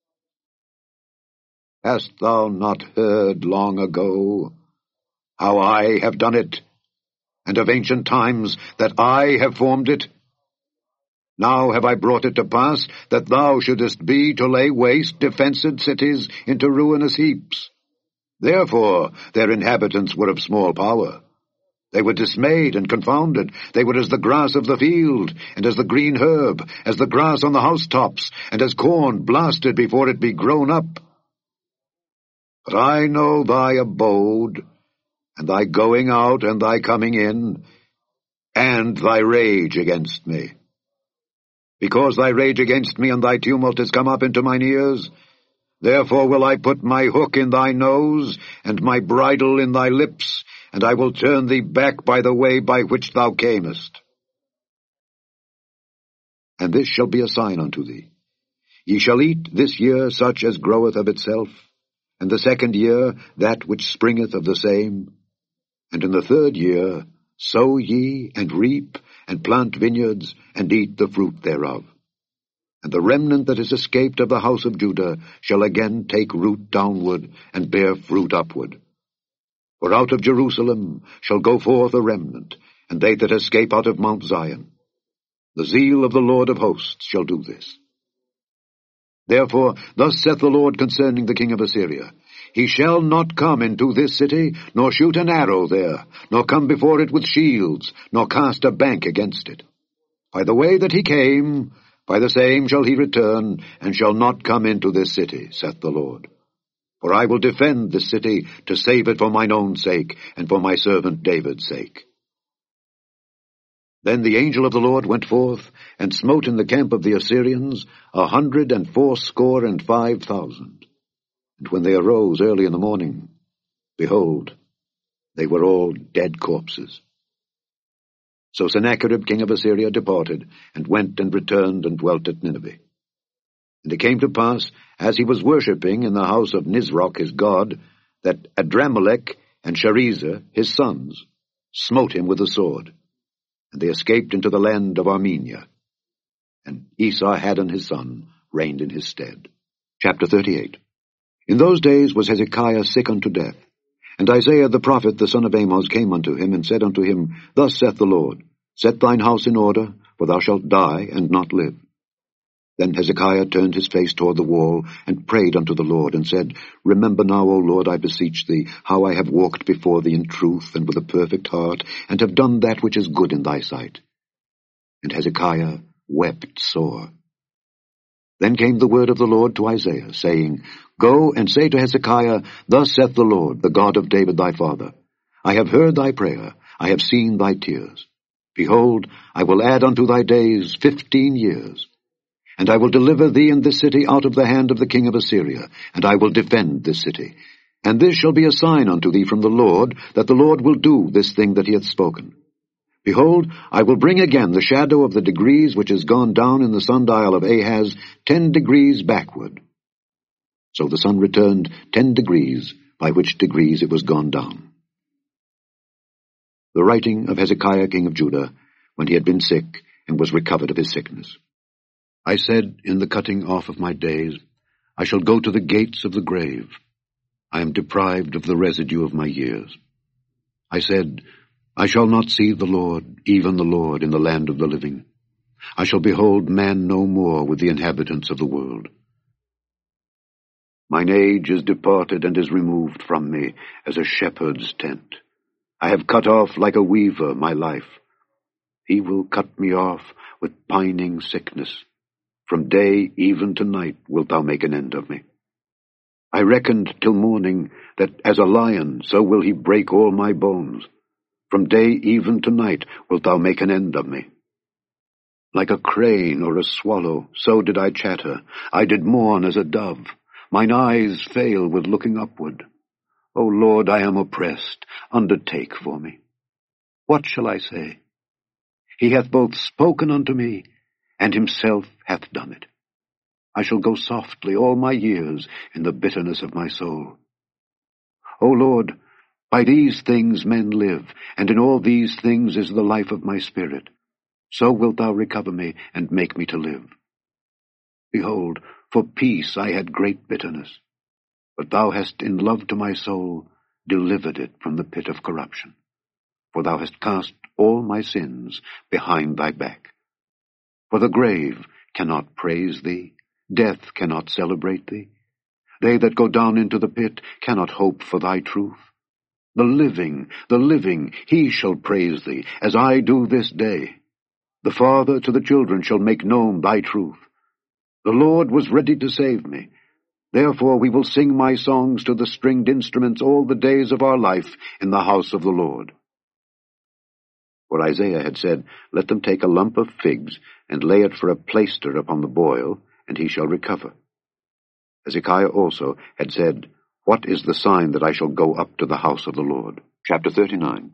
Hast thou not heard long ago how I have done it, and of ancient times that I have formed it? Now have I brought it to pass that thou shouldest be to lay waste defenced cities into ruinous heaps. Therefore their inhabitants were of small power. They were dismayed and confounded. They were as the grass of the field, and as the green herb, as the grass on the housetops, and as corn blasted before it be grown up. But I know thy abode, and thy going out and thy coming in, and thy rage against me. Because thy rage against me and thy tumult is come up into mine ears, therefore will I put my hook in thy nose, and my bridle in thy lips, and I will turn thee back by the way by which thou camest. And this shall be a sign unto thee. Ye shall eat this year such as groweth of itself, and the second year that which springeth of the same. And in the third year sow ye, and reap, and plant vineyards, and eat the fruit thereof. And the remnant that is escaped of the house of Judah shall again take root downward, and bear fruit upward. For out of Jerusalem shall go forth a remnant, and they that escape out of Mount Zion. The zeal of the Lord of hosts shall do this. Therefore thus saith the Lord concerning the king of Assyria, He shall not come into this city, nor shoot an arrow there, nor come before it with shields, nor cast a bank against it. By the way that he came, by the same shall he return, and shall not come into this city, saith the Lord. For I will defend this city, to save it for mine own sake, and for my servant David's sake. Then the angel of the Lord went forth, and smote in the camp of the Assyrians 185,000. And when they arose early in the morning, behold, they were all dead corpses. So Sennacherib king of Assyria departed, and went and returned and dwelt at Nineveh. And it came to pass, as he was worshipping in the house of Nisroch his god, that Adramelech and Sharezer his sons smote him with the sword, and they escaped into the land of Armenia. And Esarhaddon his son reigned in his stead. Chapter 38. In those days was Hezekiah sick unto death. And Isaiah the prophet the son of Amoz came unto him, and said unto him, Thus saith the Lord, Set thine house in order, for thou shalt die and not live. Then Hezekiah turned his face toward the wall, and prayed unto the Lord, and said, Remember now, O Lord, I beseech thee, how I have walked before thee in truth and with a perfect heart, and have done that which is good in thy sight. And Hezekiah wept sore. Then came the word of the Lord to Isaiah, saying, Go and say to Hezekiah, Thus saith the Lord, the God of David thy father, I have heard thy prayer, I have seen thy tears. Behold, I will add unto thy days 15 years. And I will deliver thee and this city out of the hand of the king of Assyria, and I will defend this city. And this shall be a sign unto thee from the Lord, that the Lord will do this thing that he hath spoken. Behold, I will bring again the shadow of the degrees which is gone down in the sundial of Ahaz 10 degrees backward. So the sun returned 10 degrees, by which degrees it was gone down. The writing of Hezekiah king of Judah, when he had been sick, and was recovered of his sickness. I said, in the cutting off of my days, I shall go to the gates of the grave. I am deprived of the residue of my years. I said, I shall not see the Lord, even the Lord, in the land of the living. I shall behold man no more with the inhabitants of the world. Mine age is departed and is removed from me as a shepherd's tent. I have cut off like a weaver my life. He will cut me off with pining sickness. From day even to night wilt thou make an end of me. I reckoned till morning that as a lion so will he break all my bones. From day even to night wilt thou make an end of me. Like a crane or a swallow, so did I chatter. I did mourn as a dove. Mine eyes fail with looking upward. O Lord, I am oppressed. Undertake for me. What shall I say? He hath both spoken unto me, and himself hath done it. I shall go softly all my years in the bitterness of my soul. O Lord, by these things men live, and in all these things is the life of my spirit. So wilt thou recover me, and make me to live. Behold, for peace I had great bitterness, but thou hast in love to my soul delivered it from the pit of corruption. For thou hast cast all my sins behind thy back. For the grave cannot praise thee, death cannot celebrate thee. They that go down into the pit cannot hope for thy truth. The living, he shall praise thee, as I do this day. The Father to the children shall make known thy truth. The Lord was ready to save me. Therefore we will sing my songs to the stringed instruments all the days of our life in the house of the Lord. For Isaiah had said, Let them take a lump of figs, and lay it for a plaister upon the boil, and he shall recover. Hezekiah also had said, What is the sign that I shall go up to the house of the Lord? Chapter 39.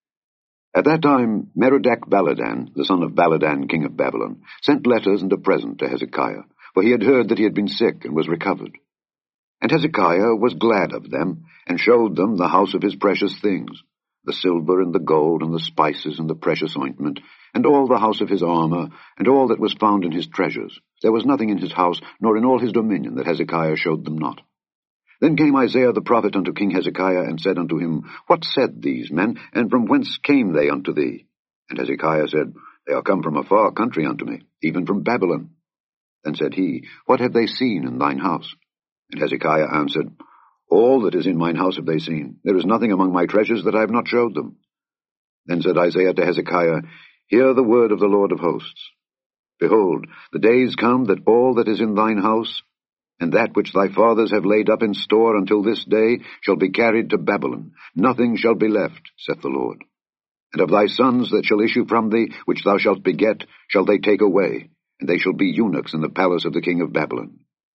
At that time Merodach-Baladan, the son of Baladan, king of Babylon, sent letters and a present to Hezekiah, for he had heard that he had been sick and was recovered. And Hezekiah was glad of them, and showed them the house of his precious things, the silver and the gold and the spices and the precious ointment, and all the house of his armor, and all that was found in his treasures. There was nothing in his house, nor in all his dominion, that Hezekiah showed them not. Then came Isaiah the prophet unto King Hezekiah, and said unto him, What said these men, and from whence came they unto thee? And Hezekiah said, They are come from a far country unto me, even from Babylon. Then said he, What have they seen in thine house? And Hezekiah answered, All that is in mine house have they seen. There is nothing among my treasures that I have not showed them. Then said Isaiah to Hezekiah, Hear the word of the Lord of hosts. Behold, the days come that all that is in thine house, and that which thy fathers have laid up in store until this day, shall be carried to Babylon. Nothing shall be left, saith the Lord. And of thy sons that shall issue from thee, which thou shalt beget, shall they take away, and they shall be eunuchs in the palace of the king of Babylon.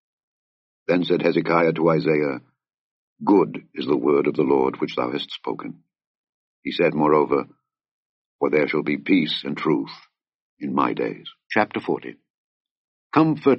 Then said Hezekiah to Isaiah, Good is the word of the Lord which thou hast spoken. He said, moreover, For there shall be peace and truth in my days. Chapter 40. Comfort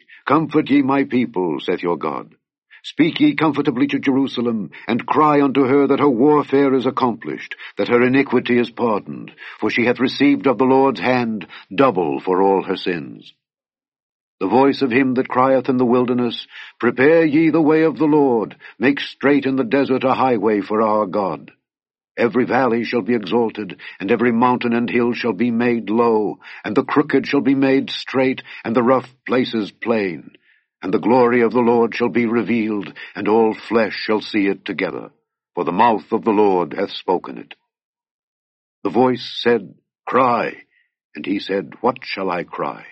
ye my people, saith your God. Speak ye comfortably to Jerusalem, and cry unto her that her warfare is accomplished, that her iniquity is pardoned, for she hath received of the Lord's hand double for all her sins. The voice of him that crieth in the wilderness, Prepare ye the way of the Lord, make straight in the desert a highway for our God. Every valley shall be exalted, and every mountain and hill shall be made low, and the crooked shall be made straight, and the rough places plain. And the glory of the Lord shall be revealed, and all flesh shall see it together, for the mouth of the Lord hath spoken it. The voice said, Cry. And he said, What shall I cry?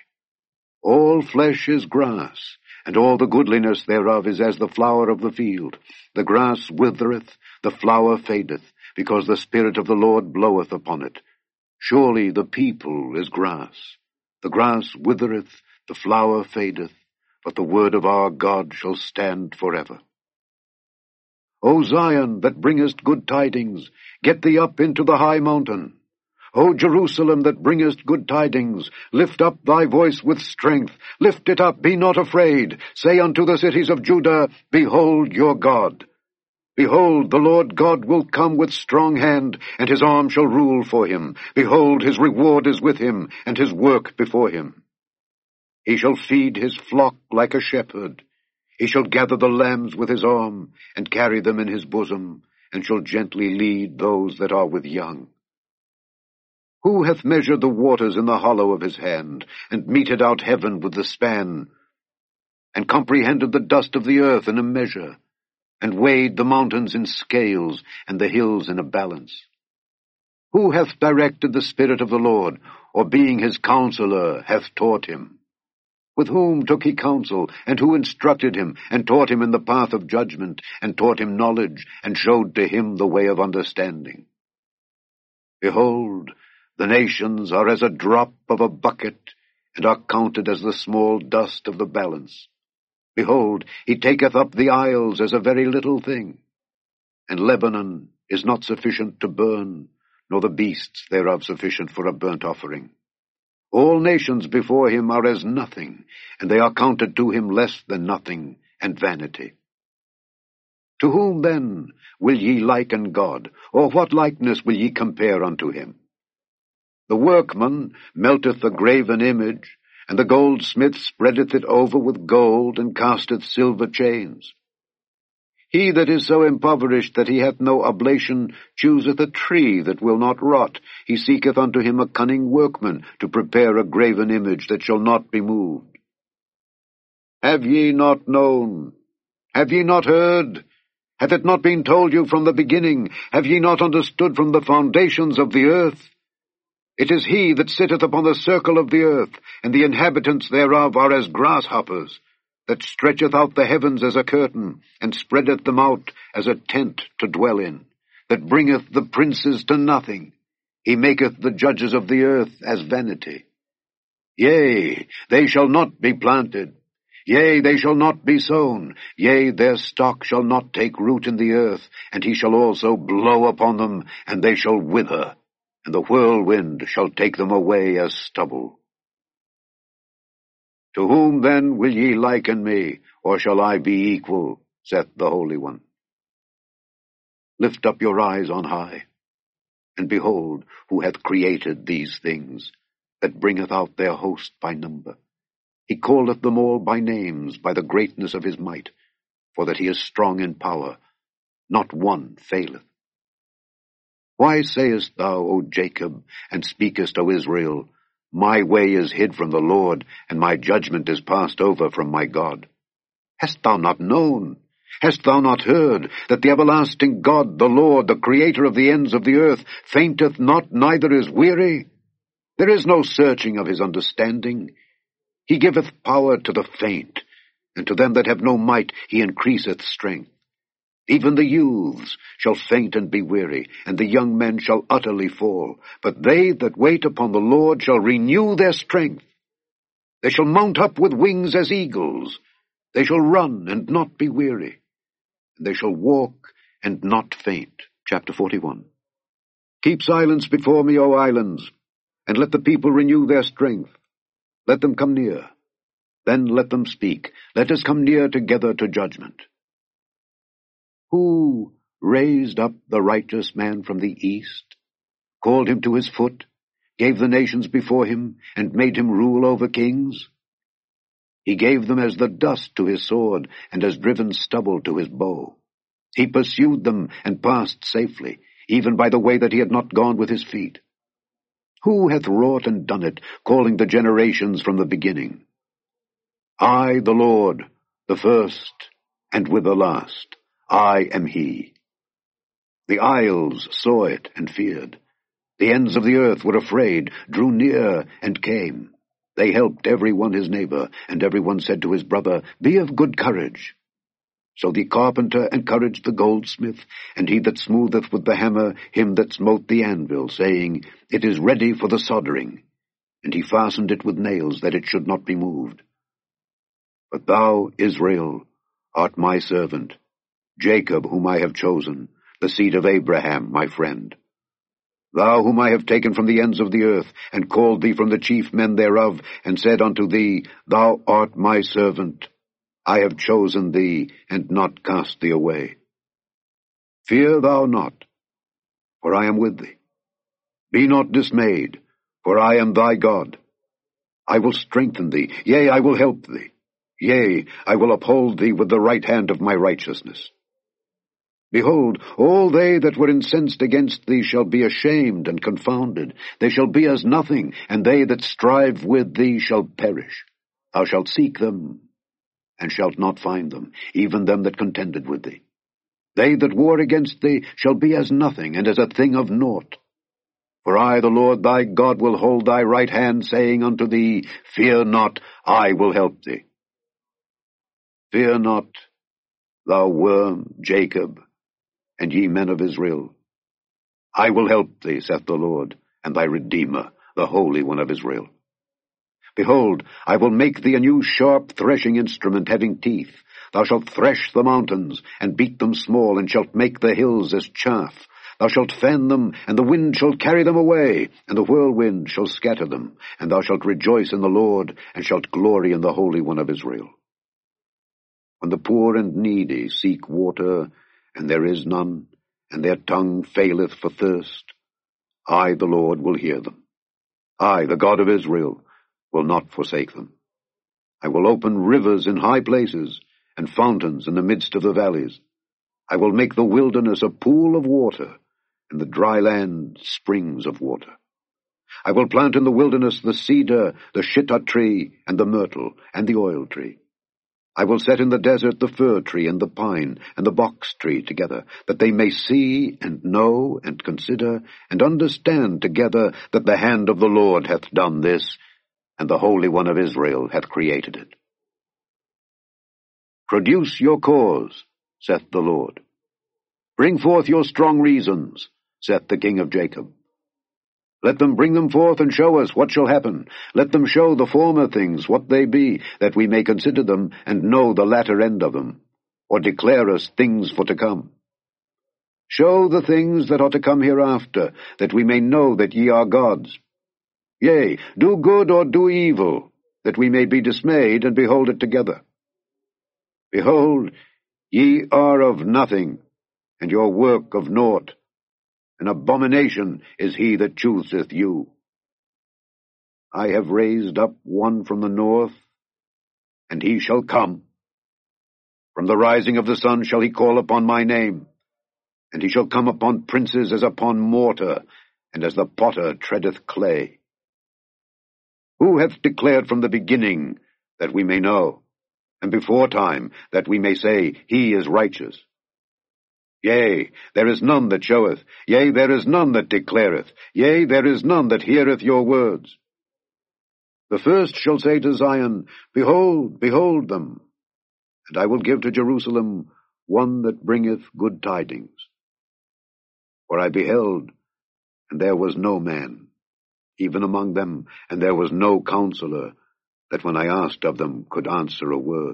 All flesh is grass, and all the goodliness thereof is as the flower of the field. The grass withereth, the flower fadeth, because the Spirit of the Lord bloweth upon it. Surely the people is grass. The grass withereth, the flower fadeth, but the word of our God shall stand forever. O Zion, that bringest good tidings, get thee up into the high mountain. O Jerusalem, that bringest good tidings, lift up thy voice with strength. Lift it up, be not afraid. Say unto the cities of Judah, Behold your God. Behold, the Lord God will come with strong hand, and his arm shall rule for him. Behold, his reward is with him, and his work before him. He shall feed his flock like a shepherd. He shall gather the lambs with his arm, and carry them in his bosom, and shall gently lead those that are with young. Who hath measured the waters in the hollow of his hand, and meted out heaven with the span, and comprehended the dust of the earth in a measure, and weighed the mountains in scales, and the hills in a balance? Who hath directed the Spirit of the Lord, or being his counselor hath taught him? With whom took he counsel, and who instructed him, and taught him in the path of judgment, and taught him knowledge, and showed to him the way of understanding? Behold, the nations are as a drop of a bucket, and are counted as the small dust of the balance. Behold, he taketh up the isles as a very little thing. And Lebanon is not sufficient to burn, nor the beasts thereof sufficient for a burnt offering. All nations before him are as nothing, and they are counted to him less than nothing, and vanity. To whom then will ye liken God, or what likeness will ye compare unto him? The workman melteth the graven image, and the goldsmith spreadeth it over with gold, and casteth silver chains. He that is so impoverished that he hath no oblation chooseth a tree that will not rot. He seeketh unto him a cunning workman to prepare a graven image that shall not be moved. Have ye not known? Have ye not heard? Hath it not been told you from the beginning? Have ye not understood from the foundations of the earth? It is he that sitteth upon the circle of the earth, and the inhabitants thereof are as grasshoppers, that stretcheth out the heavens as a curtain, and spreadeth them out as a tent to dwell in, that bringeth the princes to nothing. He maketh the judges of the earth as vanity. Yea, they shall not be planted. Yea, they shall not be sown. Yea, their stock shall not take root in the earth, and he shall also blow upon them, and they shall wither, and the whirlwind shall take them away as stubble. To whom then will ye liken me, or shall I be equal, saith the Holy One? Lift up your eyes on high, and behold who hath created these things, that bringeth out their host by number. He calleth them all by names, by the greatness of his might, for that he is strong in power, not one faileth. Why sayest thou, O Jacob, and speakest, O Israel, my way is hid from the Lord, and my judgment is passed over from my God? Hast thou not known? Hast thou not heard, that the everlasting God, the Lord, the Creator of the ends of the earth, fainteth not, neither is weary? There is no searching of his understanding. He giveth power to the faint, and to them that have no might he increaseth strength. Even the youths shall faint and be weary, and the young men shall utterly fall. But they that wait upon the Lord shall renew their strength. They shall mount up with wings as eagles. They shall run and not be weary. And they shall walk and not faint. Chapter 41. Keep silence before me, O islands, and let the people renew their strength. Let them come near. Then let them speak. Let us come near together to judgment. Who raised up the righteous man from the east, called him to his foot, gave the nations before him, and made him rule over kings? He gave them as the dust to his sword, and as driven stubble to his bow. He pursued them and passed safely, even by the way that he had not gone with his feet. Who hath wrought and done it, calling the generations from the beginning? I, the Lord, the first, and with the last. I am he. The isles saw it and feared. The ends of the earth were afraid, drew near, and came. They helped every one his neighbor, and every one said to his brother, Be of good courage. So the carpenter encouraged the goldsmith, and he that smootheth with the hammer him that smote the anvil, saying, It is ready for the soldering. And he fastened it with nails, that it should not be moved. But thou, Israel, art my servant, Jacob, whom I have chosen, the seed of Abraham, my friend. Thou whom I have taken from the ends of the earth, and called thee from the chief men thereof, and said unto thee, Thou art my servant. I have chosen thee, and not cast thee away. Fear thou not, for I am with thee. Be not dismayed, for I am thy God. I will strengthen thee, yea, I will help thee. Yea, I will uphold thee with the right hand of my righteousness. Behold, all they that were incensed against thee shall be ashamed and confounded. They shall be as nothing, and they that strive with thee shall perish. Thou shalt seek them, and shalt not find them, even them that contended with thee. They that war against thee shall be as nothing, and as a thing of naught. For I, the Lord thy God, will hold thy right hand, saying unto thee, Fear not, I will help thee. Fear not, thou worm, Jacob, and ye men of Israel. I will help thee, saith the Lord, and thy Redeemer, the Holy One of Israel. Behold, I will make thee a new sharp threshing instrument having teeth. Thou shalt thresh the mountains, and beat them small, and shalt make the hills as chaff. Thou shalt fan them, and the wind shall carry them away, and the whirlwind shall scatter them. And thou shalt rejoice in the Lord, and shalt glory in the Holy One of Israel. When the poor and needy seek water, and there is none, and their tongue faileth for thirst, I, the Lord, will hear them. I, the God of Israel, will not forsake them. I will open rivers in high places, and fountains in the midst of the valleys. I will make the wilderness a pool of water, and the dry land springs of water. I will plant in the wilderness the cedar, the shittah tree, and the myrtle, and the oil tree. I will set in the desert the fir tree and the pine and the box tree together, that they may see and know and consider and understand together that the hand of the Lord hath done this, and the Holy One of Israel hath created it. Produce your cause, saith the Lord. Bring forth your strong reasons, saith the King of Jacob. Let them bring them forth and show us what shall happen. Let them show the former things what they be, that we may consider them and know the latter end of them, or declare us things for to come. Show the things that are to come hereafter, that we may know that ye are gods. Yea, do good or do evil, that we may be dismayed and behold it together. Behold, ye are of nothing, and your work of naught. An abomination is he that chooseth you. I have raised up one from the north, and he shall come. From the rising of the sun shall he call upon my name, and he shall come upon princes as upon mortar, and as the potter treadeth clay. Who hath declared from the beginning, that we may know, and before time, that we may say, he is righteous? Yea, there is none that showeth, yea, there is none that declareth, yea, there is none that heareth your words. The first shall say to Zion, Behold, behold them, and I will give to Jerusalem one that bringeth good tidings. For I beheld, and there was no man, even among them, and there was no counselor, that when I asked of them could answer a word.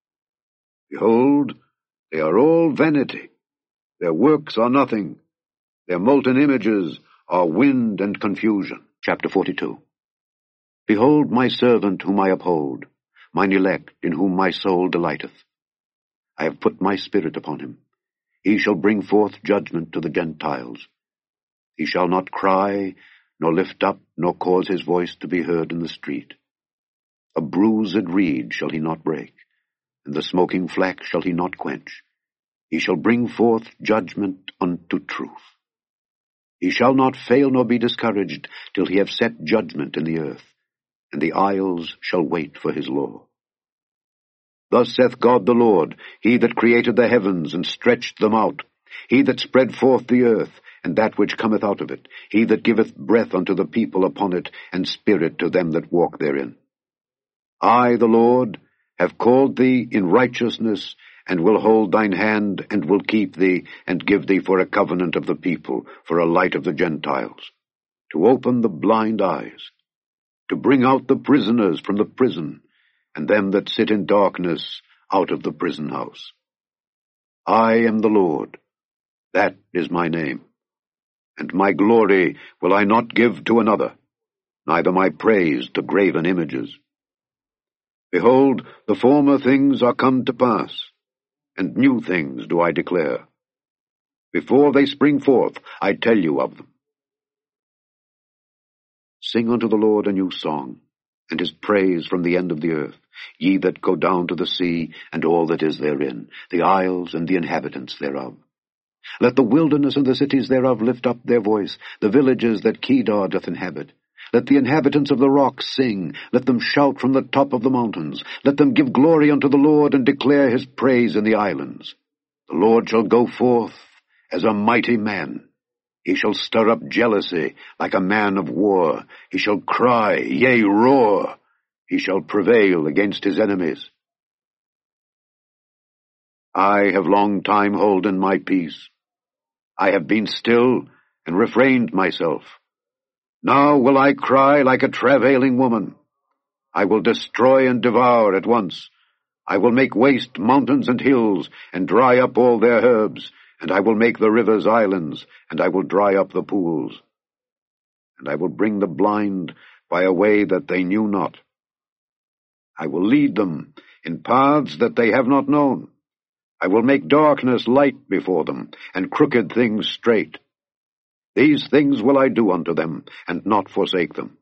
Behold, they are all vanity. Their works are nothing. Their molten images are wind and confusion. Chapter 42. Behold my servant whom I uphold, mine elect in whom my soul delighteth. I have put my spirit upon him. He shall bring forth judgment to the Gentiles. He shall not cry, nor lift up, nor cause his voice to be heard in the street. A bruised reed shall he not break, and the smoking flax shall he not quench. He shall bring forth judgment unto truth. He shall not fail nor be discouraged till he have set judgment in the earth, and the isles shall wait for his law. Thus saith God the Lord, he that created the heavens and stretched them out, he that spread forth the earth, and that which cometh out of it, he that giveth breath unto the people upon it, and spirit to them that walk therein. I, the Lord, have called thee in righteousness, and will hold thine hand, and will keep thee, and give thee for a covenant of the people, for a light of the Gentiles, to open the blind eyes, to bring out the prisoners from the prison, and them that sit in darkness out of the prison house. I am the Lord, that is my name, and my glory will I not give to another, neither my praise to graven images. Behold, the former things are come to pass, and new things do I declare. Before they spring forth, I tell you of them. Sing unto the Lord a new song, and his praise from the end of the earth, ye that go down to the sea, and all that is therein, the isles and the inhabitants thereof. Let the wilderness and the cities thereof lift up their voice, the villages that Kedar doth inhabit. Let the inhabitants of the rocks sing, let them shout from the top of the mountains. Let them give glory unto the Lord, and declare his praise in the islands. The Lord shall go forth as a mighty man. He shall stir up jealousy like a man of war. He shall cry, yea, roar. He shall prevail against his enemies. I have long time holden my peace. I have been still and refrained myself. Now will I cry like a travailing woman. I will destroy and devour at once. I will make waste mountains and hills, and dry up all their herbs, and I will make the rivers islands, and I will dry up the pools. And I will bring the blind by a way that they knew not. I will lead them in paths that they have not known. I will make darkness light before them, and crooked things straight. These things will I do unto them, and not forsake them.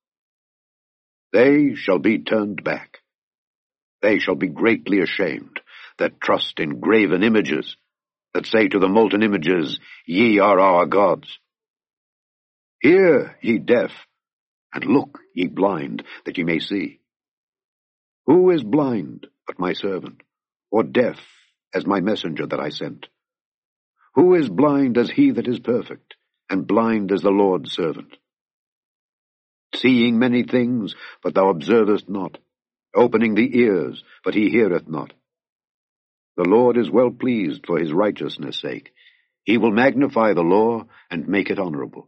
They shall be turned back. They shall be greatly ashamed, that trust in graven images, that say to the molten images, Ye are our gods. Hear, ye deaf, and look, ye blind, that ye may see. Who is blind but my servant, or deaf as my messenger that I sent? Who is blind as he that is perfect, and blind as the Lord's servant? Seeing many things, but thou observest not, opening the ears, but he heareth not. The Lord is well pleased for his righteousness' sake. He will magnify the law and make it honorable.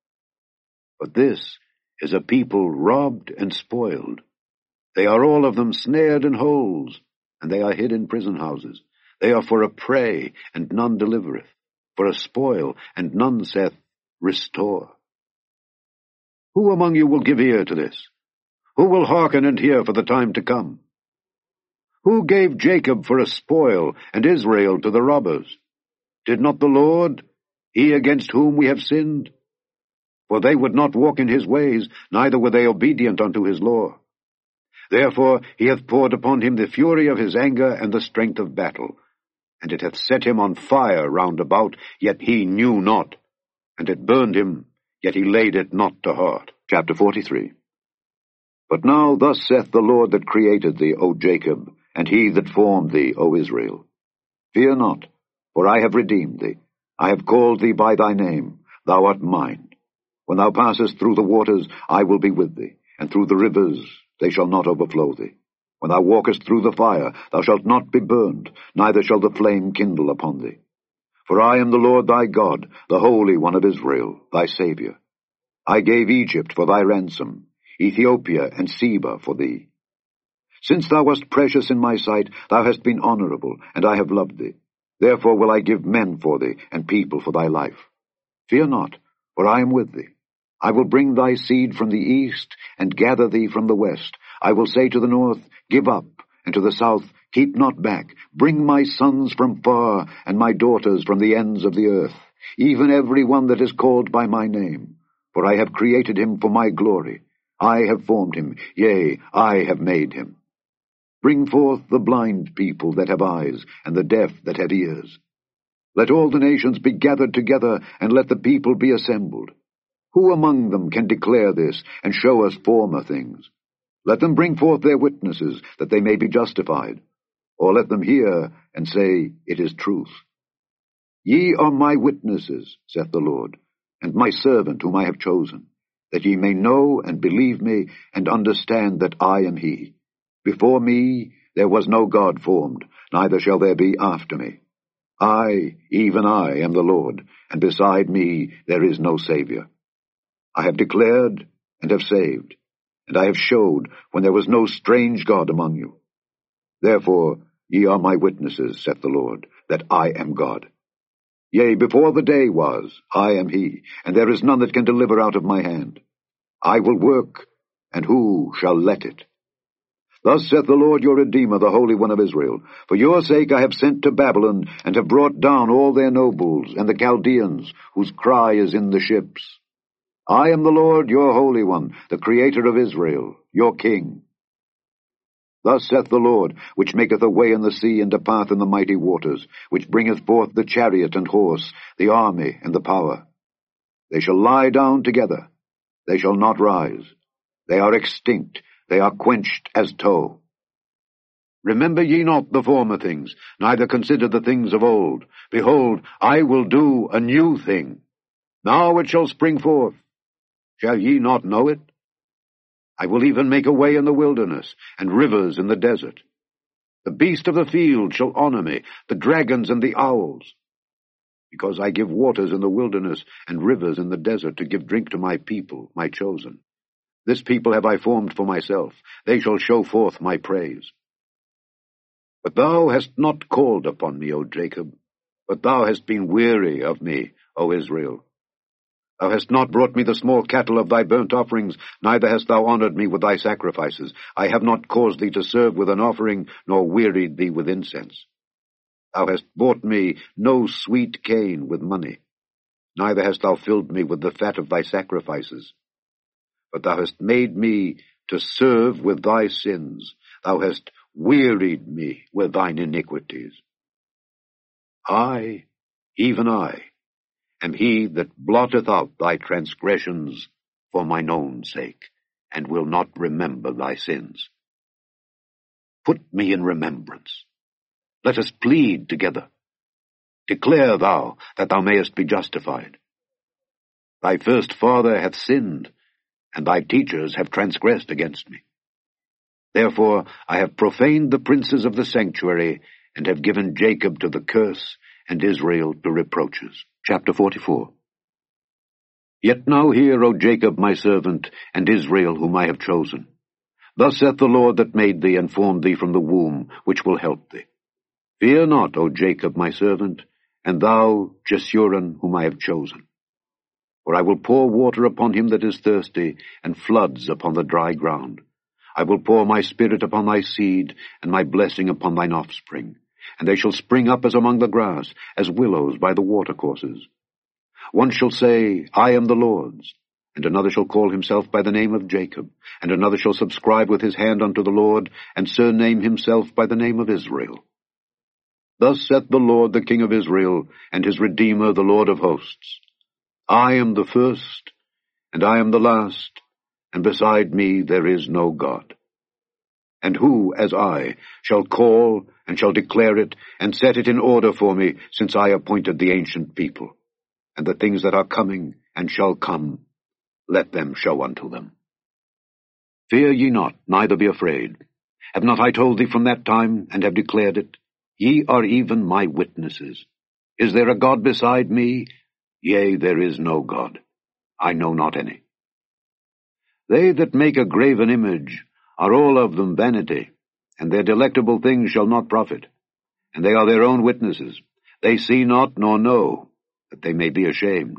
But this is a people robbed and spoiled. They are all of them snared in holes, and they are hid in prison houses. They are for a prey, and none delivereth, for a spoil, and none saith, Restore. Who among you will give ear to this? Who will hearken and hear for the time to come? Who gave Jacob for a spoil, and Israel to the robbers? Did not the Lord, he against whom we have sinned? For they would not walk in his ways, neither were they obedient unto his law. Therefore he hath poured upon him the fury of his anger and the strength of battle. And it hath set him on fire round about, yet he knew not. And it burned him, yet he laid it not to heart. Chapter 43. But now thus saith the Lord that created thee, O Jacob, and he that formed thee, O Israel. Fear not, for I have redeemed thee. I have called thee by thy name. Thou art mine. When thou passest through the waters, I will be with thee, and through the rivers, they shall not overflow thee. When thou walkest through the fire, thou shalt not be burned, neither shall the flame kindle upon thee. For I am the Lord thy God, the Holy One of Israel, thy Saviour. I gave Egypt for thy ransom, Ethiopia and Seba for thee. Since thou wast precious in my sight, thou hast been honourable, and I have loved thee. Therefore will I give men for thee, and people for thy life. Fear not, for I am with thee. I will bring thy seed from the east, and gather thee from the west. I will say to the north, Give up, and to the south, Keep not back. Bring my sons from far, and my daughters from the ends of the earth, even every one that is called by my name. For I have created him for my glory. I have formed him, yea, I have made him. Bring forth the blind people that have eyes, and the deaf that have ears. Let all the nations be gathered together, and let the people be assembled. Who among them can declare this, and show us former things? Let them bring forth their witnesses, that they may be justified. Or let them hear, and say, It is truth. Ye are my witnesses, saith the Lord, and my servant whom I have chosen, that ye may know and believe me, and understand that I am he. Before me there was no God formed, neither shall there be after me. I, even I, am the Lord, and beside me there is no Saviour. I have declared and have saved, and I have showed when there was no strange God among you. Therefore ye are my witnesses, saith the Lord, that I am God. Yea, before the day was, I am he, and there is none that can deliver out of my hand. I will work, and who shall let it? Thus saith the Lord your Redeemer, the Holy One of Israel, For your sake I have sent to Babylon, and have brought down all their nobles, and the Chaldeans, whose cry is in the ships. I am the Lord your Holy One, the Creator of Israel, your King. Thus saith the Lord, which maketh a way in the sea, and a path in the mighty waters, which bringeth forth the chariot and horse, the army and the power. They shall lie down together, they shall not rise. They are extinct, they are quenched as tow. Remember ye not the former things, neither consider the things of old. Behold, I will do a new thing. Now it shall spring forth. Shall ye not know it? I will even make a way in the wilderness, and rivers in the desert. The beast of the field shall honor me, the dragons and the owls. Because I give waters in the wilderness, and rivers in the desert, to give drink to my people, my chosen. This people have I formed for myself. They shall show forth my praise. But thou hast not called upon me, O Jacob, but thou hast been weary of me, O Israel. Thou hast not brought me the small cattle of thy burnt offerings, neither hast thou honored me with thy sacrifices. I have not caused thee to serve with an offering, nor wearied thee with incense. Thou hast bought me no sweet cane with money, neither hast thou filled me with the fat of thy sacrifices. But thou hast made me to serve with thy sins. Thou hast wearied me with thine iniquities. I even I, am he that blotteth out thy transgressions for mine own sake, and will not remember thy sins. Put me in remembrance. Let us plead together. Declare thou that thou mayest be justified. Thy first father hath sinned, and thy teachers have transgressed against me. Therefore I have profaned the princes of the sanctuary, and have given Jacob to the curse, and Israel to reproaches. Chapter 44. Yet now hear, O Jacob my servant, and Israel whom I have chosen. Thus saith the Lord that made thee and formed thee from the womb, which will help thee. Fear not, O Jacob my servant, and thou, Jeshurun, whom I have chosen. For I will pour water upon him that is thirsty, and floods upon the dry ground. I will pour my spirit upon thy seed, and my blessing upon thine offspring. And they shall spring up as among the grass, as willows by the watercourses. One shall say, I am the Lord's, and another shall call himself by the name of Jacob, and another shall subscribe with his hand unto the Lord, and surname himself by the name of Israel. Thus saith the Lord, the King of Israel, and his Redeemer, the Lord of hosts. I am the first, and I am the last, and beside me there is no God. And who, as I, shall call, and shall declare it, and set it in order for me, since I appointed the ancient people? And the things that are coming, and shall come, let them show unto them. Fear ye not, neither be afraid. Have not I told thee from that time, and have declared it? Ye are even my witnesses. Is there a God beside me? Yea, there is no God. I know not any. They that make a graven image are all of them vanity, and their delectable things shall not profit. And they are their own witnesses. They see not nor know, that they may be ashamed.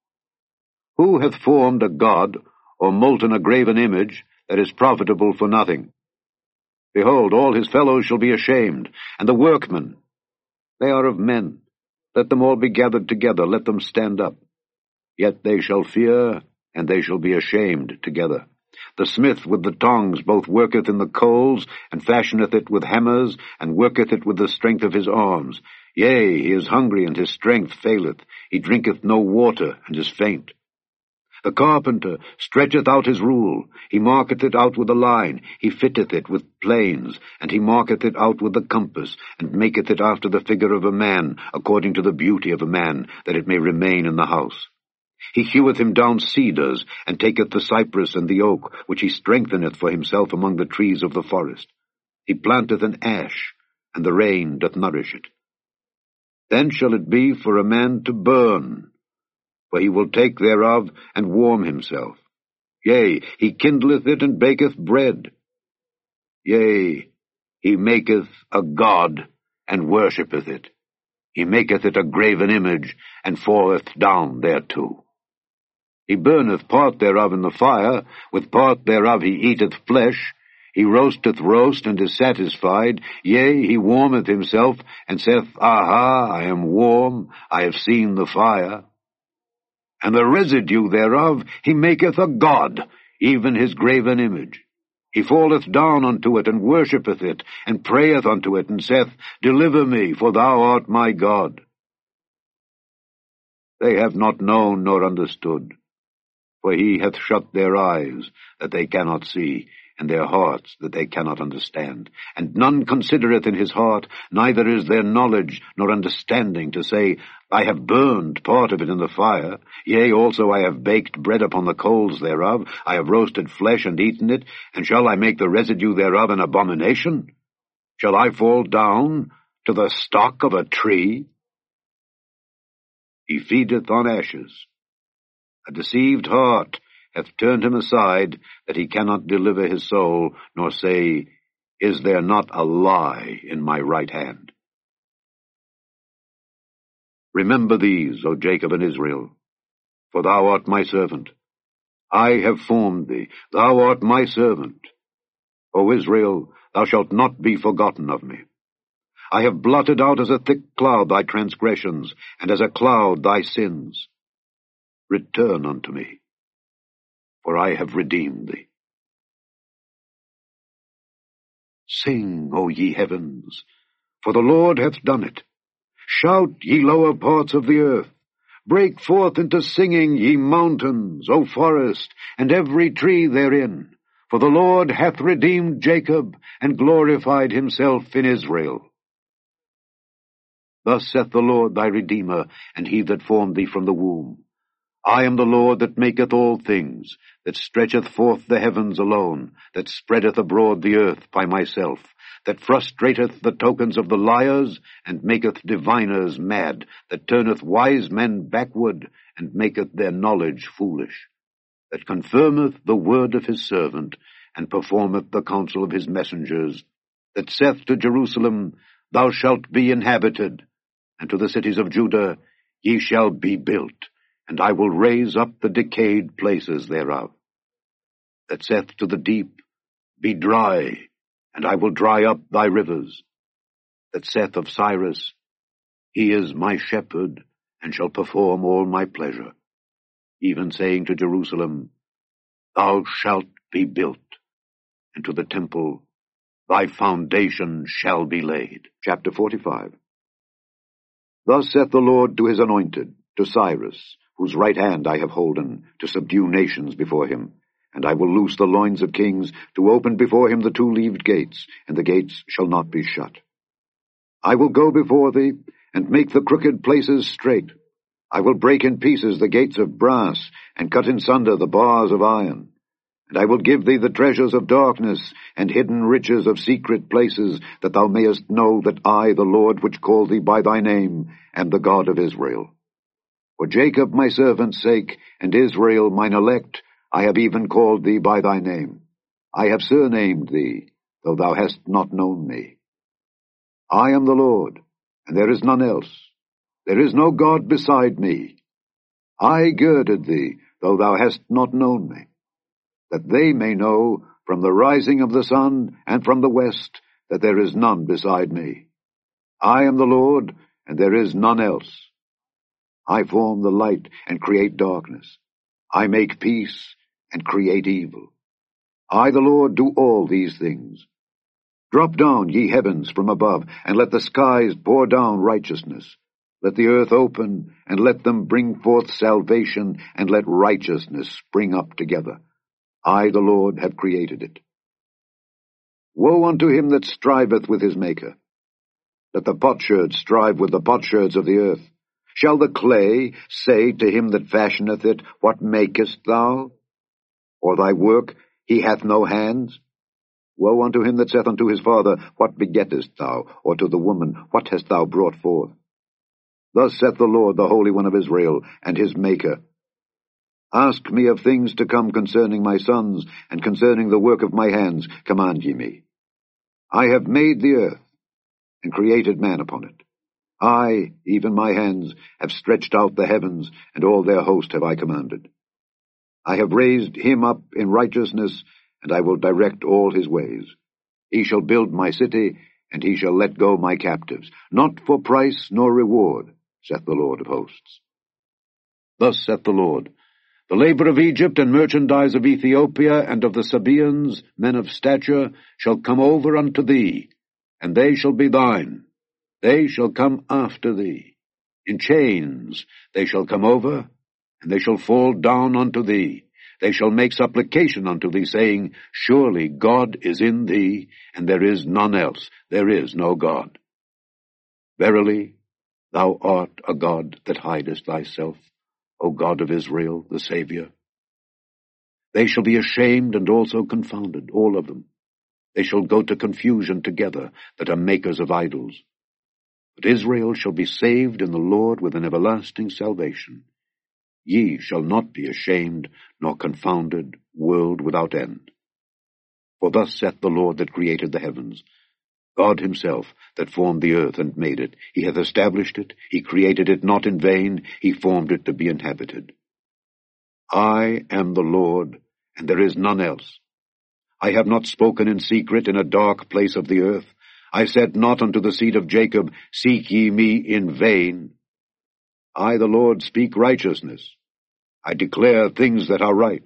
Who hath formed a god, or molten a graven image, that is profitable for nothing? Behold, all his fellows shall be ashamed, and the workmen, they are of men. Let them all be gathered together, let them stand up. Yet they shall fear, and they shall be ashamed together. The smith with the tongs both worketh in the coals, and fashioneth it with hammers, and worketh it with the strength of his arms. Yea, he is hungry, and his strength faileth. He drinketh no water, and is faint. The carpenter stretcheth out his rule. He marketh it out with a line. He fitteth it with planes, and he marketh it out with the compass, and maketh it after the figure of a man, according to the beauty of a man, that it may remain in the house. He heweth him down cedars, and taketh the cypress and the oak, which he strengtheneth for himself among the trees of the forest. He planteth an ash, and the rain doth nourish it. Then shall it be for a man to burn, for he will take thereof and warm himself. Yea, he kindleth it and baketh bread. Yea, he maketh a god and worshippeth it. He maketh it a graven image, and falleth down thereto. He burneth part thereof in the fire, with part thereof he eateth flesh. He roasteth roast, and is satisfied. Yea, he warmeth himself, and saith, Aha, I am warm, I have seen the fire. And the residue thereof he maketh a god, even his graven image. He falleth down unto it, and worshippeth it, and prayeth unto it, and saith, Deliver me, for thou art my God. They have not known nor understood, for he hath shut their eyes, that they cannot see, and their hearts, that they cannot understand. And none considereth in his heart, neither is there knowledge nor understanding, to say, I have burned part of it in the fire. Yea, also I have baked bread upon the coals thereof. I have roasted flesh and eaten it. And shall I make the residue thereof an abomination? Shall I fall down to the stock of a tree? He feedeth on ashes. A deceived heart hath turned him aside, that he cannot deliver his soul, nor say, Is there not a lie in my right hand? Remember these, O Jacob and Israel, for thou art my servant. I have formed thee, thou art my servant. O Israel, thou shalt not be forgotten of me. I have blotted out as a thick cloud thy transgressions, and as a cloud thy sins. Return unto me, for I have redeemed thee. Sing, O ye heavens, for the Lord hath done it. Shout, ye lower parts of the earth. Break forth into singing, ye mountains, O forest, and every tree therein. For the Lord hath redeemed Jacob, and glorified himself in Israel. Thus saith the Lord thy Redeemer, and he that formed thee from the womb. I am the Lord that maketh all things, that stretcheth forth the heavens alone, that spreadeth abroad the earth by myself, that frustrateth the tokens of the liars, and maketh diviners mad, that turneth wise men backward, and maketh their knowledge foolish, that confirmeth the word of his servant, and performeth the counsel of his messengers, that saith to Jerusalem, Thou shalt be inhabited, and to the cities of Judah, Ye shall be built, and I will raise up the decayed places thereof. That saith to the deep, Be dry, and I will dry up thy rivers. That saith of Cyrus, He is my shepherd, and shall perform all my pleasure. Even saying to Jerusalem, Thou shalt be built, and to the temple, Thy foundation shall be laid. Chapter 45. Thus saith the Lord to his anointed, to Cyrus, whose right hand I have holden, to subdue nations before him. And I will loose the loins of kings, to open before him the two-leaved gates, and the gates shall not be shut. I will go before thee, and make the crooked places straight. I will break in pieces the gates of brass, and cut in sunder the bars of iron. And I will give thee the treasures of darkness, and hidden riches of secret places, that thou mayest know that I, the Lord which called thee by thy name, am the God of Israel. For Jacob my servant's sake, and Israel mine elect, I have even called thee by thy name. I have surnamed thee, though thou hast not known me. I am the Lord, and there is none else. There is no God beside me. I girded thee, though thou hast not known me, that they may know from the rising of the sun and from the west that there is none beside me. I am the Lord, and there is none else. I form the light and create darkness. I make peace and create evil. I, the Lord, do all these things. Drop down, ye heavens, from above, and let the skies pour down righteousness. Let the earth open, and let them bring forth salvation, and let righteousness spring up together. I, the Lord, have created it. Woe unto him that striveth with his Maker. Let the potsherds strive with the potsherds of the earth. Shall the clay say to him that fashioneth it, What makest thou? Or thy work, He hath no hands? Woe unto him that saith unto his father, What begettest thou? Or to the woman, What hast thou brought forth? Thus saith the Lord, the Holy One of Israel, and his Maker. Ask me of things to come concerning my sons, and concerning the work of my hands command ye me. I have made the earth, and created man upon it. I, even my hands, have stretched out the heavens, and all their host have I commanded. I have raised him up in righteousness, and I will direct all his ways. He shall build my city, and he shall let go my captives, not for price nor reward, saith the Lord of hosts. Thus saith the Lord, The labor of Egypt and merchandise of Ethiopia and of the Sabaeans, men of stature, shall come over unto thee, and they shall be thine. They shall come after thee. In chains they shall come over, and they shall fall down unto thee. They shall make supplication unto thee, saying, Surely God is in thee, and there is none else. There is no God. Verily, thou art a God that hidest thyself, O God of Israel, the Saviour. They shall be ashamed and also confounded, all of them. They shall go to confusion together that are makers of idols. But Israel shall be saved in the Lord with an everlasting salvation. Ye shall not be ashamed, nor confounded, world without end. For thus saith the Lord that created the heavens, God himself that formed the earth and made it. He hath established it, he created it not in vain, he formed it to be inhabited. I am the Lord, and there is none else. I have not spoken in secret in a dark place of the earth. I said not unto the seed of Jacob, Seek ye me in vain. I, the Lord, speak righteousness. I declare things that are right.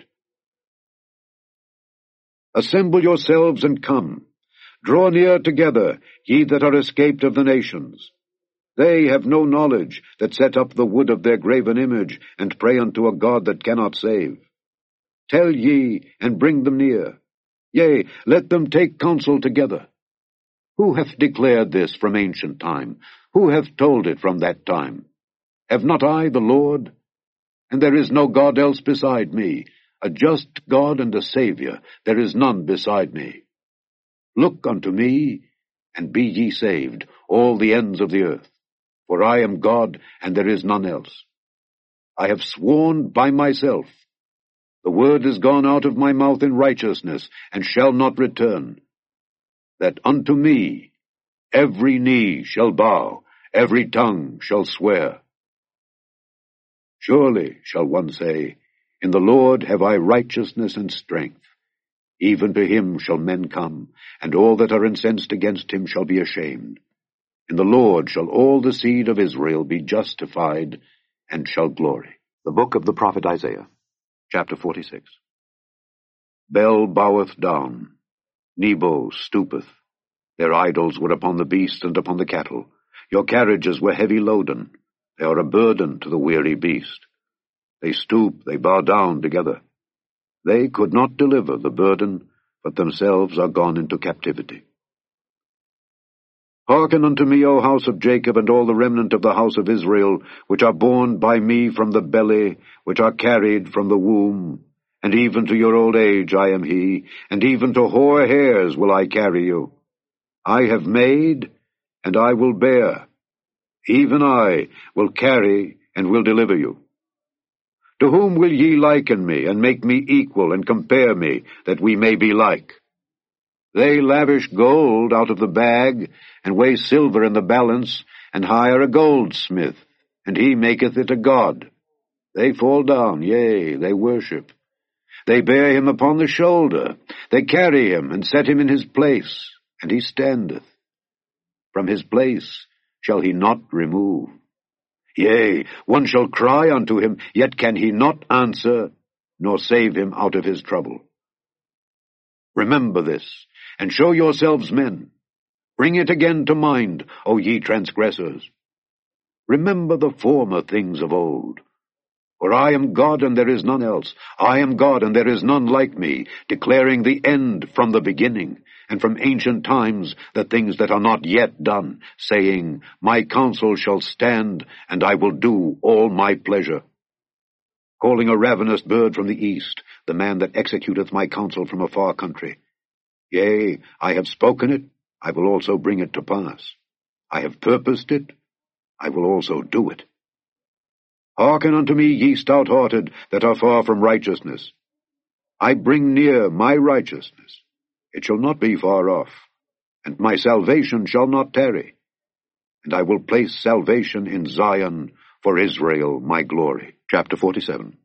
Assemble yourselves and come. Draw near together, ye that are escaped of the nations. They have no knowledge that set up the wood of their graven image, and pray unto a God that cannot save. Tell ye, and bring them near. Yea, let them take counsel together. Who hath declared this from ancient time? Who hath told it from that time? Have not I the Lord? And there is no God else beside me, a just God and a Saviour, there is none beside me. Look unto me, and be ye saved, all the ends of the earth. For I am God, and there is none else. I have sworn by myself. The word is gone out of my mouth in righteousness, and shall not return, that unto me every knee shall bow, every tongue shall swear. Surely, shall one say, in the Lord have I righteousness and strength. Even to him shall men come, and all that are incensed against him shall be ashamed. In the Lord shall all the seed of Israel be justified, and shall glory. The book of the prophet Isaiah, Chapter 46. Bel boweth down, Nebo stoopeth. Their idols were upon the beast and upon the cattle. Your carriages were heavy loaden. They are a burden to the weary beast. They stoop, they bow down together. They could not deliver the burden, but themselves are gone into captivity. Hearken unto me, O house of Jacob, and all the remnant of the house of Israel, which are born by me from the belly, which are carried from the womb. And even to your old age I am he, and even to hoar hairs will I carry you. I have made, and I will bear. Even I will carry, and will deliver you. To whom will ye liken me, and make me equal, and compare me, that we may be like? They lavish gold out of the bag, and weigh silver in the balance, and hire a goldsmith, and he maketh it a god. They fall down, yea, they worship. They bear him upon the shoulder. They carry him, and set him in his place, and he standeth. From his place shall he not remove. Yea, one shall cry unto him, yet can he not answer, nor save him out of his trouble. Remember this, and show yourselves men. Bring it again to mind, O ye transgressors. Remember the former things of old. For I am God, and there is none else. I am God, and there is none like me, declaring the end from the beginning, and from ancient times the things that are not yet done, saying, My counsel shall stand, and I will do all my pleasure. Calling a ravenous bird from the east, the man that executeth my counsel from a far country. Yea, I have spoken it, I will also bring it to pass. I have purposed it, I will also do it. Hearken unto me, ye stout-hearted, that are far from righteousness. I bring near my righteousness. It shall not be far off, and my salvation shall not tarry. And I will place salvation in Zion, for Israel my glory. Chapter 47.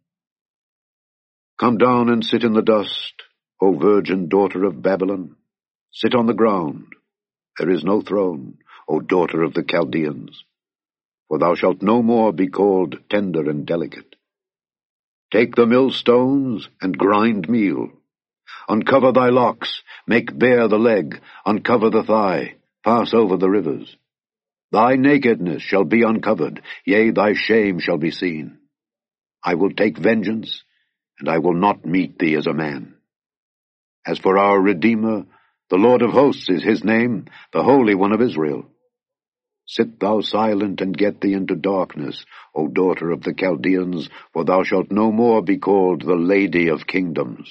Come down and sit in the dust, O virgin daughter of Babylon. Sit on the ground. There is no throne, O daughter of the Chaldeans. For thou shalt no more be called tender and delicate. Take the millstones and grind meal. Uncover thy locks, make bare the leg, uncover the thigh, pass over the rivers. Thy nakedness shall be uncovered, yea, thy shame shall be seen. I will take vengeance, and I will not meet thee as a man. As for our Redeemer, the Lord of hosts is his name, the Holy One of Israel. Sit thou silent and get thee into darkness, O daughter of the Chaldeans, for thou shalt no more be called the Lady of Kingdoms.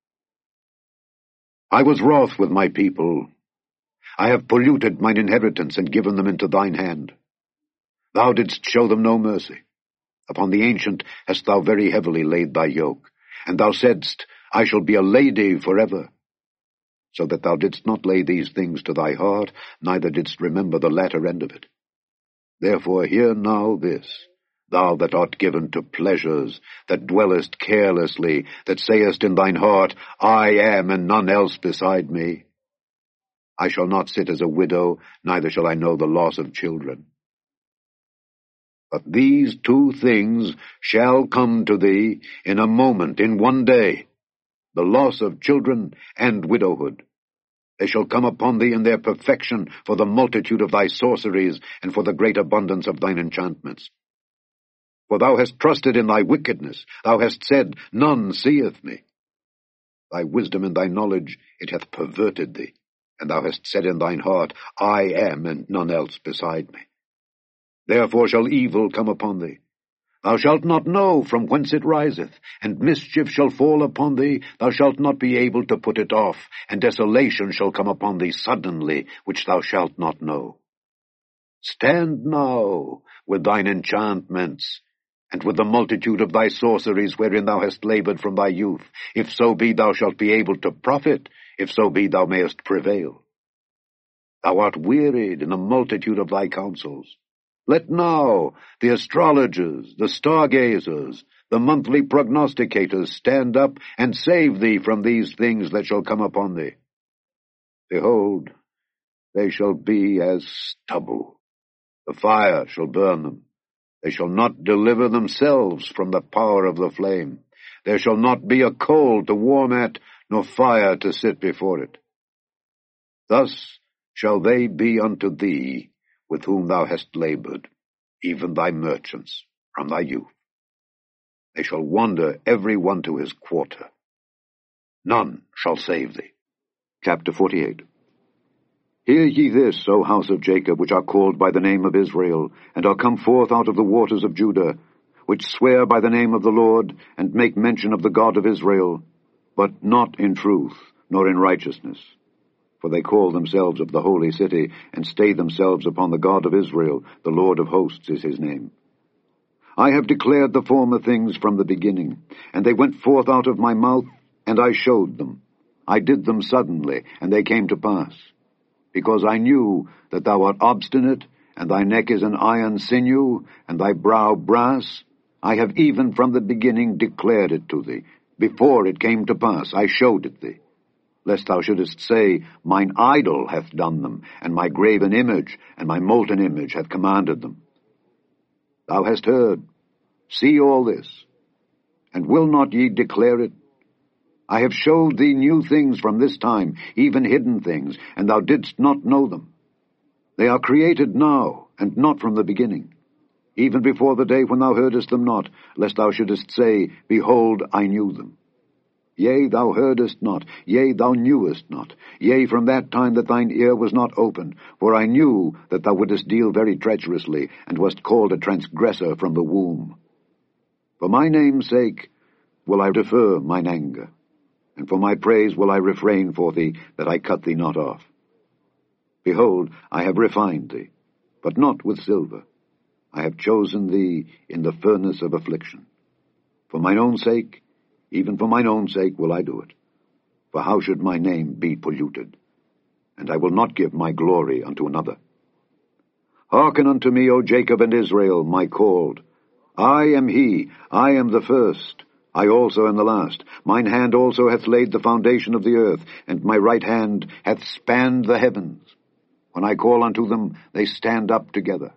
I was wroth with my people. I have polluted mine inheritance and given them into thine hand. Thou didst show them no mercy. Upon the ancient hast thou very heavily laid thy yoke, and thou saidst, I shall be a lady forever. So that thou didst not lay these things to thy heart, neither didst remember the latter end of it. Therefore hear now this, thou that art given to pleasures, that dwellest carelessly, that sayest in thine heart, I am, and none else beside me. I shall not sit as a widow, neither shall I know the loss of children. But these two things shall come to thee in a moment, in one day, the loss of children and widowhood. They shall come upon thee in their perfection for the multitude of thy sorceries, and for the great abundance of thine enchantments. For thou hast trusted in thy wickedness, thou hast said, None seeth me. Thy wisdom and thy knowledge it hath perverted thee, and thou hast said in thine heart, I am, and none else beside me. Therefore shall evil come upon thee. Thou shalt not know from whence it riseth, and mischief shall fall upon thee, thou shalt not be able to put it off, and desolation shall come upon thee suddenly, which thou shalt not know. Stand now with thine enchantments, and with the multitude of thy sorceries wherein thou hast laboured from thy youth, if so be thou shalt be able to profit, if so be thou mayest prevail. Thou art wearied in the multitude of thy counsels. Let now the astrologers, the stargazers, the monthly prognosticators stand up and save thee from these things that shall come upon thee. Behold, they shall be as stubble. The fire shall burn them. They shall not deliver themselves from the power of the flame. There shall not be a coal to warm at, nor fire to sit before it. Thus shall they be unto thee, with whom thou hast laboured, even thy merchants, from thy youth. They shall wander every one to his quarter. None shall save thee. Chapter 48. Hear ye this, O house of Jacob, which are called by the name of Israel, and are come forth out of the waters of Judah, which swear by the name of the Lord, and make mention of the God of Israel, but not in truth, nor in righteousness. For they call themselves of the holy city, and stay themselves upon the God of Israel. The Lord of hosts is his name. I have declared the former things from the beginning, and they went forth out of my mouth, and I showed them. I did them suddenly, and they came to pass. Because I knew that thou art obstinate, and thy neck is an iron sinew, and thy brow brass, I have even from the beginning declared it to thee. Before it came to pass, I showed it thee. Lest thou shouldest say, Mine idol hath done them, and my graven image, and my molten image hath commanded them. Thou hast heard, see all this, and will not ye declare it? I have showed thee new things from this time, even hidden things, and thou didst not know them. They are created now, and not from the beginning, even before the day when thou heardest them not, lest thou shouldest say, Behold, I knew them. Yea, thou heardest not, yea, thou knewest not, yea, from that time that thine ear was not opened, for I knew that thou wouldest deal very treacherously, and wast called a transgressor from the womb. For my name's sake will I defer mine anger, and for my praise will I refrain for thee, that I cut thee not off. Behold, I have refined thee, but not with silver. I have chosen thee in the furnace of affliction. For mine own sake, even for mine own sake will I do it. For how should my name be polluted? And I will not give my glory unto another. Hearken unto me, O Jacob and Israel, my called. I am he, I am the first, I also am the last. Mine hand also hath laid the foundation of the earth, and my right hand hath spanned the heavens. When I call unto them, they stand up together.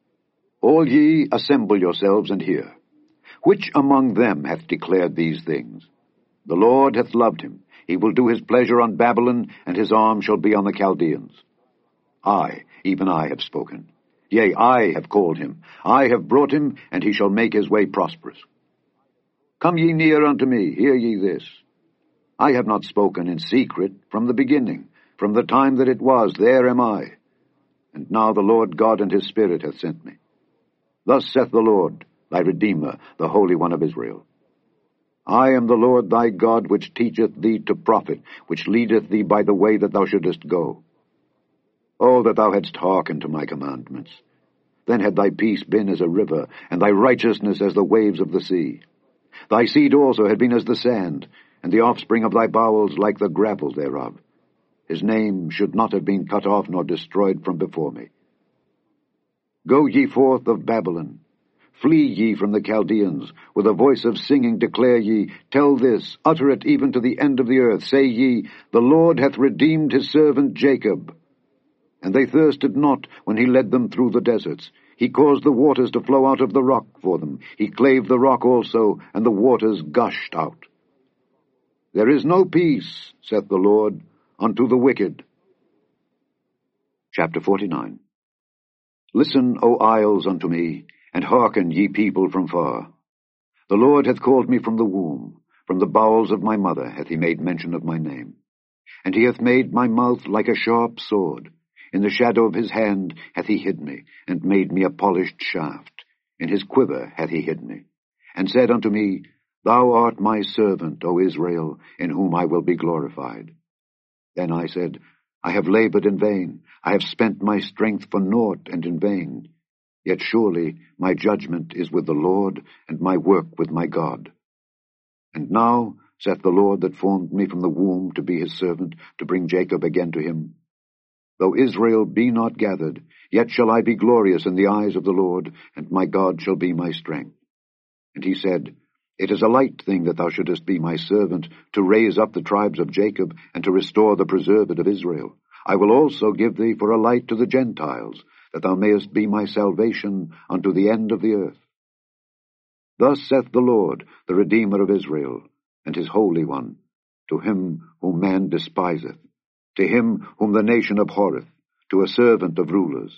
All ye assemble yourselves and hear. Which among them hath declared these things? The Lord hath loved him. He will do his pleasure on Babylon, and his arm shall be on the Chaldeans. I, even I, have spoken. Yea, I have called him. I have brought him, and he shall make his way prosperous. Come ye near unto me, hear ye this. I have not spoken in secret from the beginning. From the time that it was, there am I. And now the Lord God and his Spirit hath sent me. Thus saith the Lord, thy Redeemer, the Holy One of Israel. I am the Lord thy God, which teacheth thee to profit, which leadeth thee by the way that thou shouldest go. Oh, that thou hadst hearkened to my commandments! Then had thy peace been as a river, and thy righteousness as the waves of the sea. Thy seed also had been as the sand, and the offspring of thy bowels like the gravel thereof. His name should not have been cut off nor destroyed from before me. Go ye forth of Babylon. Flee ye from the Chaldeans. With a voice of singing declare ye, tell this, utter it even to the end of the earth. Say ye, the Lord hath redeemed his servant Jacob. And they thirsted not when he led them through the deserts. He caused the waters to flow out of the rock for them. He clave the rock also, and the waters gushed out. There is no peace, saith the Lord, unto the wicked, Chapter 49. Listen, O isles, unto me, and hearken, ye people from far. The Lord hath called me from the womb, from the bowels of my mother hath he made mention of my name. And he hath made my mouth like a sharp sword. In the shadow of his hand hath he hid me, and made me a polished shaft. In his quiver hath he hid me, and said unto me, Thou art my servant, O Israel, in whom I will be glorified. Then I said, I have labored in vain, I have spent my strength for naught and in vain. Yet surely my judgment is with the Lord, and my work with my God. And now, saith the Lord that formed me from the womb to be his servant, to bring Jacob again to him, though Israel be not gathered, yet shall I be glorious in the eyes of the Lord, and my God shall be my strength. And he said, It is a light thing that thou shouldest be my servant, to raise up the tribes of Jacob, and to restore the preserved of Israel. I will also give thee for a light to the Gentiles, that thou mayest be my salvation unto the end of the earth. Thus saith the Lord, the Redeemer of Israel, and his Holy One, to him whom man despiseth, to him whom the nation abhorreth, to a servant of rulers.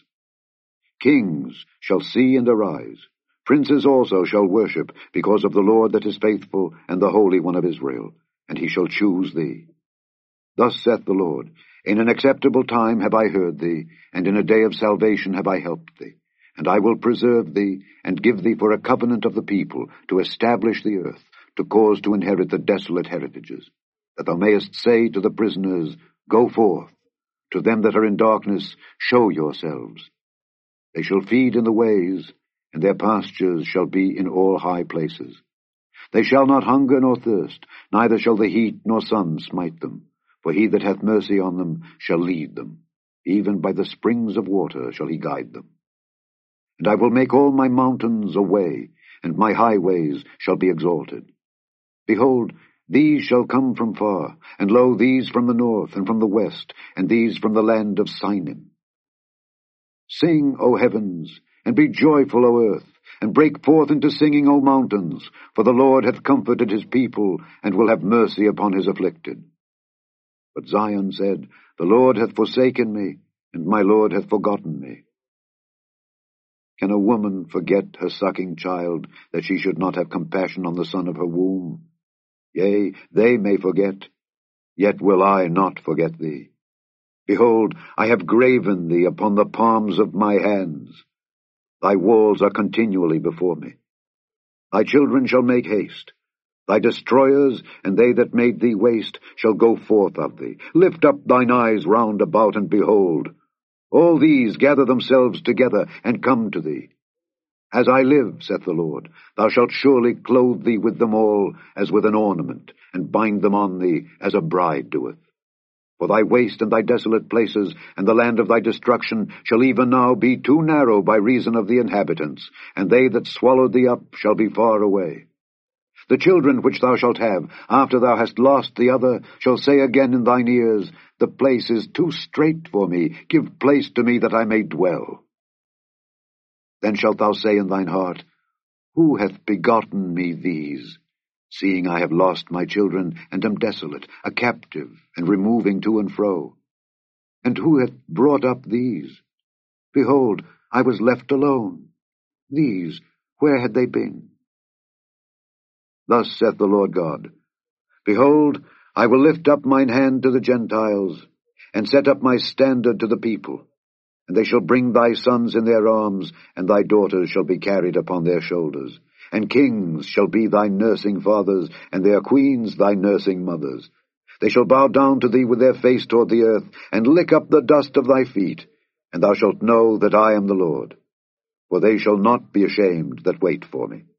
Kings shall see and arise, princes also shall worship, because of the Lord that is faithful, and the Holy One of Israel, and he shall choose thee. Thus saith the Lord, In an acceptable time have I heard thee, and in a day of salvation have I helped thee. And I will preserve thee, and give thee for a covenant of the people, to establish the earth, to cause to inherit the desolate heritages, that thou mayest say to the prisoners, Go forth. To them that are in darkness, show yourselves. They shall feed in the ways, and their pastures shall be in all high places. They shall not hunger nor thirst, neither shall the heat nor sun smite them. For he that hath mercy on them shall lead them. Even by the springs of water shall he guide them. And I will make all my mountains a way, and my highways shall be exalted. Behold, these shall come from far, and lo, these from the north and from the west, and these from the land of Sinim. Sing, O heavens, and be joyful, O earth, and break forth into singing, O mountains, for the Lord hath comforted his people, and will have mercy upon his afflicted. But Zion said, The Lord hath forsaken me, and my Lord hath forgotten me. Can a woman forget her sucking child, that she should not have compassion on the son of her womb? Yea, they may forget, yet will I not forget thee. Behold, I have graven thee upon the palms of my hands. Thy walls are continually before me. Thy children shall make haste. Thy destroyers, and they that made thee waste, shall go forth of thee. Lift up thine eyes round about, and behold. All these gather themselves together, and come to thee. As I live, saith the Lord, thou shalt surely clothe thee with them all, as with an ornament, and bind them on thee, as a bride doeth. For thy waste and thy desolate places, and the land of thy destruction, shall even now be too narrow by reason of the inhabitants, and they that swallowed thee up shall be far away. The children which thou shalt have, after thou hast lost the other, shall say again in thine ears, The place is too strait for me, give place to me that I may dwell. Then shalt thou say in thine heart, Who hath begotten me these? Seeing I have lost my children, and am desolate, a captive, and removing to and fro. And who hath brought up these? Behold, I was left alone. These, where had they been? Thus saith the Lord God, Behold, I will lift up mine hand to the Gentiles, and set up my standard to the people. And they shall bring thy sons in their arms, and thy daughters shall be carried upon their shoulders. And kings shall be thy nursing fathers, and their queens thy nursing mothers. They shall bow down to thee with their face toward the earth, and lick up the dust of thy feet, and thou shalt know that I am the Lord. For they shall not be ashamed that wait for me.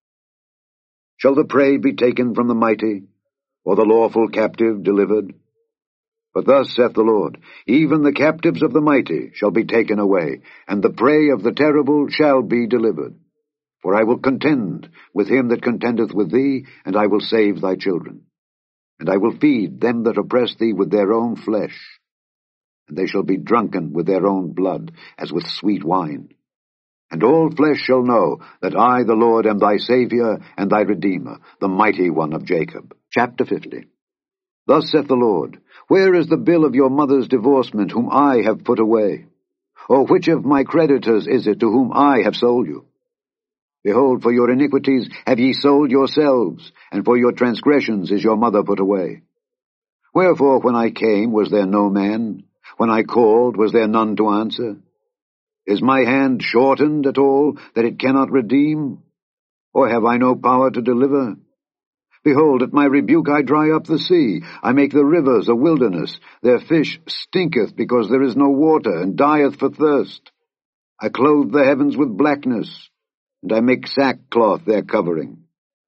Shall the prey be taken from the mighty, or the lawful captive delivered? But thus saith the Lord, Even the captives of the mighty shall be taken away, and the prey of the terrible shall be delivered. For I will contend with him that contendeth with thee, and I will save thy children. And I will feed them that oppress thee with their own flesh, and they shall be drunken with their own blood, as with sweet wine. And all flesh shall know that I, the Lord, am thy Saviour and thy Redeemer, the mighty one of Jacob. Chapter 50. Thus saith the Lord, Where is the bill of your mother's divorcement, whom I have put away? Or which of my creditors is it to whom I have sold you? Behold, for your iniquities have ye sold yourselves, and for your transgressions is your mother put away. Wherefore, when I came, was there no man? When I called, was there none to answer? Is my hand shortened at all, that it cannot redeem? Or have I no power to deliver? Behold, at my rebuke I dry up the sea. I make the rivers a wilderness. Their fish stinketh, because there is no water, and dieth for thirst. I clothe the heavens with blackness, and I make sackcloth their covering.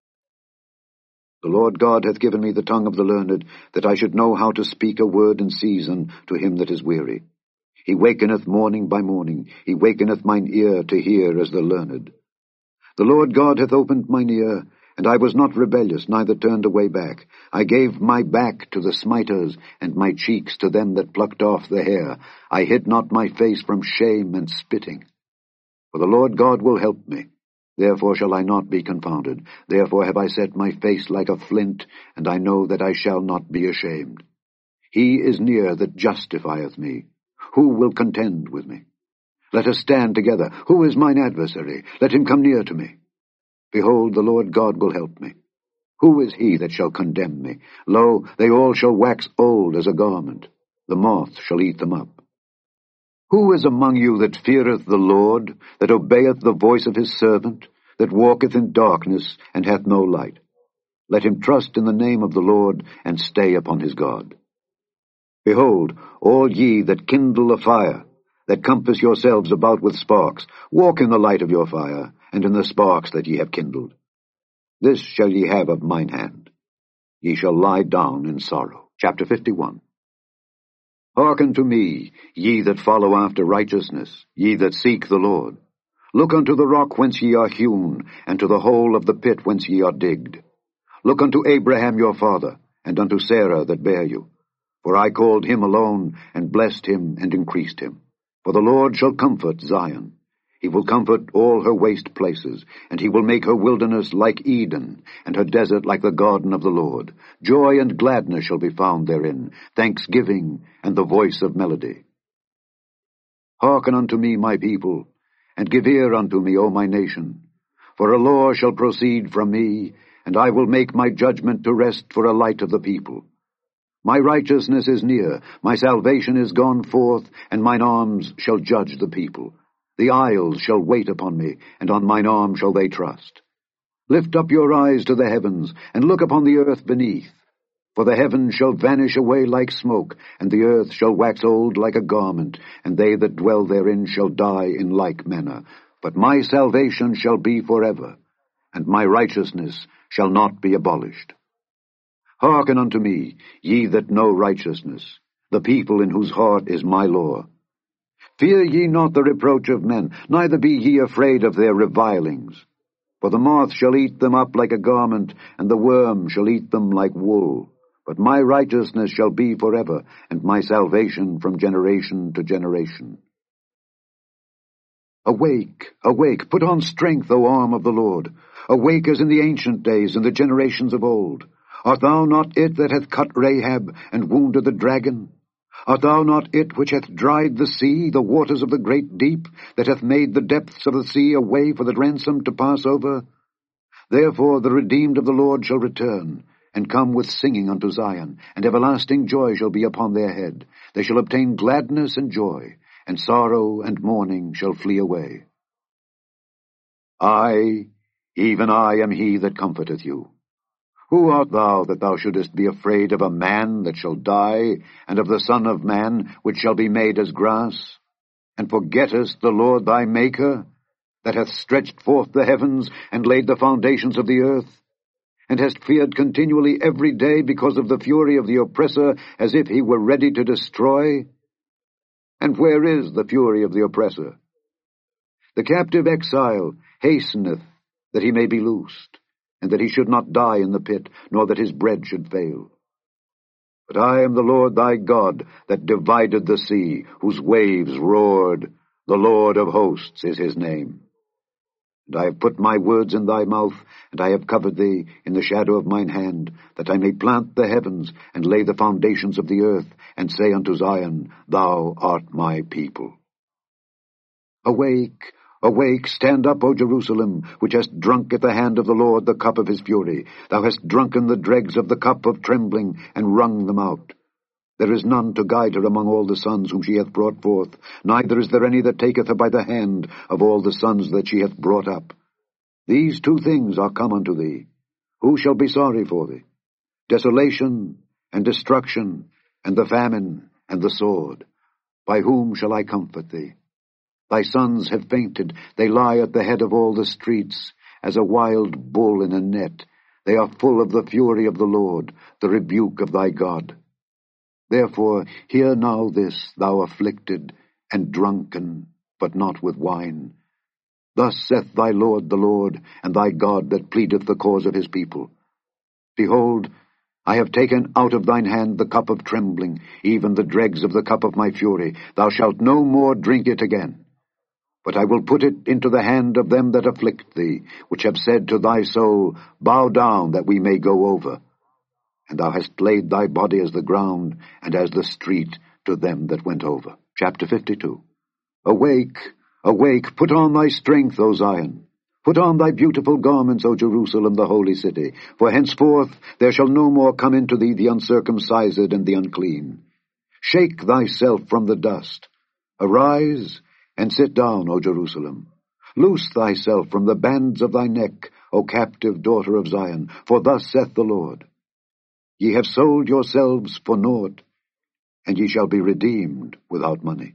The Lord God hath given me the tongue of the learned, that I should know how to speak a word in season to him that is weary. He wakeneth morning by morning. He wakeneth mine ear to hear as the learned. The Lord God hath opened mine ear, and I was not rebellious, neither turned away back. I gave my back to the smiters, and my cheeks to them that plucked off the hair. I hid not my face from shame and spitting. For the Lord God will help me. Therefore shall I not be confounded. Therefore have I set my face like a flint, and I know that I shall not be ashamed. He is near that justifieth me. Who will contend with me? Let us stand together. Who is mine adversary? Let him come near to me. Behold, the Lord God will help me. Who is he that shall condemn me? Lo, they all shall wax old as a garment. The moth shall eat them up. Who is among you that feareth the Lord, that obeyeth the voice of his servant, that walketh in darkness, and hath no light? Let him trust in the name of the Lord, and stay upon his God. Behold, all ye that kindle a fire, that compass yourselves about with sparks, walk in the light of your fire, and in the sparks that ye have kindled. This shall ye have of mine hand. Ye shall lie down in sorrow. Chapter 51. Hearken to me, ye that follow after righteousness, ye that seek the Lord. Look unto the rock whence ye are hewn, and to the hole of the pit whence ye are digged. Look unto Abraham your father, and unto Sarah that bare you. For I called him alone, and blessed him, and increased him. For the Lord shall comfort Zion. He will comfort all her waste places, and he will make her wilderness like Eden, and her desert like the garden of the Lord. Joy and gladness shall be found therein, thanksgiving and the voice of melody. Hearken unto me, my people, and give ear unto me, O my nation. For a law shall proceed from me, and I will make my judgment to rest for a light of the people. My righteousness is near, my salvation is gone forth, and mine arms shall judge the people. The isles shall wait upon me, and on mine arm shall they trust. Lift up your eyes to the heavens, and look upon the earth beneath. For the heavens shall vanish away like smoke, and the earth shall wax old like a garment, and they that dwell therein shall die in like manner. But my salvation shall be forever, and my righteousness shall not be abolished. Hearken unto me, ye that know righteousness, the people in whose heart is my law. Fear ye not the reproach of men, neither be ye afraid of their revilings. For the moth shall eat them up like a garment, and the worm shall eat them like wool. But my righteousness shall be forever, and my salvation from generation to generation. Awake, awake, put on strength, O arm of the Lord. Awake as in the ancient days, in the generations of old. Art thou not it that hath cut Rahab, and wounded the dragon? Art thou not it which hath dried the sea, the waters of the great deep, that hath made the depths of the sea a way for the ransom to pass over? Therefore the redeemed of the Lord shall return, and come with singing unto Zion, and everlasting joy shall be upon their head. They shall obtain gladness and joy, and sorrow and mourning shall flee away. I, even I, am he that comforteth you. Who art thou that thou shouldest be afraid of a man that shall die, and of the Son of Man which shall be made as grass? And forgettest the Lord thy Maker, that hath stretched forth the heavens, and laid the foundations of the earth? And hast feared continually every day because of the fury of the oppressor, as if he were ready to destroy? And where is the fury of the oppressor? The captive exile hasteneth that he may be loosed, and that he should not die in the pit, nor that his bread should fail. But I am the Lord thy God, that divided the sea, whose waves roared. The Lord of hosts is his name. And I have put my words in thy mouth, and I have covered thee in the shadow of mine hand, that I may plant the heavens, and lay the foundations of the earth, and say unto Zion, Thou art my people. Awake, awake, stand up, O Jerusalem, which hast drunk at the hand of the Lord the cup of his fury. Thou hast drunken the dregs of the cup of trembling, and wrung them out. There is none to guide her among all the sons whom she hath brought forth, neither is there any that taketh her by the hand of all the sons that she hath brought up. These two things are come unto thee. Who shall be sorry for thee? Desolation and destruction, and the famine and the sword. By whom shall I comfort thee? Thy sons have fainted, they lie at the head of all the streets, as a wild bull in a net. They are full of the fury of the Lord, the rebuke of thy God. Therefore hear now this, thou afflicted and drunken, but not with wine. Thus saith thy Lord the Lord, and thy God that pleadeth the cause of his people. Behold, I have taken out of thine hand the cup of trembling, even the dregs of the cup of my fury. Thou shalt no more drink it again. But I will put it into the hand of them that afflict thee, which have said to thy soul, Bow down, that we may go over. And thou hast laid thy body as the ground, and as the street to them that went over. Chapter 52. Awake, awake, put on thy strength, O Zion. Put on thy beautiful garments, O Jerusalem, the holy city. For henceforth there shall no more come into thee the uncircumcised and the unclean. Shake thyself from the dust. Arise, and sit down, O Jerusalem. Loose thyself from the bands of thy neck, O captive daughter of Zion. For thus saith the Lord, Ye have sold yourselves for naught, and ye shall be redeemed without money.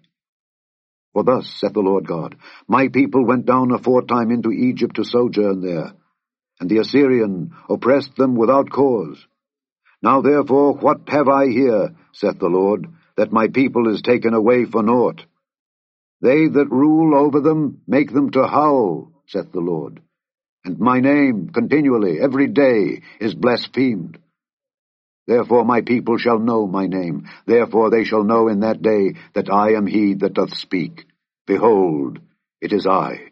For thus saith the Lord God, My people went down aforetime into Egypt to sojourn there, and the Assyrian oppressed them without cause. Now therefore what have I here, saith the Lord, that my people is taken away for naught? They that rule over them make them to howl, saith the Lord, and my name continually, every day, is blasphemed. Therefore my people shall know my name. Therefore they shall know in that day that I am he that doth speak. Behold, it is I.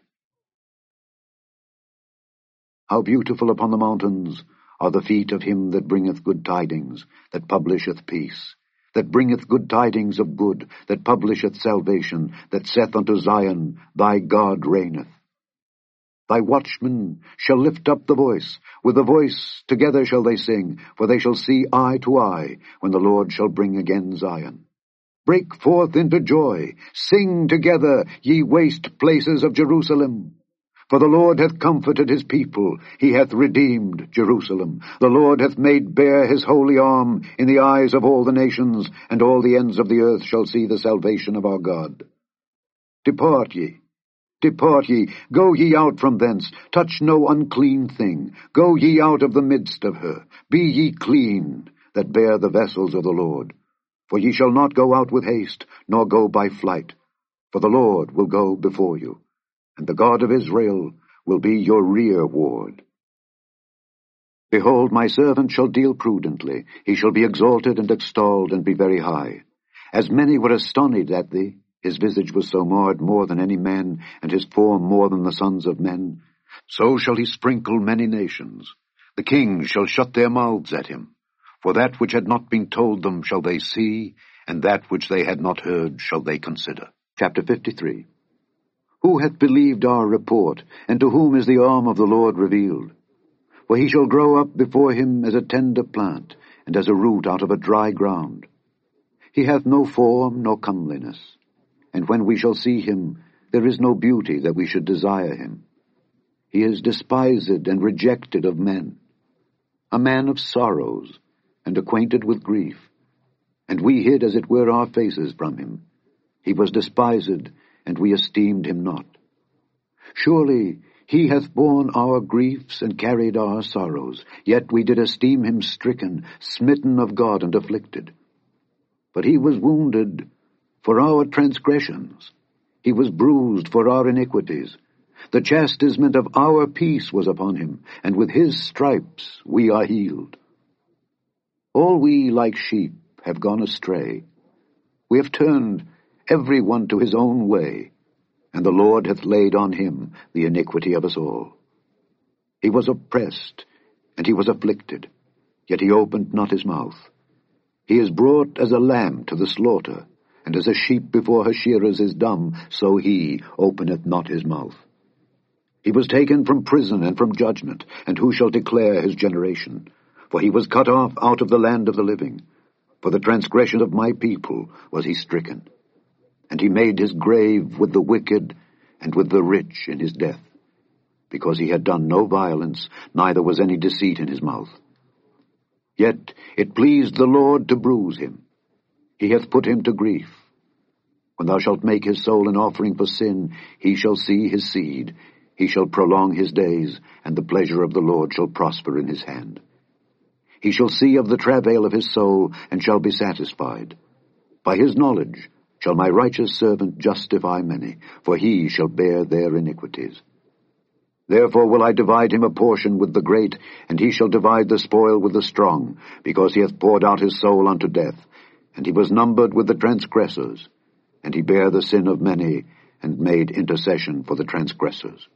How beautiful upon the mountains are the feet of him that bringeth good tidings, that publisheth peace, that bringeth good tidings of good, that publisheth salvation, that saith unto Zion, Thy God reigneth. Thy watchmen shall lift up the voice. With the voice together shall they sing, for they shall see eye to eye, when the Lord shall bring again Zion. Break forth into joy. Sing together, ye waste places of Jerusalem. For the Lord hath comforted his people. He hath redeemed Jerusalem. The Lord hath made bare his holy arm in the eyes of all the nations, and all the ends of the earth shall see the salvation of our God. Depart ye. Depart ye, go ye out from thence, touch no unclean thing. Go ye out of the midst of her. Be ye clean, that bear the vessels of the Lord. For ye shall not go out with haste, nor go by flight. For the Lord will go before you, and the God of Israel will be your rear ward. Behold, my servant shall deal prudently. He shall be exalted and extolled, and be very high. As many were astonished at thee, his visage was so marred more than any man, and his form more than the sons of men. So shall he sprinkle many nations. The kings shall shut their mouths at him. For that which had not been told them shall they see, and that which they had not heard shall they consider. Chapter 53. Who hath believed our report, and to whom is the arm of the Lord revealed? For he shall grow up before him as a tender plant, and as a root out of a dry ground. He hath no form nor comeliness. And when we shall see him, there is no beauty that we should desire him. He is despised and rejected of men, a man of sorrows, and acquainted with grief. And we hid as it were our faces from him. He was despised, and we esteemed him not. Surely he hath borne our griefs and carried our sorrows, yet we did esteem him stricken, smitten of God, and afflicted. But he was wounded for our transgressions. He was bruised for our iniquities. The chastisement of our peace was upon him, and with his stripes we are healed. All we like sheep have gone astray. We have turned every one to his own way, and the Lord hath laid on him the iniquity of us all. He was oppressed, and he was afflicted, yet he opened not his mouth. He is brought as a lamb to the slaughter, and as a sheep before her shearers is dumb, so he openeth not his mouth. He was taken from prison and from judgment, and who shall declare his generation? For he was cut off out of the land of the living. For the transgression of my people was he stricken. And he made his grave with the wicked and with the rich in his death, because he had done no violence, neither was any deceit in his mouth. Yet it pleased the Lord to bruise him. He hath put him to grief. When thou shalt make his soul an offering for sin, he shall see his seed. He shall prolong his days, and the pleasure of the Lord shall prosper in his hand. He shall see of the travail of his soul, and shall be satisfied. By his knowledge shall my righteous servant justify many, for he shall bear their iniquities. Therefore will I divide him a portion with the great, and he shall divide the spoil with the strong, because he hath poured out his soul unto death, and he was numbered with the transgressors, and he bare the sin of many, and made intercession for the transgressors.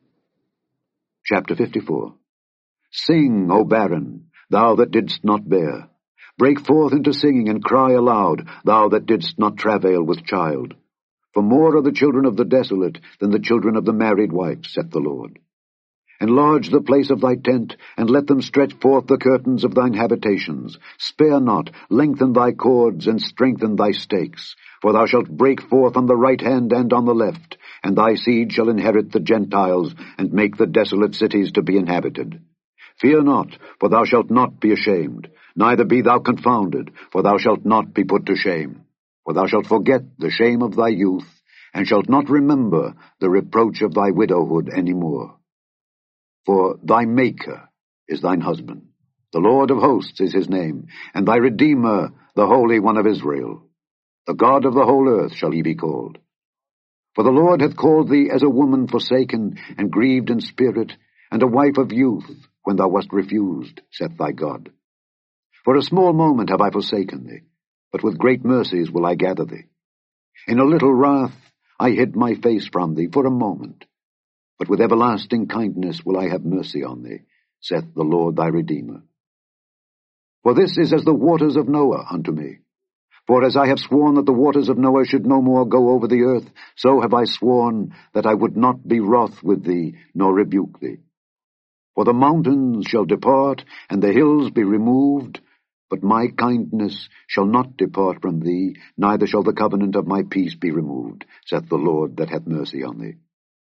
Chapter 54. Sing, O barren, thou that didst not bear. Break forth into singing, and cry aloud, thou that didst not travail with child. For more are the children of the desolate than the children of the married wife, saith the Lord. Enlarge the place of thy tent, and let them stretch forth the curtains of thine habitations. Spare not, lengthen thy cords, and strengthen thy stakes. For thou shalt break forth on the right hand and on the left, and thy seed shall inherit the Gentiles, and make the desolate cities to be inhabited. Fear not, for thou shalt not be ashamed, neither be thou confounded, for thou shalt not be put to shame. For thou shalt forget the shame of thy youth, and shalt not remember the reproach of thy widowhood any more. For thy Maker is thine husband, the Lord of hosts is his name, and thy Redeemer, the Holy One of Israel. The God of the whole earth shall he be called. For the Lord hath called thee as a woman forsaken, and grieved in spirit, and a wife of youth, when thou wast refused, saith thy God. For a small moment have I forsaken thee, but with great mercies will I gather thee. In a little wrath I hid my face from thee for a moment, but with everlasting kindness will I have mercy on thee, saith the Lord thy Redeemer. For this is as the waters of Noah unto me. For as I have sworn that the waters of Noah should no more go over the earth, so have I sworn that I would not be wroth with thee, nor rebuke thee. For the mountains shall depart, and the hills be removed, but my kindness shall not depart from thee, neither shall the covenant of my peace be removed, saith the Lord that hath mercy on thee.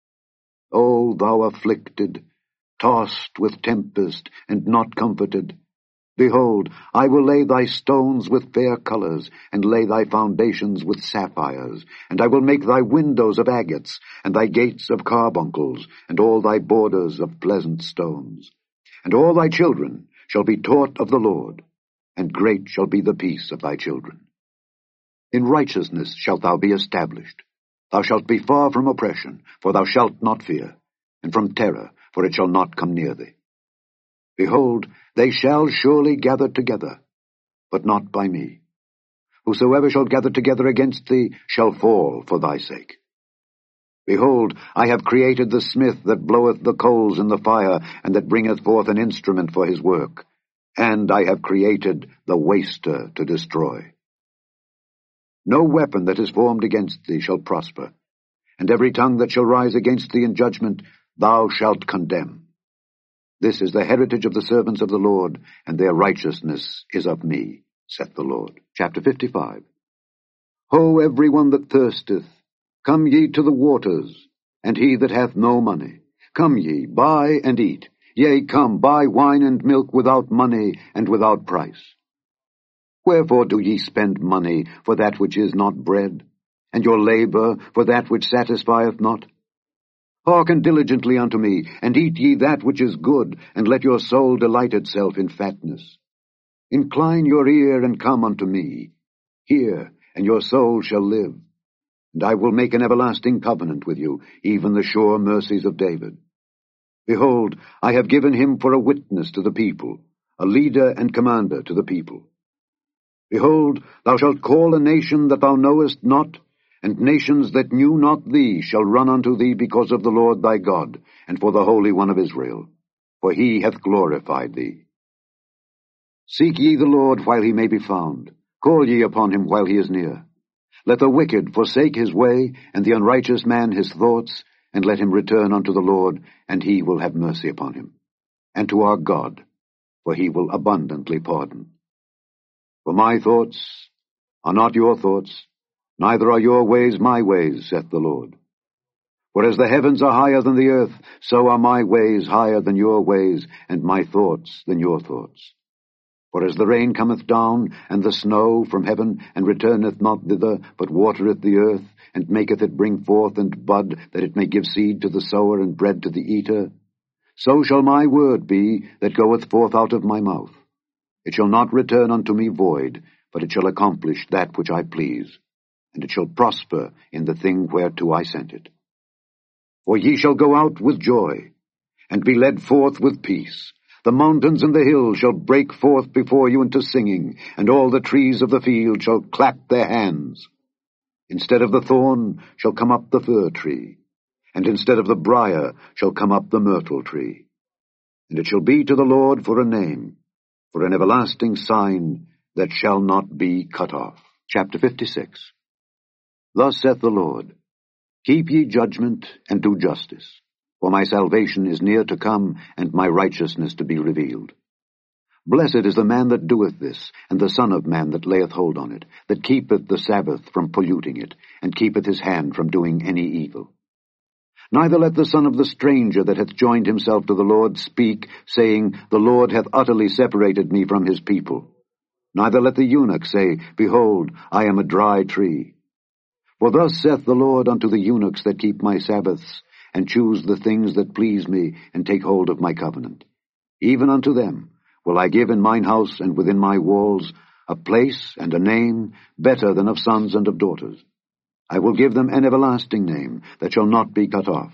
O thou afflicted, tossed with tempest, and not comforted, behold, I will lay thy stones with fair colours, and lay thy foundations with sapphires, and I will make thy windows of agates, and thy gates of carbuncles, and all thy borders of pleasant stones. And all thy children shall be taught of the Lord, and great shall be the peace of thy children. In righteousness shalt thou be established. Thou shalt be far from oppression, for thou shalt not fear, and from terror, for it shall not come near thee. Behold, they shall surely gather together, but not by me. Whosoever shall gather together against thee shall fall for thy sake. Behold, I have created the smith that bloweth the coals in the fire, and that bringeth forth an instrument for his work. And I have created the waster to destroy. No weapon that is formed against thee shall prosper, and every tongue that shall rise against thee in judgment thou shalt condemn. This is the heritage of the servants of the Lord, and their righteousness is of me, saith the Lord. Chapter 55. Ho, every one that thirsteth, come ye to the waters, and he that hath no money. Come ye, buy and eat. Yea, come, buy wine and milk without money and without price. Wherefore do ye spend money for that which is not bread, and your labour for that which satisfieth not? Hearken diligently unto me, and eat ye that which is good, and let your soul delight itself in fatness. Incline your ear and come unto me. Hear, and your soul shall live. And I will make an everlasting covenant with you, even the sure mercies of David. Behold, I have given him for a witness to the people, a leader and commander to the people. Behold, thou shalt call a nation that thou knowest not, And nations that knew not thee shall run unto thee because of the Lord thy God, and for the Holy One of Israel, for he hath glorified thee. Seek ye the Lord while he may be found. Call ye upon him while he is near. Let the wicked forsake his way, and the unrighteous man his thoughts, and let him return unto the Lord, and he will have mercy upon him. And to our God, for he will abundantly pardon. For my thoughts are not your thoughts, neither are your ways my ways, saith the Lord. For as the heavens are higher than the earth, so are my ways higher than your ways, and my thoughts than your thoughts. For as the rain cometh down, and the snow from heaven, and returneth not thither, but watereth the earth, and maketh it bring forth and bud, that it may give seed to the sower and bread to the eater, so shall my word be that goeth forth out of my mouth. It shall not return unto me void, but it shall accomplish that which I please, and it shall prosper in the thing whereto I sent it. For ye shall go out with joy, and be led forth with peace. The mountains and the hills shall break forth before you into singing, and all the trees of the field shall clap their hands. Instead of the thorn shall come up the fir tree, and instead of the brier shall come up the myrtle tree. And it shall be to the Lord for a name, for an everlasting sign that shall not be cut off. Chapter 56. Thus saith the Lord, Keep ye judgment, and do justice, for my salvation is near to come, and my righteousness to be revealed. Blessed is the man that doeth this, and the son of man that layeth hold on it, that keepeth the Sabbath from polluting it, and keepeth his hand from doing any evil. Neither let the son of the stranger that hath joined himself to the Lord speak, saying, The Lord hath utterly separated me from his people. Neither let the eunuch say, Behold, I am a dry tree. For thus saith the Lord unto the eunuchs that keep my Sabbaths, and choose the things that please me, and take hold of my covenant. Even unto them will I give in mine house and within my walls a place and a name better than of sons and of daughters. I will give them an everlasting name that shall not be cut off.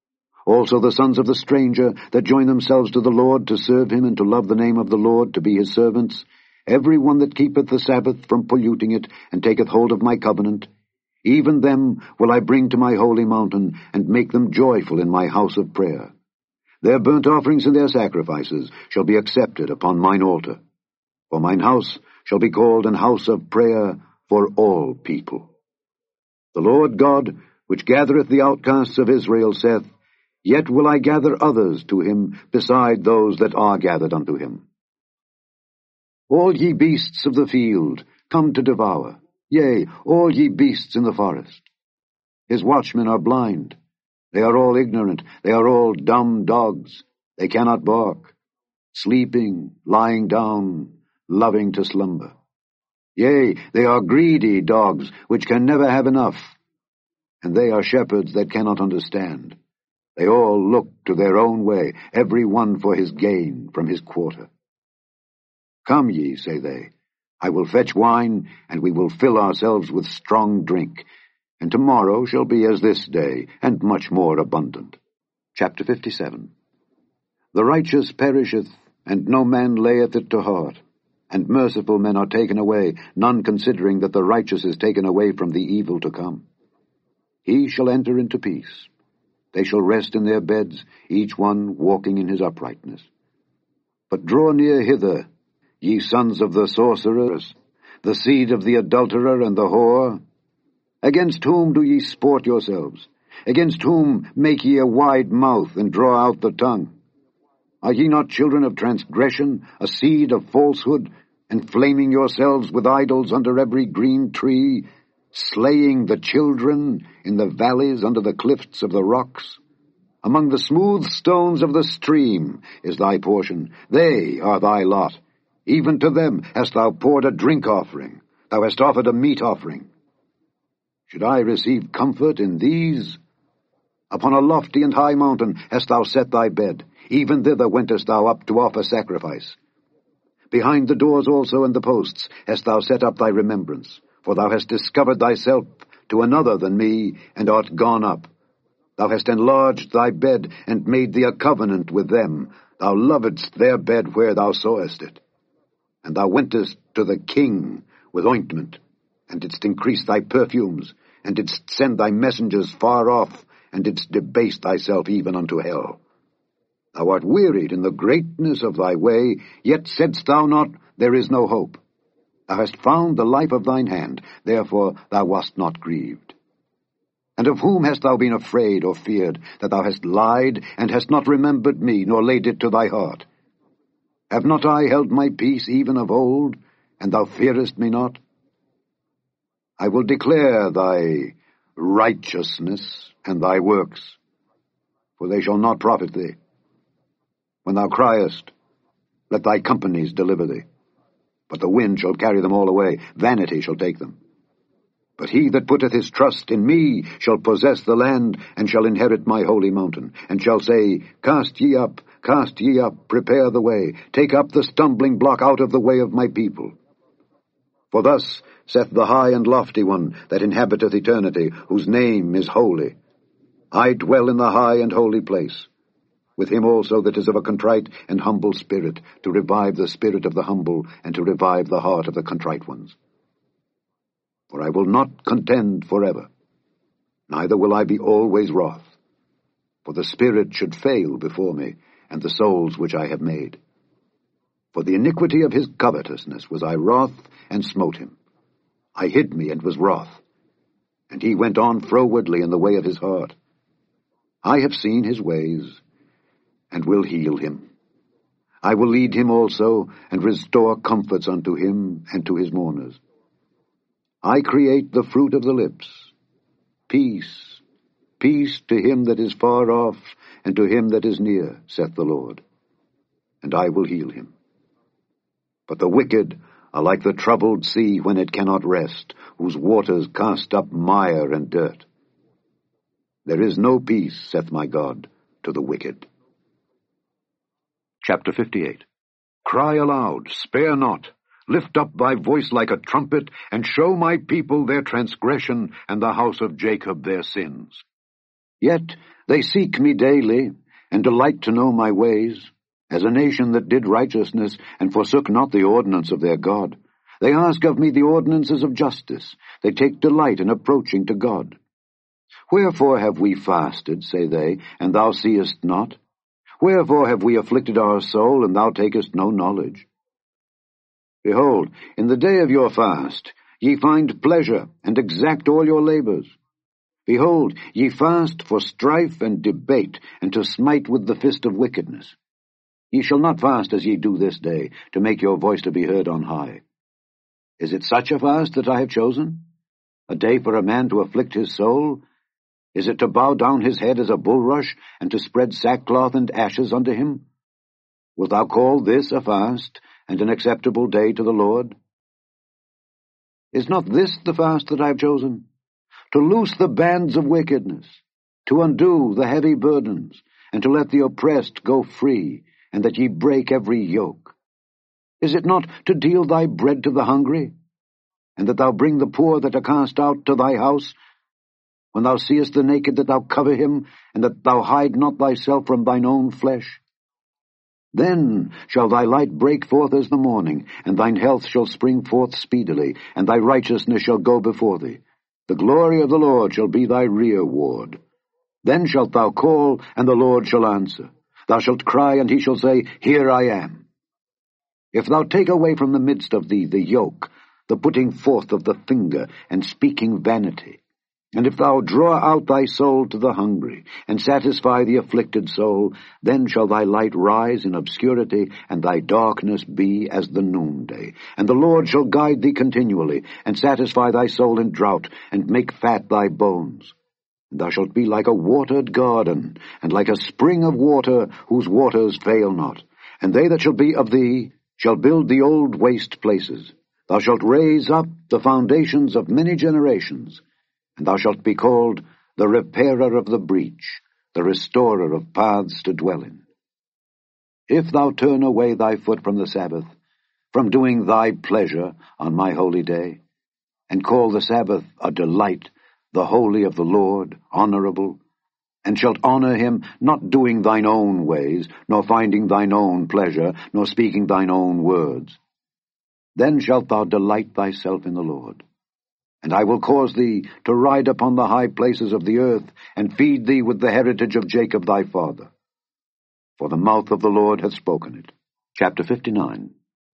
Also the sons of the stranger that join themselves to the Lord to serve him and to love the name of the Lord to be his servants, every one that keepeth the Sabbath from polluting it, and taketh hold of my covenant, even them will I bring to my holy mountain, and make them joyful in my house of prayer. Their burnt offerings and their sacrifices shall be accepted upon mine altar. For mine house shall be called an house of prayer for all people. The Lord God, which gathereth the outcasts of Israel, saith, Yet will I gather others to him, beside those that are gathered unto him. All ye beasts of the field, come to devour, yea, all ye beasts in the forest. His watchmen are blind. They are all ignorant. They are all dumb dogs. They cannot bark. Sleeping, lying down, loving to slumber. Yea, they are greedy dogs, which can never have enough. And they are shepherds that cannot understand. They all look to their own way, every one for his gain from his quarter. Come ye, say they, I will fetch wine, and we will fill ourselves with strong drink, and tomorrow shall be as this day, and much more abundant. Chapter 57. The righteous perisheth, and no man layeth it to heart, and merciful men are taken away, none considering that the righteous is taken away from the evil to come. He shall enter into peace. They shall rest in their beds, each one walking in his uprightness. But draw near hither, ye sons of the sorcerers, the seed of the adulterer and the whore. Against whom do ye sport yourselves? Against whom make ye a wide mouth, and draw out the tongue? Are ye not children of transgression, a seed of falsehood, inflaming yourselves with idols under every green tree, slaying the children in the valleys under the cliffs of the rocks? Among the smooth stones of the stream is thy portion. They are thy lot. Even to them hast thou poured a drink offering. Thou hast offered a meat offering. Should I receive comfort in these? Upon a lofty and high mountain hast thou set thy bed. Even thither wentest thou up to offer sacrifice. Behind the doors also and the posts hast thou set up thy remembrance. For thou hast discovered thyself to another than me, and art gone up. Thou hast enlarged thy bed, and made thee a covenant with them. Thou lovedst their bed where thou sawest it. And thou wentest to the king with ointment, and didst increase thy perfumes, and didst send thy messengers far off, and didst debase thyself even unto hell. Thou art wearied in the greatness of thy way, yet saidst thou not, There is no hope. Thou hast found the life of thine hand, therefore thou wast not grieved. And of whom hast thou been afraid or feared, that thou hast lied, and hast not remembered me, nor laid it to thy heart? Have not I held my peace even of old, and thou fearest me not? I will declare thy righteousness and thy works, for they shall not profit thee. When thou criest, let thy companies deliver thee. But the wind shall carry them all away, vanity shall take them. But he that putteth his trust in me shall possess the land, and shall inherit my holy mountain, and shall say, cast ye up, prepare the way, take up the stumbling block out of the way of my people. For thus saith the high and lofty one that inhabiteth eternity, whose name is holy. I dwell in the high and holy place, with him also that is of a contrite and humble spirit, to revive the spirit of the humble, and to revive the heart of the contrite ones. For I will not contend forever, neither will I be always wroth. For the spirit should fail before me, and the souls which I have made. For the iniquity of his covetousness was I wroth, and smote him. I hid me, and was wroth. And he went on frowardly in the way of his heart. I have seen his ways, and will heal him. I will lead him also, and restore comforts unto him, and to his mourners. I create the fruit of the lips. Peace, peace to him that is far off, and to him that is near, saith the Lord. And I will heal him. But the wicked are like the troubled sea when it cannot rest, whose waters cast up mire and dirt. There is no peace, saith my God, to the wicked. Chapter 58. Cry aloud, spare not. Lift up thy voice like a trumpet, and show my people their transgression, and the house of Jacob their sins. Yet they seek me daily, and delight to know my ways, as a nation that did righteousness, and forsook not the ordinance of their God. They ask of me the ordinances of justice. They take delight in approaching to God. Wherefore have we fasted, say they, and thou seest not? Wherefore have we afflicted our soul, and thou takest no knowledge? Behold, in the day of your fast ye find pleasure, and exact all your labors. Behold, ye fast for strife and debate, and to smite with the fist of wickedness. Ye shall not fast as ye do this day, to make your voice to be heard on high. Is it such a fast that I have chosen? A day for a man to afflict his soul? Is it to bow down his head as a bulrush, and to spread sackcloth and ashes unto him? Wilt thou call this a fast, and an acceptable day to the Lord? Is not this the fast that I have chosen? To loose the bands of wickedness, to undo the heavy burdens, and to let the oppressed go free, and that ye break every yoke. Is it not to deal thy bread to the hungry, and that thou bring the poor that are cast out to thy house? When thou seest the naked, that thou cover him, and that thou hide not thyself from thine own flesh? Then shall thy light break forth as the morning, and thine health shall spring forth speedily, and thy righteousness shall go before thee. The glory of the Lord shall be thy rearward. Then shalt thou call, and the Lord shall answer. Thou shalt cry, and he shall say, Here I am. If thou take away from the midst of thee the yoke, the putting forth of the finger, and speaking vanity, and if thou draw out thy soul to the hungry, and satisfy the afflicted soul, then shall thy light rise in obscurity, and thy darkness be as the noonday. And the Lord shall guide thee continually, and satisfy thy soul in drought, and make fat thy bones. And thou shalt be like a watered garden, and like a spring of water, whose waters fail not. And they that shall be of thee shall build the old waste places. Thou shalt raise up the foundations of many generations. And thou shalt be called the repairer of the breach, the restorer of paths to dwell in. If thou turn away thy foot from the Sabbath, from doing thy pleasure on my holy day, and call the Sabbath a delight, the holy of the Lord, honorable, and shalt honor him, not doing thine own ways, nor finding thine own pleasure, nor speaking thine own words, then shalt thou delight thyself in the Lord, And I will cause thee to ride upon the high places of the earth, and feed thee with the heritage of Jacob thy father. For the mouth of the Lord hath spoken it. Chapter 59.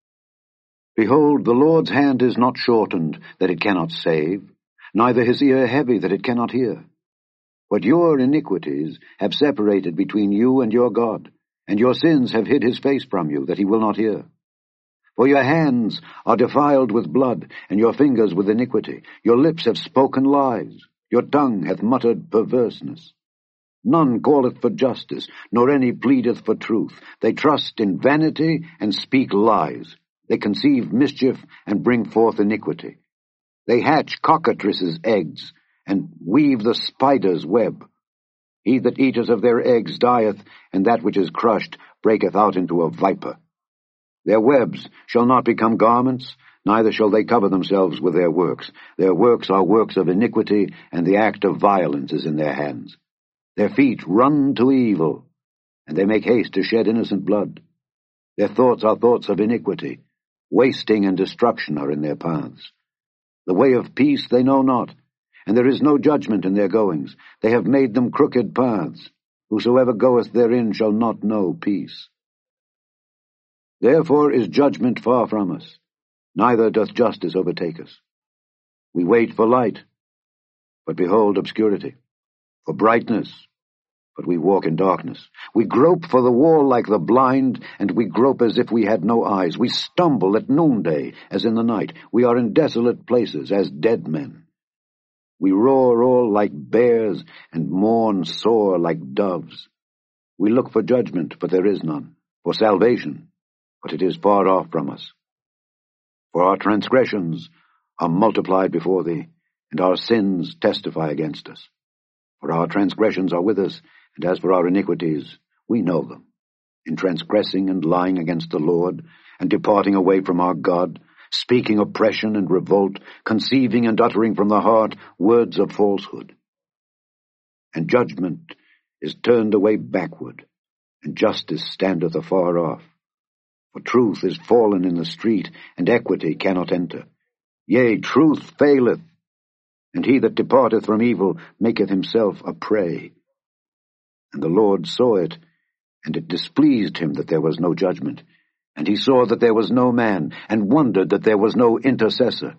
Behold, the Lord's hand is not shortened, that it cannot save, neither his ear heavy, that it cannot hear. But your iniquities have separated between you and your God, and your sins have hid his face from you, that he will not hear. For your hands are defiled with blood, and your fingers with iniquity. Your lips have spoken lies, your tongue hath muttered perverseness. None calleth for justice, nor any pleadeth for truth. They trust in vanity, and speak lies. They conceive mischief, and bring forth iniquity. They hatch cockatrices' eggs, and weave the spider's web. He that eateth of their eggs dieth, and that which is crushed breaketh out into a viper. Their webs shall not become garments, neither shall they cover themselves with their works. Their works are works of iniquity, and the act of violence is in their hands. Their feet run to evil, and they make haste to shed innocent blood. Their thoughts are thoughts of iniquity. Wasting and destruction are in their paths. The way of peace they know not, and there is no judgment in their goings. They have made them crooked paths. Whosoever goeth therein shall not know peace. Therefore is judgment far from us, neither doth justice overtake us. We wait for light, but behold obscurity, for brightness, but we walk in darkness. We grope for the wall like the blind, and we grope as if we had no eyes. We stumble at noonday as in the night. We are in desolate places as dead men. We roar all like bears, and mourn sore like doves. We look for judgment, but there is none, for salvation, but it is far off from us. For our transgressions are multiplied before thee, and our sins testify against us. For our transgressions are with us, and as for our iniquities, we know them, in transgressing and lying against the Lord, and departing away from our God, speaking oppression and revolt, conceiving and uttering from the heart words of falsehood. And judgment is turned away backward, and justice standeth afar off. For truth is fallen in the street, and equity cannot enter. Yea, truth faileth, and he that departeth from evil maketh himself a prey. And the Lord saw it, and it displeased him that there was no judgment. And he saw that there was no man, and wondered that there was no intercessor.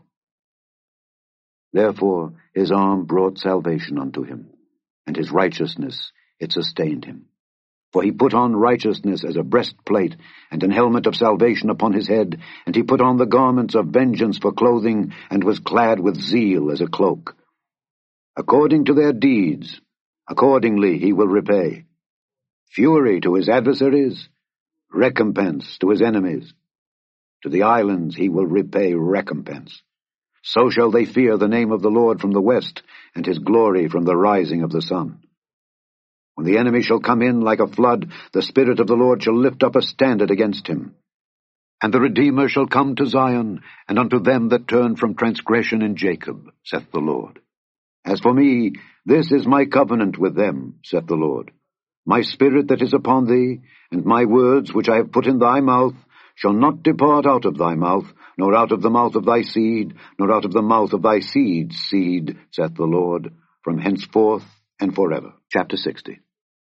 Therefore his arm brought salvation unto him, and his righteousness it sustained him. For he put on righteousness as a breastplate, and an helmet of salvation upon his head, and he put on the garments of vengeance for clothing, and was clad with zeal as a cloak. According to their deeds, accordingly he will repay. Fury to his adversaries, recompense to his enemies. To the islands he will repay recompense. So shall they fear the name of the Lord from the west, and his glory from the rising of the sun. When the enemy shall come in like a flood, the Spirit of the Lord shall lift up a standard against him. And the Redeemer shall come to Zion, and unto them that turn from transgression in Jacob, saith the Lord. As for me, this is my covenant with them, saith the Lord. My spirit that is upon thee, and my words which I have put in thy mouth, shall not depart out of thy mouth, nor out of the mouth of thy seed, nor out of the mouth of thy seed's seed, saith the Lord, from henceforth and forever. Chapter 60.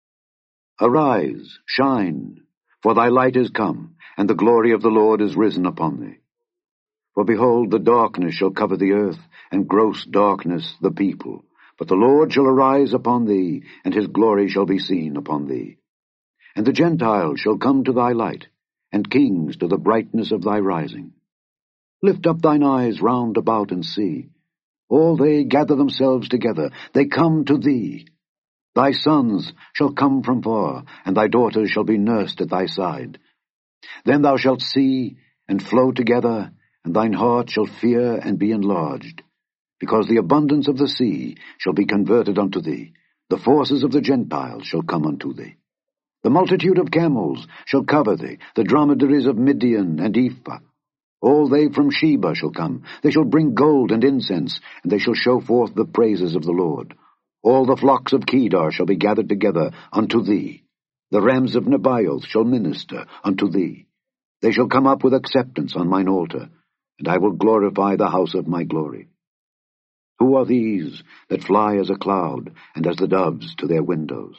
Arise, shine, for thy light is come, and the glory of the Lord is risen upon thee. For behold, the darkness shall cover the earth, and gross darkness the people. But the Lord shall arise upon thee, and his glory shall be seen upon thee. And the Gentiles shall come to thy light, and kings to the brightness of thy rising. Lift up thine eyes round about and see. All they gather themselves together, they come to thee. Thy sons shall come from far, and thy daughters shall be nursed at thy side. Then thou shalt see, and flow together, and thine heart shall fear and be enlarged. Because the abundance of the sea shall be converted unto thee, the forces of the Gentiles shall come unto thee. The multitude of camels shall cover thee, the dromedaries of Midian and Ephah. All they from Sheba shall come, they shall bring gold and incense, and they shall show forth the praises of the Lord. All the flocks of Kedar shall be gathered together unto thee. The rams of Nebaioth shall minister unto thee. They shall come up with acceptance on mine altar, and I will glorify the house of my glory. Who are these that fly as a cloud, and as the doves to their windows?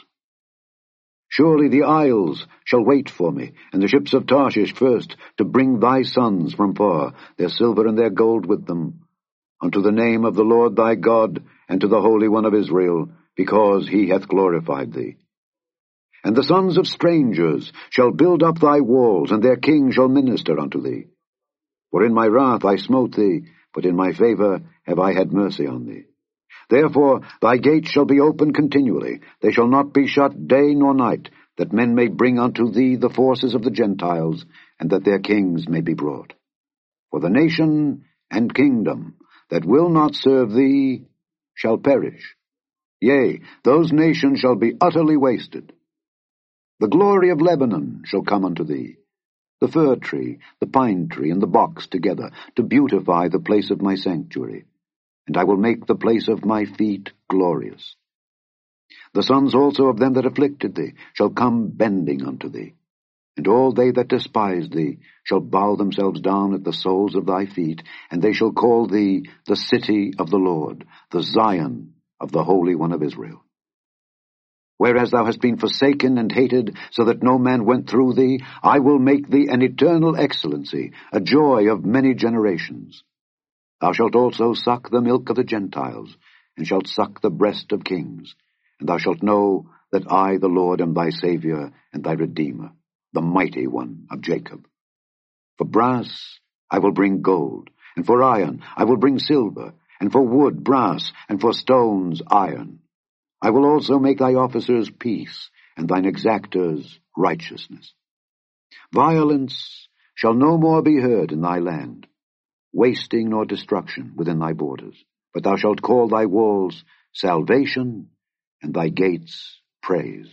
Surely the isles shall wait for me, and the ships of Tarshish first, to bring thy sons from far, their silver and their gold with them, unto the name of the Lord thy God, and to the Holy One of Israel, because he hath glorified thee. And the sons of strangers shall build up thy walls, and their king shall minister unto thee. For in my wrath I smote thee, but in my favour have I had mercy on thee. Therefore thy gates shall be open continually, they shall not be shut day nor night, that men may bring unto thee the forces of the Gentiles, and that their kings may be brought. For the nation and kingdom that will not serve thee shall perish. Yea, those nations shall be utterly wasted. The glory of Lebanon shall come unto thee, the fir tree, the pine tree, and the box together, to beautify the place of my sanctuary. And I will make the place of my feet glorious. The sons also of them that afflicted thee shall come bending unto thee, and all they that despise thee shall bow themselves down at the soles of thy feet, and they shall call thee the city of the Lord, the Zion of the Holy One of Israel. Whereas thou hast been forsaken and hated, so that no man went through thee, I will make thee an eternal excellency, a joy of many generations. Thou shalt also suck the milk of the Gentiles, and shalt suck the breast of kings, and thou shalt know that I, the Lord, am thy Saviour and thy Redeemer, the mighty one of Jacob. For brass I will bring gold, and for iron I will bring silver, and for wood brass, and for stones iron. I will also make thy officers peace, and thine exactors righteousness. Violence shall no more be heard in thy land, wasting nor destruction within thy borders. But thou shalt call thy walls salvation, and thy gates praise.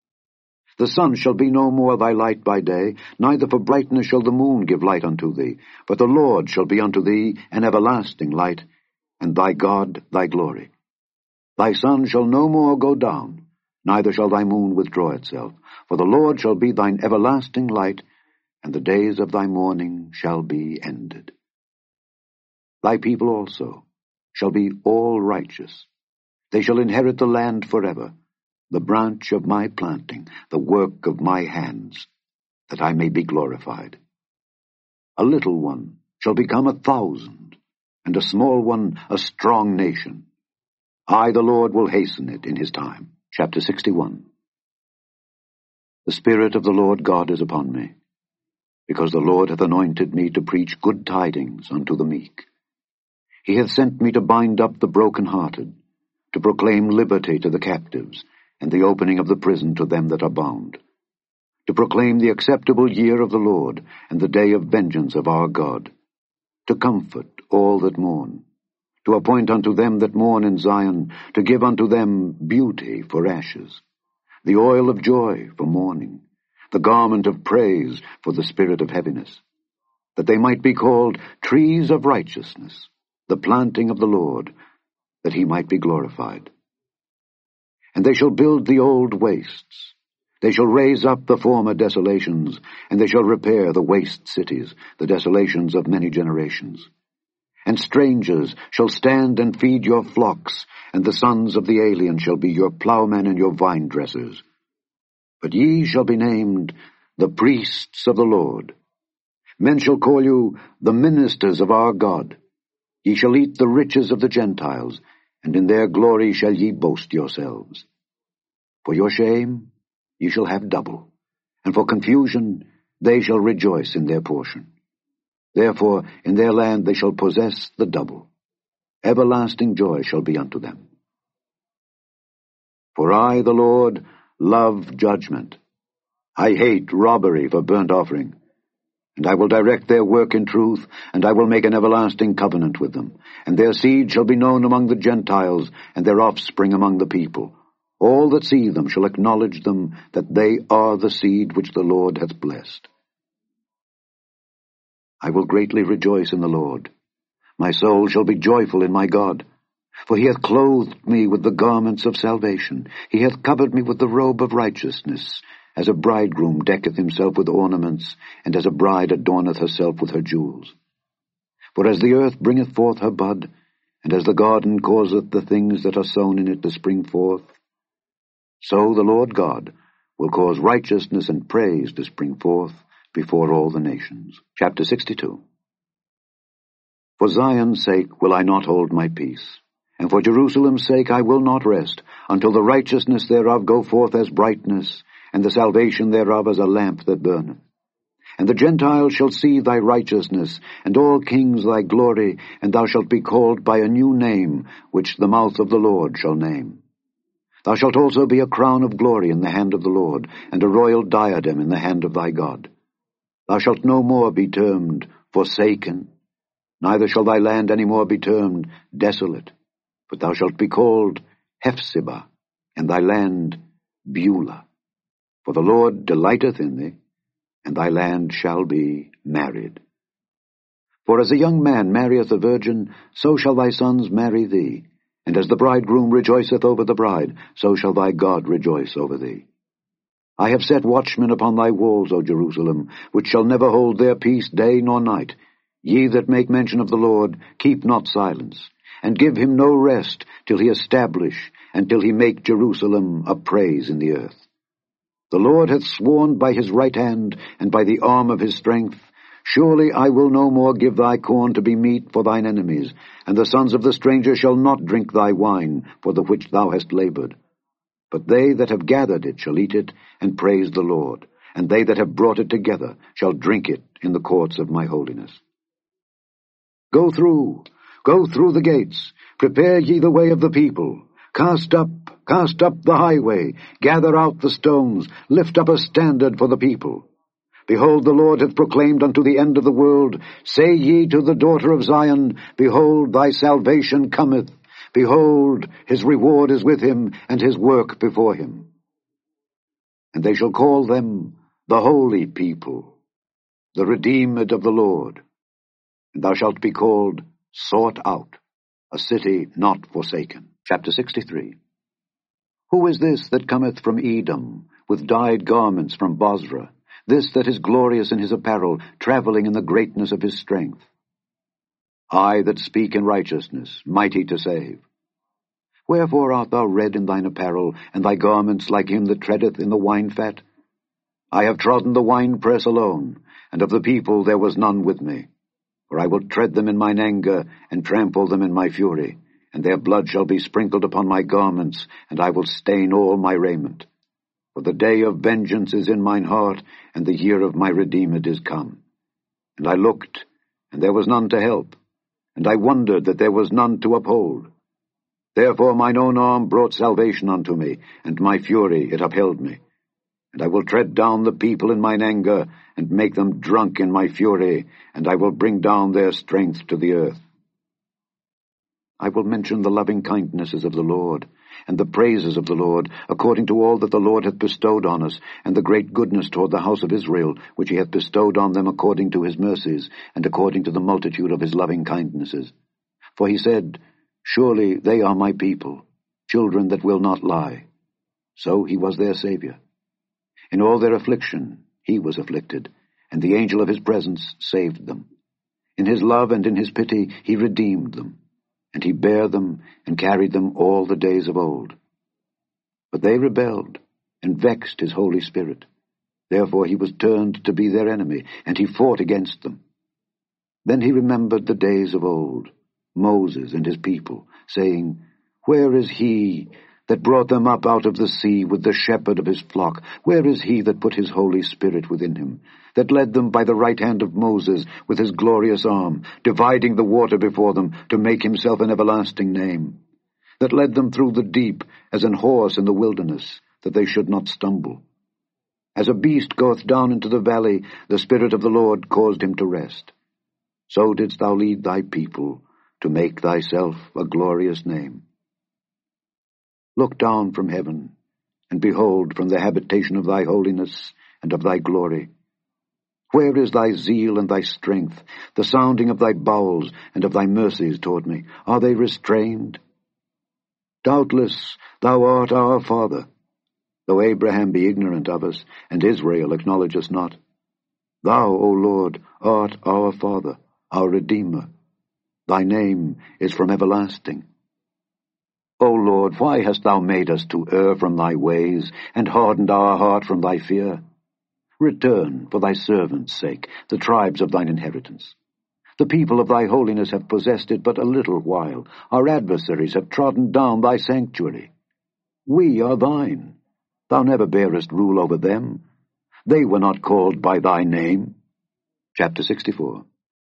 The sun shall be no more thy light by day, neither for brightness shall the moon give light unto thee. But the Lord shall be unto thee an everlasting light, and thy God thy glory. Thy sun shall no more go down, neither shall thy moon withdraw itself. For the Lord shall be thine everlasting light, and the days of thy mourning shall be ended. Thy people also shall be all righteous. They shall inherit the land forever, the branch of my planting, the work of my hands, that I may be glorified. A little one shall become 1,000, and a small one a strong nation. I, the Lord, will hasten it in his time. Chapter 61. The Spirit of the Lord God is upon me, because the Lord hath anointed me to preach good tidings unto the meek. He hath sent me to bind up the broken-hearted, to proclaim liberty to the captives, and the opening of the prison to them that are bound, to proclaim the acceptable year of the Lord, and the day of vengeance of our God, to comfort all that mourn, to appoint unto them that mourn in Zion, to give unto them beauty for ashes, the oil of joy for mourning, the garment of praise for the spirit of heaviness, that they might be called trees of righteousness, the planting of the Lord, that he might be glorified. And they shall build the old wastes. They shall raise up the former desolations, and they shall repair the waste cities, the desolations of many generations. And strangers shall stand and feed your flocks, and the sons of the alien shall be your plowmen and your vine dressers. But ye shall be named the priests of the Lord. Men shall call you the ministers of our God. Ye shall eat the riches of the Gentiles, and in their glory shall ye boast yourselves. For your shame ye shall have double, and for confusion they shall rejoice in their portion. Therefore in their land they shall possess the double. Everlasting joy shall be unto them. For I, the Lord, love judgment. I hate robbery for burnt offering. And I will direct their work in truth, and I will make an everlasting covenant with them. And their seed shall be known among the Gentiles, and their offspring among the people. All that see them shall acknowledge them, that they are the seed which the Lord hath blessed. I will greatly rejoice in the Lord. My soul shall be joyful in my God. For he hath clothed me with the garments of salvation. He hath covered me with the robe of righteousness, as a bridegroom decketh himself with ornaments, and as a bride adorneth herself with her jewels. For as the earth bringeth forth her bud, And as the garden causeth the things that are sown in it to spring forth, so the Lord God will cause righteousness and praise to spring forth before all the nations. Chapter 62. For Zion's sake will I not hold my peace, and for Jerusalem's sake I will not rest, until the righteousness thereof go forth as brightness, and the salvation thereof as a lamp that burneth. And the Gentiles shall see thy righteousness, and all kings thy glory, and thou shalt be called by a new name, which the mouth of the Lord shall name. Thou shalt also be a crown of glory in the hand of the Lord, and a royal diadem in the hand of thy God. Thou shalt no more be termed forsaken, neither shall thy land any more be termed desolate, but thou shalt be called Hephzibah, and thy land Beulah. For the Lord delighteth in thee, and thy land shall be married. For as a young man marrieth a virgin, so shall thy sons marry thee, and as the bridegroom rejoiceth over the bride, so shall thy God rejoice over thee. I have set watchmen upon thy walls, O Jerusalem, which shall never hold their peace day nor night. Ye that make mention of the Lord, keep not silence, and give him no rest till he establish, and till he make Jerusalem a praise in the earth. The Lord hath sworn by his right hand, and by the arm of his strength, surely I will no more give thy corn to be meat for thine enemies, and the sons of the stranger shall not drink thy wine, for the which thou hast labored. But they that have gathered it shall eat it, and praise the Lord, and they that have brought it together shall drink it in the courts of my holiness. Go through the gates, prepare ye the way of the people. Cast up the highway, gather out the stones, lift up a standard for the people. Behold, the Lord hath proclaimed unto the end of the world, say ye to the daughter of Zion, behold, thy salvation cometh. Behold, his reward is with him, and his work before him. And they shall call them the holy people, the redeemed of the Lord. And thou shalt be called sought out, a city not forsaken. Chapter 63. Who is this that cometh from Edom, with dyed garments from Bozrah, this that is glorious in his apparel, travelling in the greatness of his strength? I that speak in righteousness, mighty to save. Wherefore art thou red in thine apparel, and thy garments like him that treadeth in the wine-fat? I have trodden the winepress alone, and of the people there was none with me. For I will tread them in mine anger, and trample them in my fury, and their blood shall be sprinkled upon my garments, and I will stain all my raiment. For the day of vengeance is in mine heart, and the year of my Redeemer is come. And I looked, and there was none to help, and I wondered that there was none to uphold. Therefore mine own arm brought salvation unto me, and my fury it upheld me. And I will tread down the people in mine anger, and make them drunk in my fury, and I will bring down their strength to the earth. I will mention the loving kindnesses of the Lord, and the praises of the Lord, according to all that the Lord hath bestowed on us, and the great goodness toward the house of Israel, which he hath bestowed on them according to his mercies, and according to the multitude of his loving kindnesses. For he said, surely they are my people, children that will not lie. So he was their Saviour. In all their affliction he was afflicted, and the angel of his presence saved them. In his love and in his pity he redeemed them, and he bare them and carried them all the days of old. But they rebelled and vexed his Holy Spirit. Therefore he was turned to be their enemy, and he fought against them. Then he remembered the days of old, Moses and his people, saying, where is he that brought them up out of the sea with the shepherd of his flock? Where is he that put his Holy Spirit within him, that led them by the right hand of Moses with his glorious arm, dividing the water before them to make himself an everlasting name, that led them through the deep as an horse in the wilderness, that they should not stumble? As a beast goeth down into the valley, the Spirit of the Lord caused him to rest. So didst thou lead thy people to make thyself a glorious name. Look down from heaven, and behold from the habitation of thy holiness and of thy glory. Where is thy zeal and thy strength, the sounding of thy bowels and of thy mercies toward me? Are they restrained? Doubtless thou art our Father, though Abraham be ignorant of us, and Israel acknowledge us not. Thou, O Lord, art our Father, our Redeemer. Thy name is from everlasting. O Lord, why hast thou made us to err from thy ways, and hardened our heart from thy fear? Return, for thy servants' sake, the tribes of thine inheritance. The people of thy holiness have possessed it but a little while. Our adversaries have trodden down thy sanctuary. We are thine. Thou never bearest rule over them. They were not called by thy name. Chapter 64.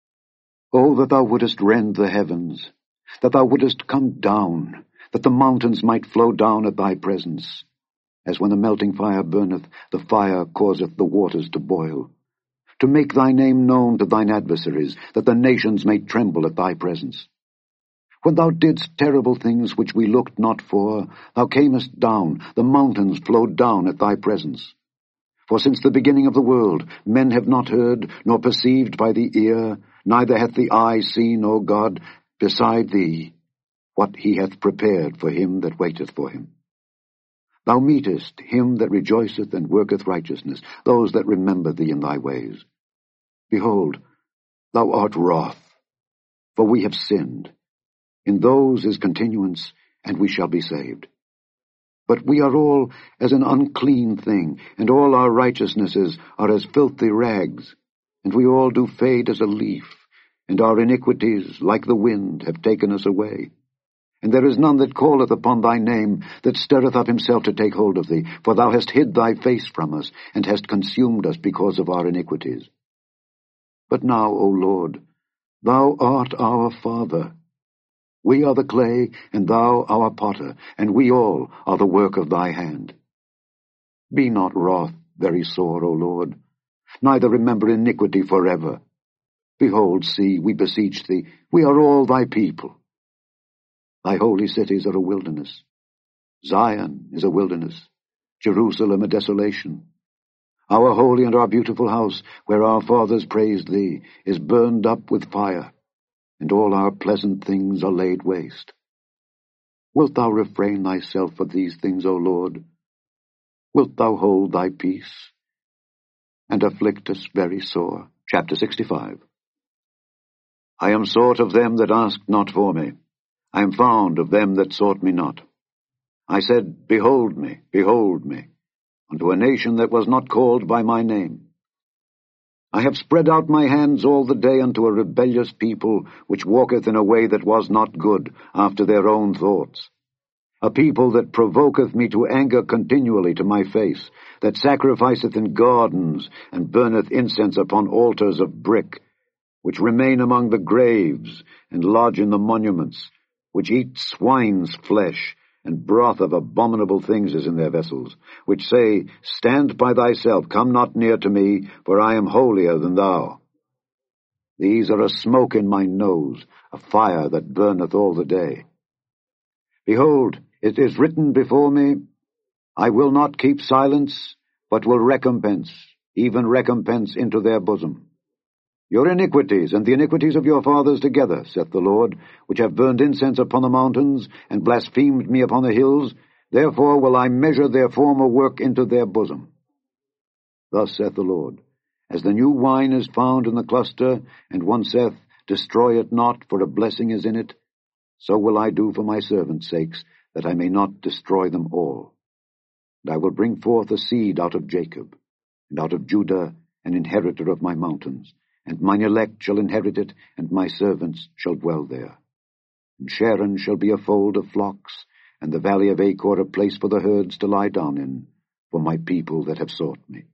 Oh, that thou wouldest rend the heavens, that thou wouldest come down, that the mountains might flow down at thy presence. As when the melting fire burneth, the fire causeth the waters to boil. To make thy name known to thine adversaries, that the nations may tremble at thy presence. When thou didst terrible things which we looked not for, thou camest down, the mountains flowed down at thy presence. For since the beginning of the world, men have not heard, nor perceived by the ear, neither hath the eye seen, O God, beside thee, what he hath prepared for him that waiteth for him. Thou meetest him that rejoiceth and worketh righteousness, those that remember thee in thy ways. Behold, thou art wroth, for we have sinned. In those is continuance, and we shall be saved. But we are all as an unclean thing, and all our righteousnesses are as filthy rags, and we all do fade as a leaf, and our iniquities, like the wind, have taken us away. And there is none that calleth upon thy name, that stirreth up himself to take hold of thee, for thou hast hid thy face from us, and hast consumed us because of our iniquities. But now, O Lord, thou art our Father. We are the clay, and thou our potter, and we all are the work of thy hand. Be not wroth very sore, O Lord, neither remember iniquity forever. Behold, see, we beseech thee, we are all thy people. Thy holy cities are a wilderness. Zion is a wilderness, Jerusalem a desolation. Our holy and our beautiful house, where our fathers praised thee, is burned up with fire, and all our pleasant things are laid waste. Wilt thou refrain thyself of these things, O Lord? Wilt thou hold thy peace, and afflict us very sore? Chapter 65. I am sought of them that asked not for me. I am found of them that sought me not. I said, behold me, unto a nation that was not called by my name. I have spread out my hands all the day unto a rebellious people, which walketh in a way that was not good, after their own thoughts. A people that provoketh me to anger continually to my face, that sacrificeth in gardens, and burneth incense upon altars of brick, which remain among the graves, and lodge in the monuments, which eat swine's flesh, and broth of abominable things is in their vessels, which say, stand by thyself, come not near to me, for I am holier than thou. These are a smoke in my nose, a fire that burneth all the day. Behold, it is written before me, I will not keep silence, but will recompense, even recompense into their bosom. Your iniquities and the iniquities of your fathers together, saith the Lord, which have burned incense upon the mountains, and blasphemed me upon the hills, therefore will I measure their former work into their bosom. Thus saith the Lord, as the new wine is found in the cluster, and one saith, destroy it not, for a blessing is in it, so will I do for my servants' sakes, that I may not destroy them all. And I will bring forth a seed out of Jacob, and out of Judah an inheritor of my mountains, and mine elect shall inherit it, and my servants shall dwell there. And Sharon shall be a fold of flocks, and the valley of Achor a place for the herds to lie down in, for my people that have sought me.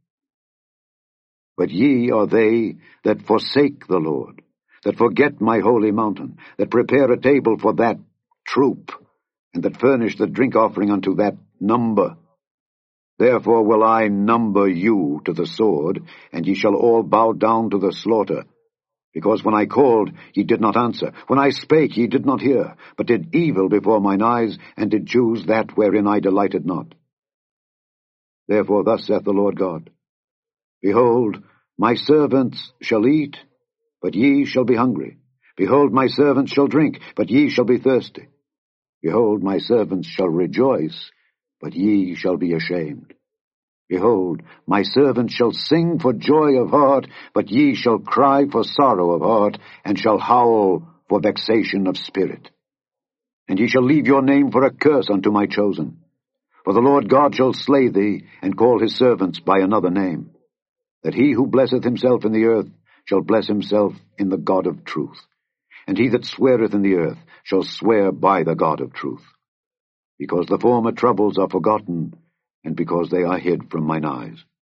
But ye are they that forsake the Lord, that forget my holy mountain, that prepare a table for that troop, and that furnish the drink offering unto that number. Therefore will I number you to the sword, and ye shall all bow down to the slaughter. Because when I called, ye did not answer. When I spake, ye did not hear, but did evil before mine eyes, and did choose that wherein I delighted not. Therefore thus saith the Lord God, behold, my servants shall eat, but ye shall be hungry. Behold, my servants shall drink, but ye shall be thirsty. Behold, my servants shall rejoice, but ye shall be ashamed. Behold, my servants shall sing for joy of heart, but ye shall cry for sorrow of heart, and shall howl for vexation of spirit. And ye shall leave your name for a curse unto my chosen. For the Lord God shall slay thee, and call his servants by another name, that he who blesseth himself in the earth shall bless himself in the God of truth, and he that sweareth in the earth shall swear by the God of truth. Because the former troubles are forgotten, and because they are hid from mine eyes.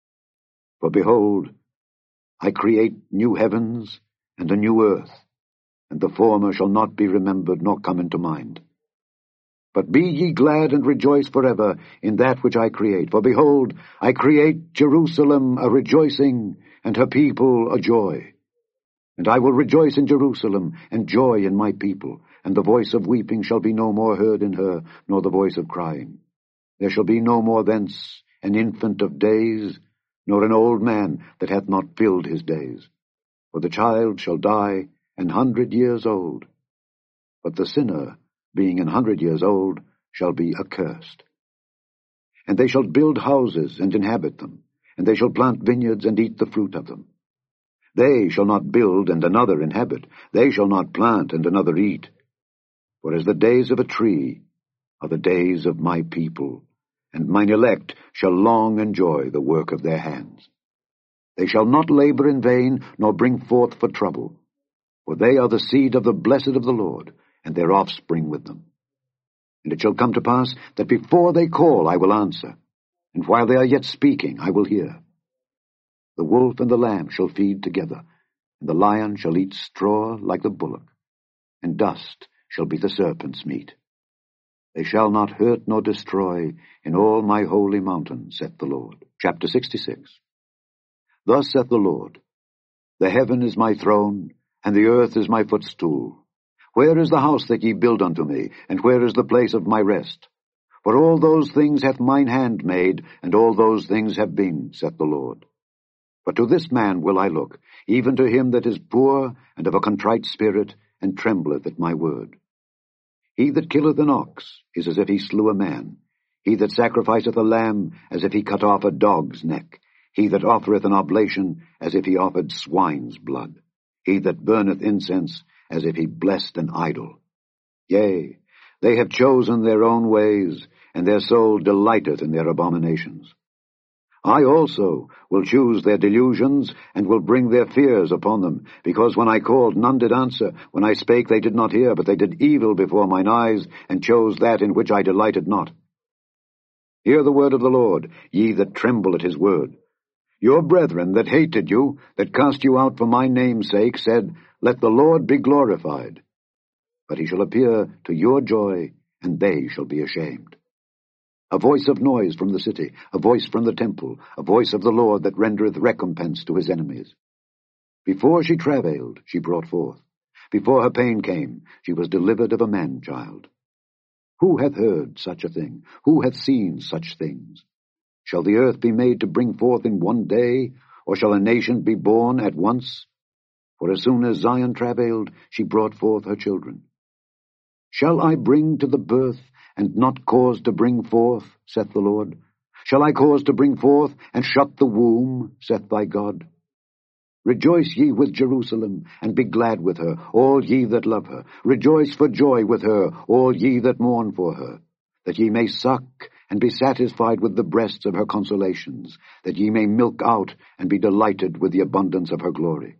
For behold, I create new heavens and a new earth, and the former shall not be remembered nor come into mind. But be ye glad and rejoice forever in that which I create. For behold, I create Jerusalem a rejoicing, and her people a joy. And I will rejoice in Jerusalem, and joy in my people, and the voice of weeping shall be no more heard in her, nor the voice of crying. There shall be no more thence an infant of days, nor an old man that hath not filled his days. For the child shall die 100 years old, but the sinner, being 100 years old, shall be accursed. And they shall build houses and inhabit them, and they shall plant vineyards and eat the fruit of them. They shall not build and another inhabit, they shall not plant and another eat. For as the days of a tree are the days of my people, and mine elect shall long enjoy the work of their hands. They shall not labor in vain, nor bring forth for trouble, for they are the seed of the blessed of the Lord, and their offspring with them. And it shall come to pass that before they call I will answer, and while they are yet speaking I will hear. The wolf and the lamb shall feed together, and the lion shall eat straw like the bullock, and dust shall be the serpent's meat. They shall not hurt nor destroy in all my holy mountain, saith the Lord. Chapter 66. Thus saith the Lord, The heaven is my throne, and the earth is my footstool. Where is the house that ye build unto me, and where is the place of my rest? For all those things hath mine hand made, and all those things have been, saith the Lord. But to this man will I look, even to him that is poor and of a contrite spirit, and trembleth at my word. He that killeth an ox is as if he slew a man. He that sacrificeth a lamb, as if he cut off a dog's neck. He that offereth an oblation, as if he offered swine's blood. He that burneth incense, as if he blessed an idol. Yea, they have chosen their own ways, and their soul delighteth in their abominations. I also will choose their delusions, and will bring their fears upon them, because when I called none did answer, when I spake they did not hear, but they did evil before mine eyes, and chose that in which I delighted not. Hear the word of the Lord, ye that tremble at his word. Your brethren that hated you, that cast you out for my name's sake, said, Let the Lord be glorified. But he shall appear to your joy, and they shall be ashamed. A voice of noise from the city, a voice from the temple, a voice of the Lord that rendereth recompense to his enemies. Before she travailed, she brought forth. Before her pain came, she was delivered of a man-child. Who hath heard such a thing? Who hath seen such things? Shall the earth be made to bring forth in one day, or shall a nation be born at once? For as soon as Zion travailed, she brought forth her children. Shall I bring to the birth, and not cause to bring forth, saith the Lord? Shall I cause to bring forth, and shut the womb, saith thy God? Rejoice ye with Jerusalem, and be glad with her, all ye that love her. Rejoice for joy with her, all ye that mourn for her, that ye may suck, and be satisfied with the breasts of her consolations, that ye may milk out, and be delighted with the abundance of her glory.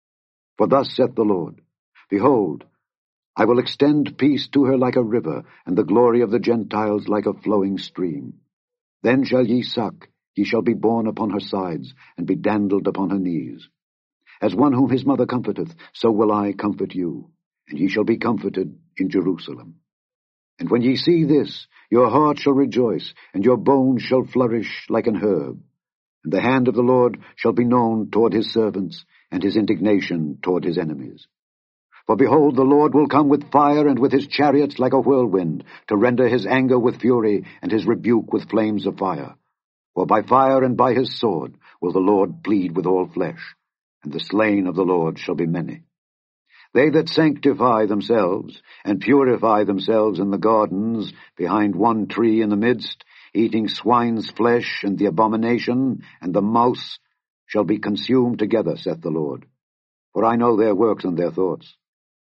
For thus saith the Lord, Behold, I will extend peace to her like a river, and the glory of the Gentiles like a flowing stream. Then shall ye suck, ye shall be borne upon her sides, and be dandled upon her knees. As one whom his mother comforteth, so will I comfort you, and ye shall be comforted in Jerusalem. And when ye see this, your heart shall rejoice, and your bones shall flourish like an herb. And the hand of the Lord shall be known toward his servants, and his indignation toward his enemies. For behold, the Lord will come with fire, and with his chariots like a whirlwind, to render his anger with fury, and his rebuke with flames of fire. For by fire and by his sword will the Lord plead with all flesh, and the slain of the Lord shall be many. They that sanctify themselves, and purify themselves in the gardens, behind one tree in the midst, eating swine's flesh, and the abomination, and the mouse, shall be consumed together, saith the Lord. For I know their works and their thoughts.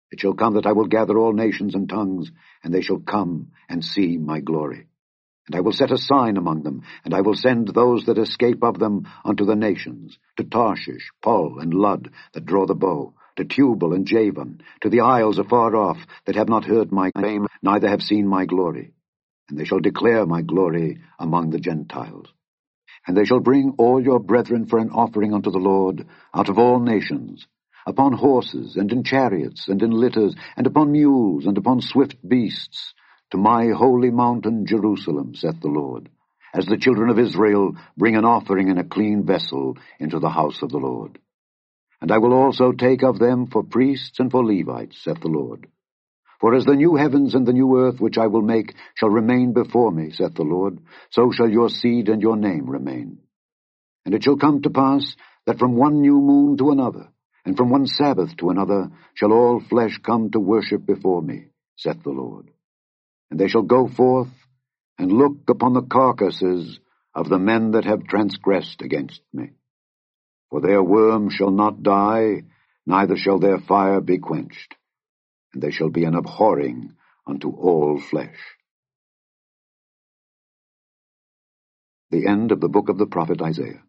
It shall come that I will gather all nations and tongues, and they shall come and see my glory. And I will set a sign among them, and I will send those that escape of them unto the nations, to Tarshish, Pul, and Lud, that draw the bow, to Tubal and Javan, to the isles afar off, that have not heard my name, neither have seen my glory. And they shall declare my glory among the Gentiles. And they shall bring all your brethren for an offering unto the Lord out of all nations, upon horses, and in chariots, and in litters, and upon mules, and upon swift beasts, to my holy mountain Jerusalem, saith the Lord, as the children of Israel bring an offering in a clean vessel into the house of the Lord. And I will also take of them for priests and for Levites, saith the Lord. For as the new heavens and the new earth which I will make shall remain before me, saith the Lord, so shall your seed and your name remain. And it shall come to pass that from one new moon to another, and from one Sabbath to another, shall all flesh come to worship before me, saith the Lord. And they shall go forth and look upon the carcasses of the men that have transgressed against me. For their worm shall not die, neither shall their fire be quenched, and they shall be an abhorring unto all flesh. The end of the book of the prophet Isaiah.